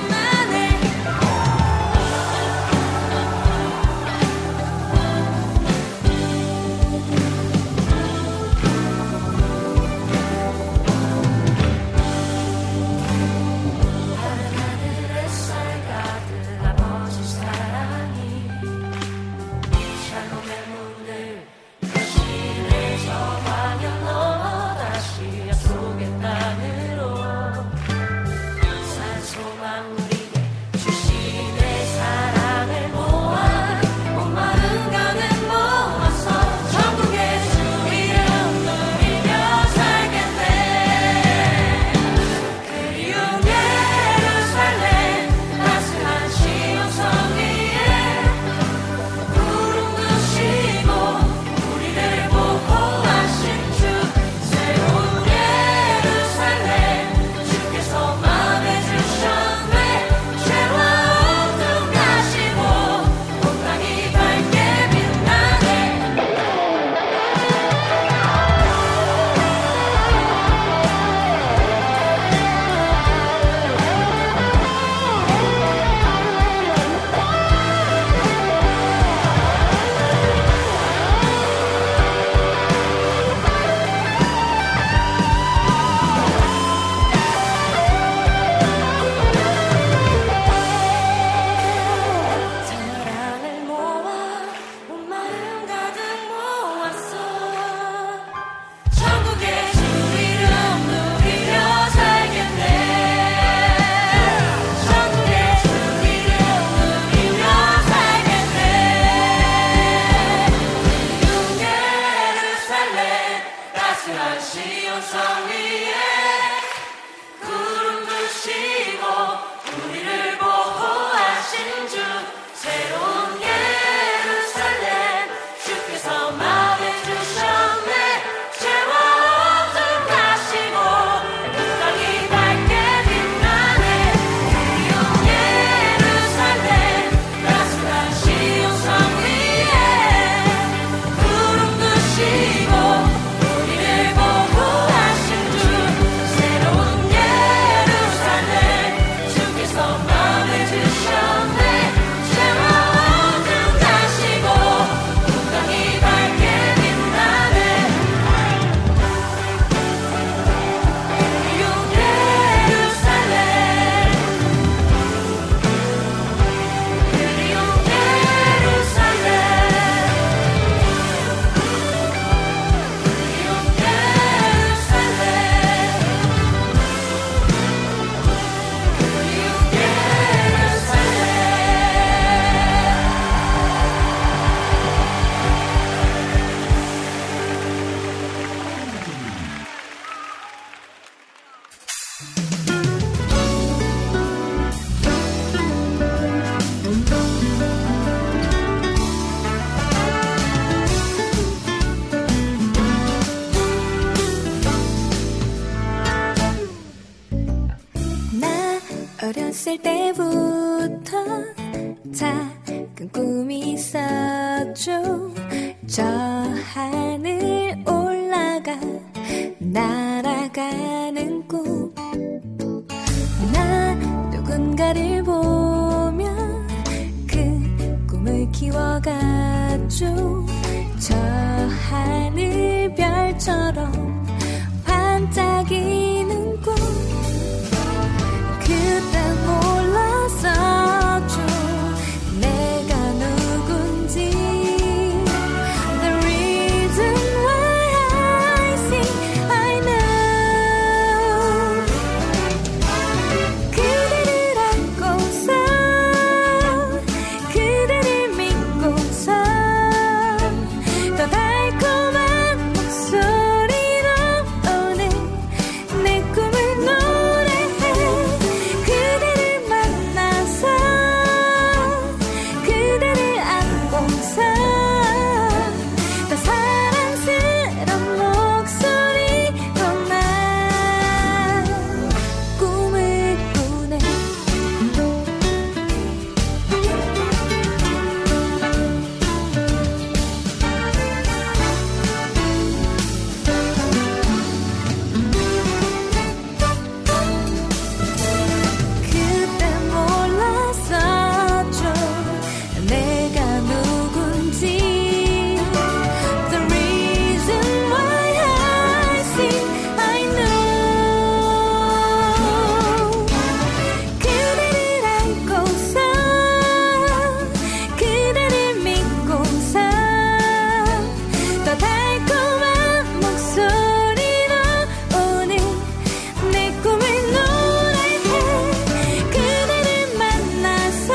작은 꿈이 있었죠. 저 하늘 올라가 날아가는 꿈. 나 누군가를 보며 그 꿈을 키워갔죠. 저 하늘 별처럼 반짝이는 꿈. 그때 몰랐었죠 내가 누군지. The reason why I sing I know. 그대를 안고서 그대를 믿고서 더 달콤한 목소리로 오늘 내 꿈을 노래해. 그대를 만나서 그대를 안고서 더 사랑스러운 목소리로 난 꿈을 꾸네. 그때 몰랐었죠 내가 누군지. The reason why I sing I know. 그대를 안고서 그대를 믿고서 더 달콤한 목소리로 오늘 내 꿈을 노래해. 그대를 만나서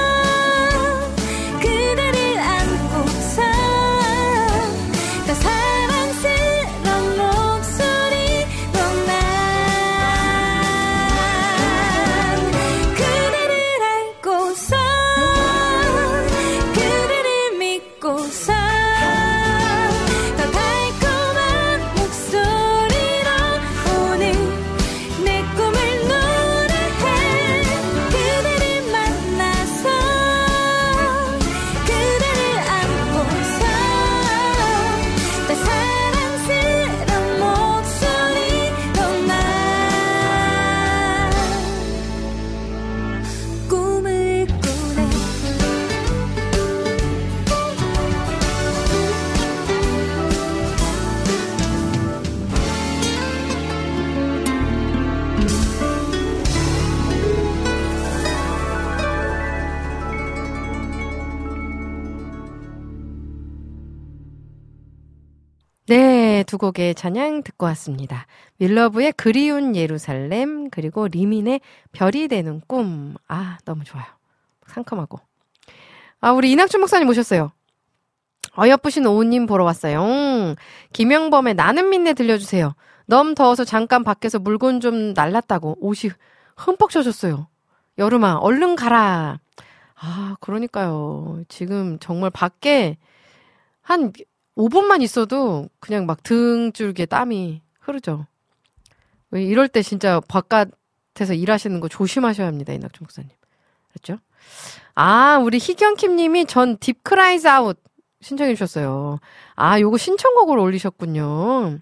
그대를 안고서 더 사랑스러운 목소리로 난 그대를 안고서 그대를 믿고서 더 달콤한 목소리로 오늘 내 꿈을 노래해. 그대를 만나서 그대를 안고서 더 사랑스러운 목소리로 난 꿈을 꾸네. 네, 두 곡의 찬양 듣고 왔습니다. 밀러브의 그리운 예루살렘, 그리고 리민의 별이 되는 꿈. 아, 너무 좋아요. 상큼하고. 아, 우리 이낙준 목사님 오셨어요. 어여쁘신 오우님 보러 왔어요. 음, 김영범의 나는 믿네 들려주세요. 너무 더워서 잠깐 밖에서 물건 좀 날랐다고 옷이 흠뻑 젖었어요. 여름아, 얼른 가라. 아, 그러니까요. 지금 정말 밖에 한 오 분만 있어도 그냥 막 등줄기에 땀이 흐르죠. 왜 이럴 때 진짜 바깥에서 일하시는 거 조심하셔야 합니다, 이낙준 목사님. 그렇죠? 아, 우리 희경킴 님이 전 딥크라이즈 아웃 신청해 주셨어요. 아, 요거 신청곡을 올리셨군요.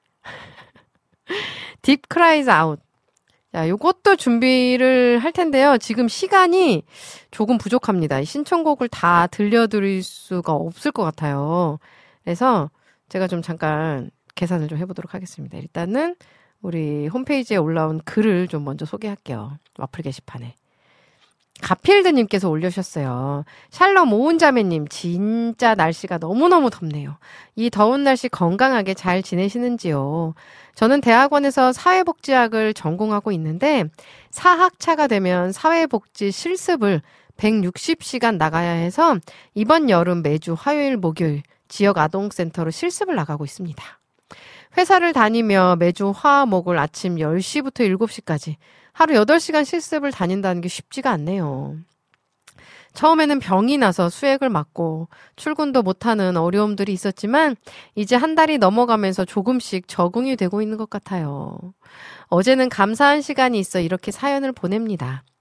딥크라이즈 아웃. 자, 요것도 준비를 할 텐데요. 지금 시간이 조금 부족합니다. 신청곡을 다 들려드릴 수가 없을 것 같아요. 그래서 제가 좀 잠깐 계산을 좀 해보도록 하겠습니다. 일단은 우리 홈페이지에 올라온 글을 좀 먼저 소개할게요. 와플 게시판에. 가필드님께서 올려주셨어요. 샬롬 오은자매님, 진짜 날씨가 너무너무 덥네요. 이 더운 날씨 건강하게 잘 지내시는지요? 저는 대학원에서 사회복지학을 전공하고 있는데 사학차가 되면 사회복지 실습을 백육십 시간 나가야 해서 이번 여름 매주 화요일, 목요일 지역 아동센터로 실습을 나가고 있습니다. 회사를 다니며 매주 화, 목을 아침 열 시부터 일곱 시까지 하루 여덟 시간 실습을 다닌다는 게 쉽지가 않네요. 처음에는 병이 나서 수액을 맞고 출근도 못하는 어려움들이 있었지만 이제 한 달이 넘어가면서 조금씩 적응이 되고 있는 것 같아요. 어제는 감사한 시간이 있어 이렇게 사연을 보냅니다.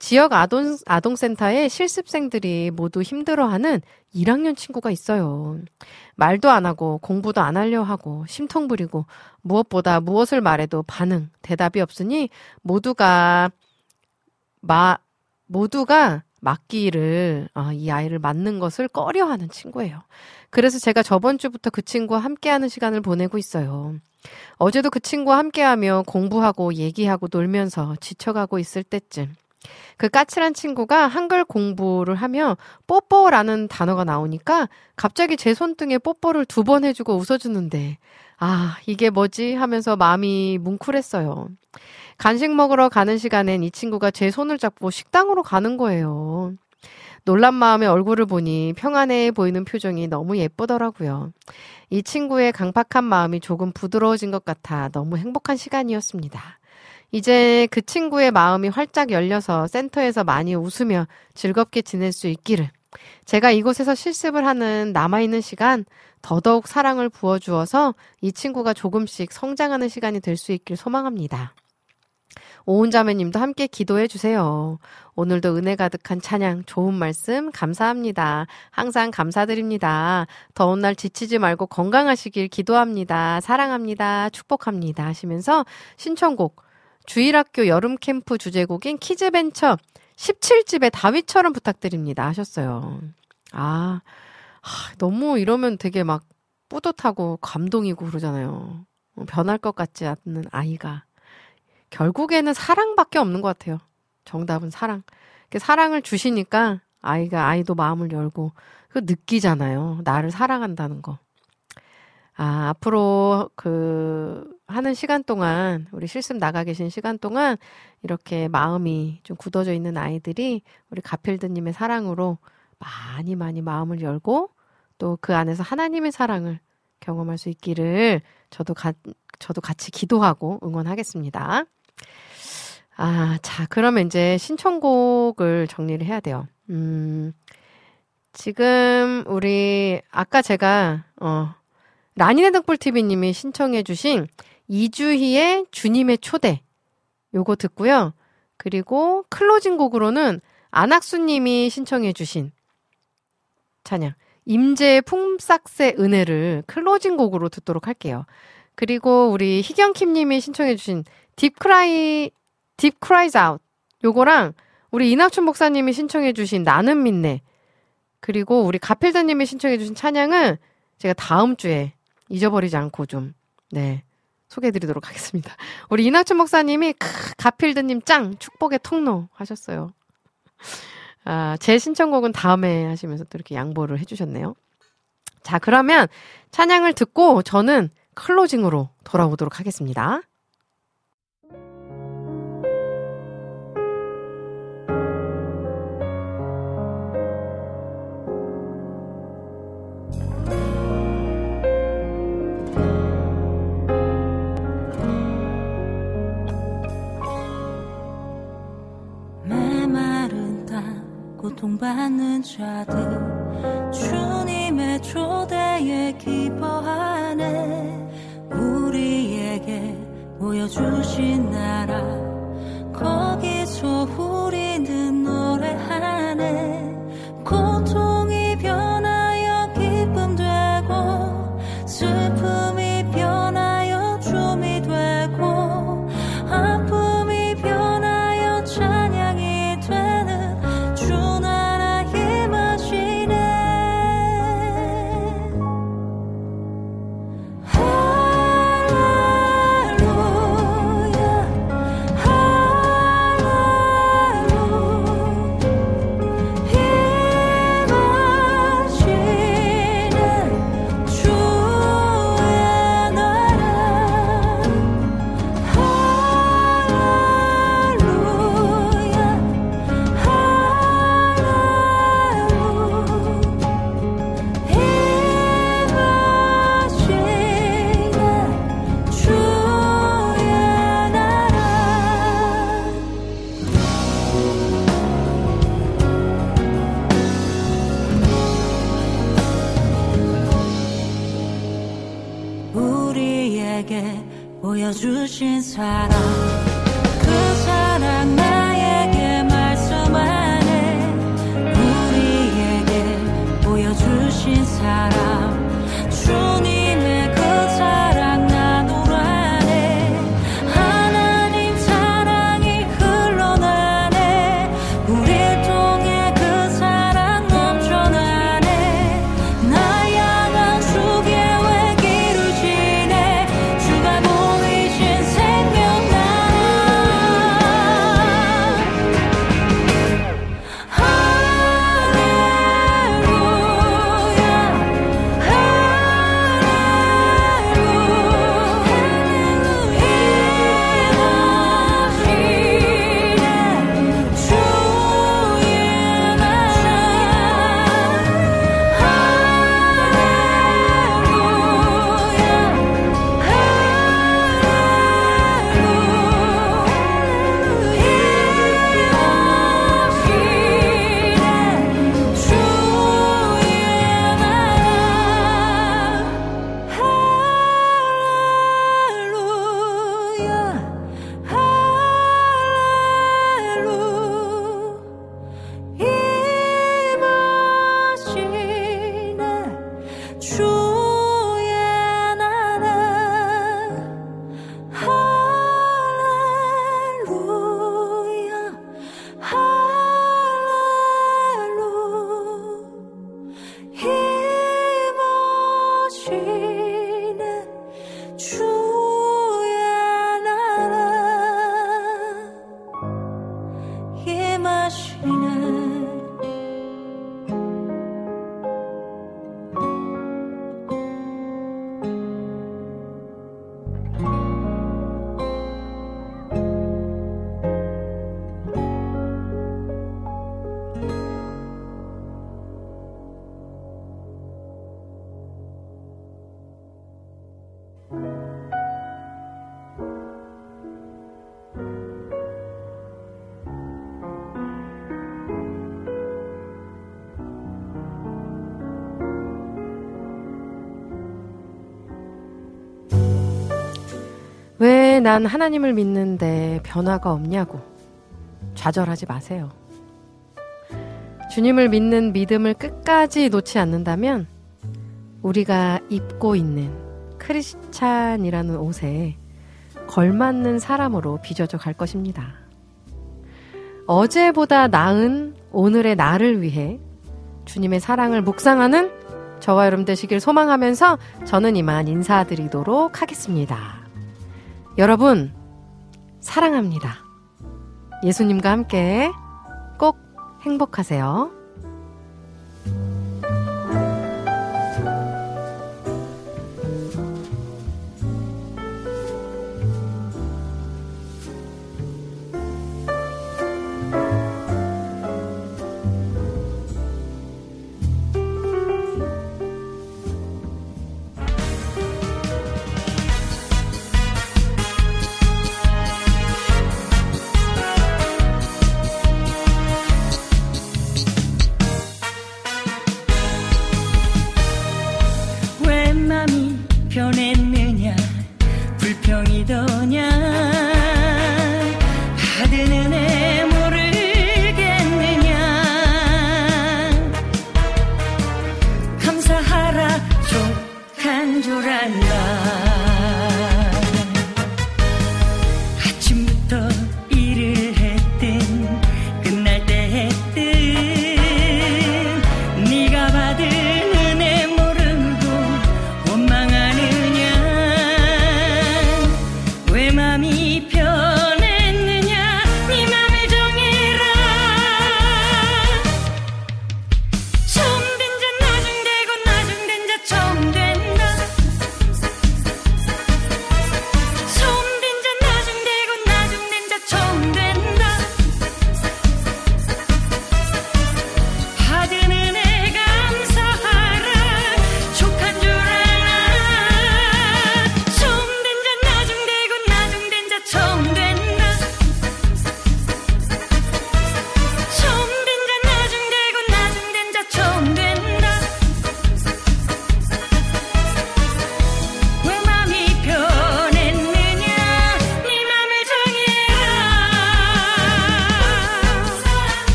지역 아동, 아동센터에 실습생들이 모두 힘들어하는 일 학년 친구가 있어요. 말도 안 하고 공부도 안 하려 하고 심통 부리고 무엇보다 무엇을 말해도 반응, 대답이 없으니 모두가 마, 모두가 맡기를, 아, 이 아이를 맡는 것을 꺼려하는 친구예요. 그래서 제가 저번 주부터 그 친구와 함께하는 시간을 보내고 있어요. 어제도 그 친구와 함께하며 공부하고 얘기하고 놀면서 지쳐가고 있을 때쯤 그 까칠한 친구가 한글 공부를 하며 뽀뽀라는 단어가 나오니까 갑자기 제 손등에 뽀뽀를 두 번 해주고 웃어주는데 아, 이게 뭐지 하면서 마음이 뭉클했어요. 간식 먹으러 가는 시간엔 이 친구가 제 손을 잡고 식당으로 가는 거예요. 놀란 마음에 얼굴을 보니 평안해 보이는 표정이 너무 예쁘더라고요. 이 친구의 강팍한 마음이 조금 부드러워진 것 같아 너무 행복한 시간이었습니다. 이제 그 친구의 마음이 활짝 열려서 센터에서 많이 웃으며 즐겁게 지낼 수 있기를. 제가 이곳에서 실습을 하는 남아있는 시간 더더욱 사랑을 부어주어서 이 친구가 조금씩 성장하는 시간이 될 수 있길 소망합니다. 오은자매님도 함께 기도해 주세요. 오늘도 은혜 가득한 찬양, 좋은 말씀 감사합니다. 항상 감사드립니다. 더운 날 지치지 말고 건강하시길 기도합니다. 사랑합니다. 축복합니다. 하시면서 신청곡 주일학교 여름캠프 주제곡인 키즈벤처 십칠 집의 다윗처럼 부탁드립니다 하셨어요. 아, 하, 너무 이러면 되게 막 뿌듯하고 감동이고 그러잖아요. 변할 것 같지 않는 아이가. 결국에는 사랑밖에 없는 것 같아요. 정답은 사랑. 사랑을 주시니까 아이가, 아이도 마음을 열고 그 느끼잖아요. 나를 사랑한다는 거. 아, 앞으로 그 하는 시간 동안, 우리 실습 나가 계신 시간 동안 이렇게 마음이 좀 굳어져 있는 아이들이 우리 가필드님의 사랑으로 많이 많이 마음을 열고 또 그 안에서 하나님의 사랑을 경험할 수 있기를 저도 가, 저도 같이 기도하고 응원하겠습니다. 아, 자, 그러면 이제 신청곡을 정리를 해야 돼요. 음, 지금 우리 아까 제가 어 라니네 등불티비님이 신청해주신 이주희의 주님의 초대 요거 듣고요. 그리고 클로징 곡으로는 안학수님이 신청해주신 찬양 임재의 품삯의 은혜를 클로징 곡으로 듣도록 할게요. 그리고 우리 희경킴님이 신청해주신 딥크라이 딥 크라이즈 아웃 요거랑 우리 이낙춘 목사님이 신청해주신 나는 믿네 그리고 우리 가필드님이 신청해주신 찬양은 제가 다음 주에 잊어버리지 않고 좀 네 소개해드리도록 하겠습니다. 우리 이낙춘 목사님이 크, 가필드님 짱 축복의 통로 하셨어요. 아, 제 신청곡은 다음에 하시면서 또 이렇게 양보를 해주셨네요. 자, 그러면 찬양을 듣고 저는 클로징으로 돌아오도록 하겠습니다. 고통받는 자들 주님의 초대에 기뻐하네. 우리에게 보여주신 나라 거기서 우리는 노래하네. 고통이 변하여 기쁨 되고 슬픔이 변하여 춤이 되고 아픔이 변하여 찬양이 되는 주 나라 임하시네. 할렐루야 우리에게 보여주신 사랑 그 사랑 나에게 말씀 왜 난 하나님을 믿는데 변화가 없냐고 좌절하지 마세요. 주님을 믿는 믿음을 끝까지 놓지 않는다면 우리가 입고 있는 크리스찬이라는 옷에 걸맞는 사람으로 빚어져 갈 것입니다. 어제보다 나은 오늘의 나를 위해 주님의 사랑을 묵상하는 저와 여러분 되시길 소망하면서 저는 이만 인사드리도록 하겠습니다. 여러분 사랑합니다. 예수님과 함께 꼭 행복하세요. 변해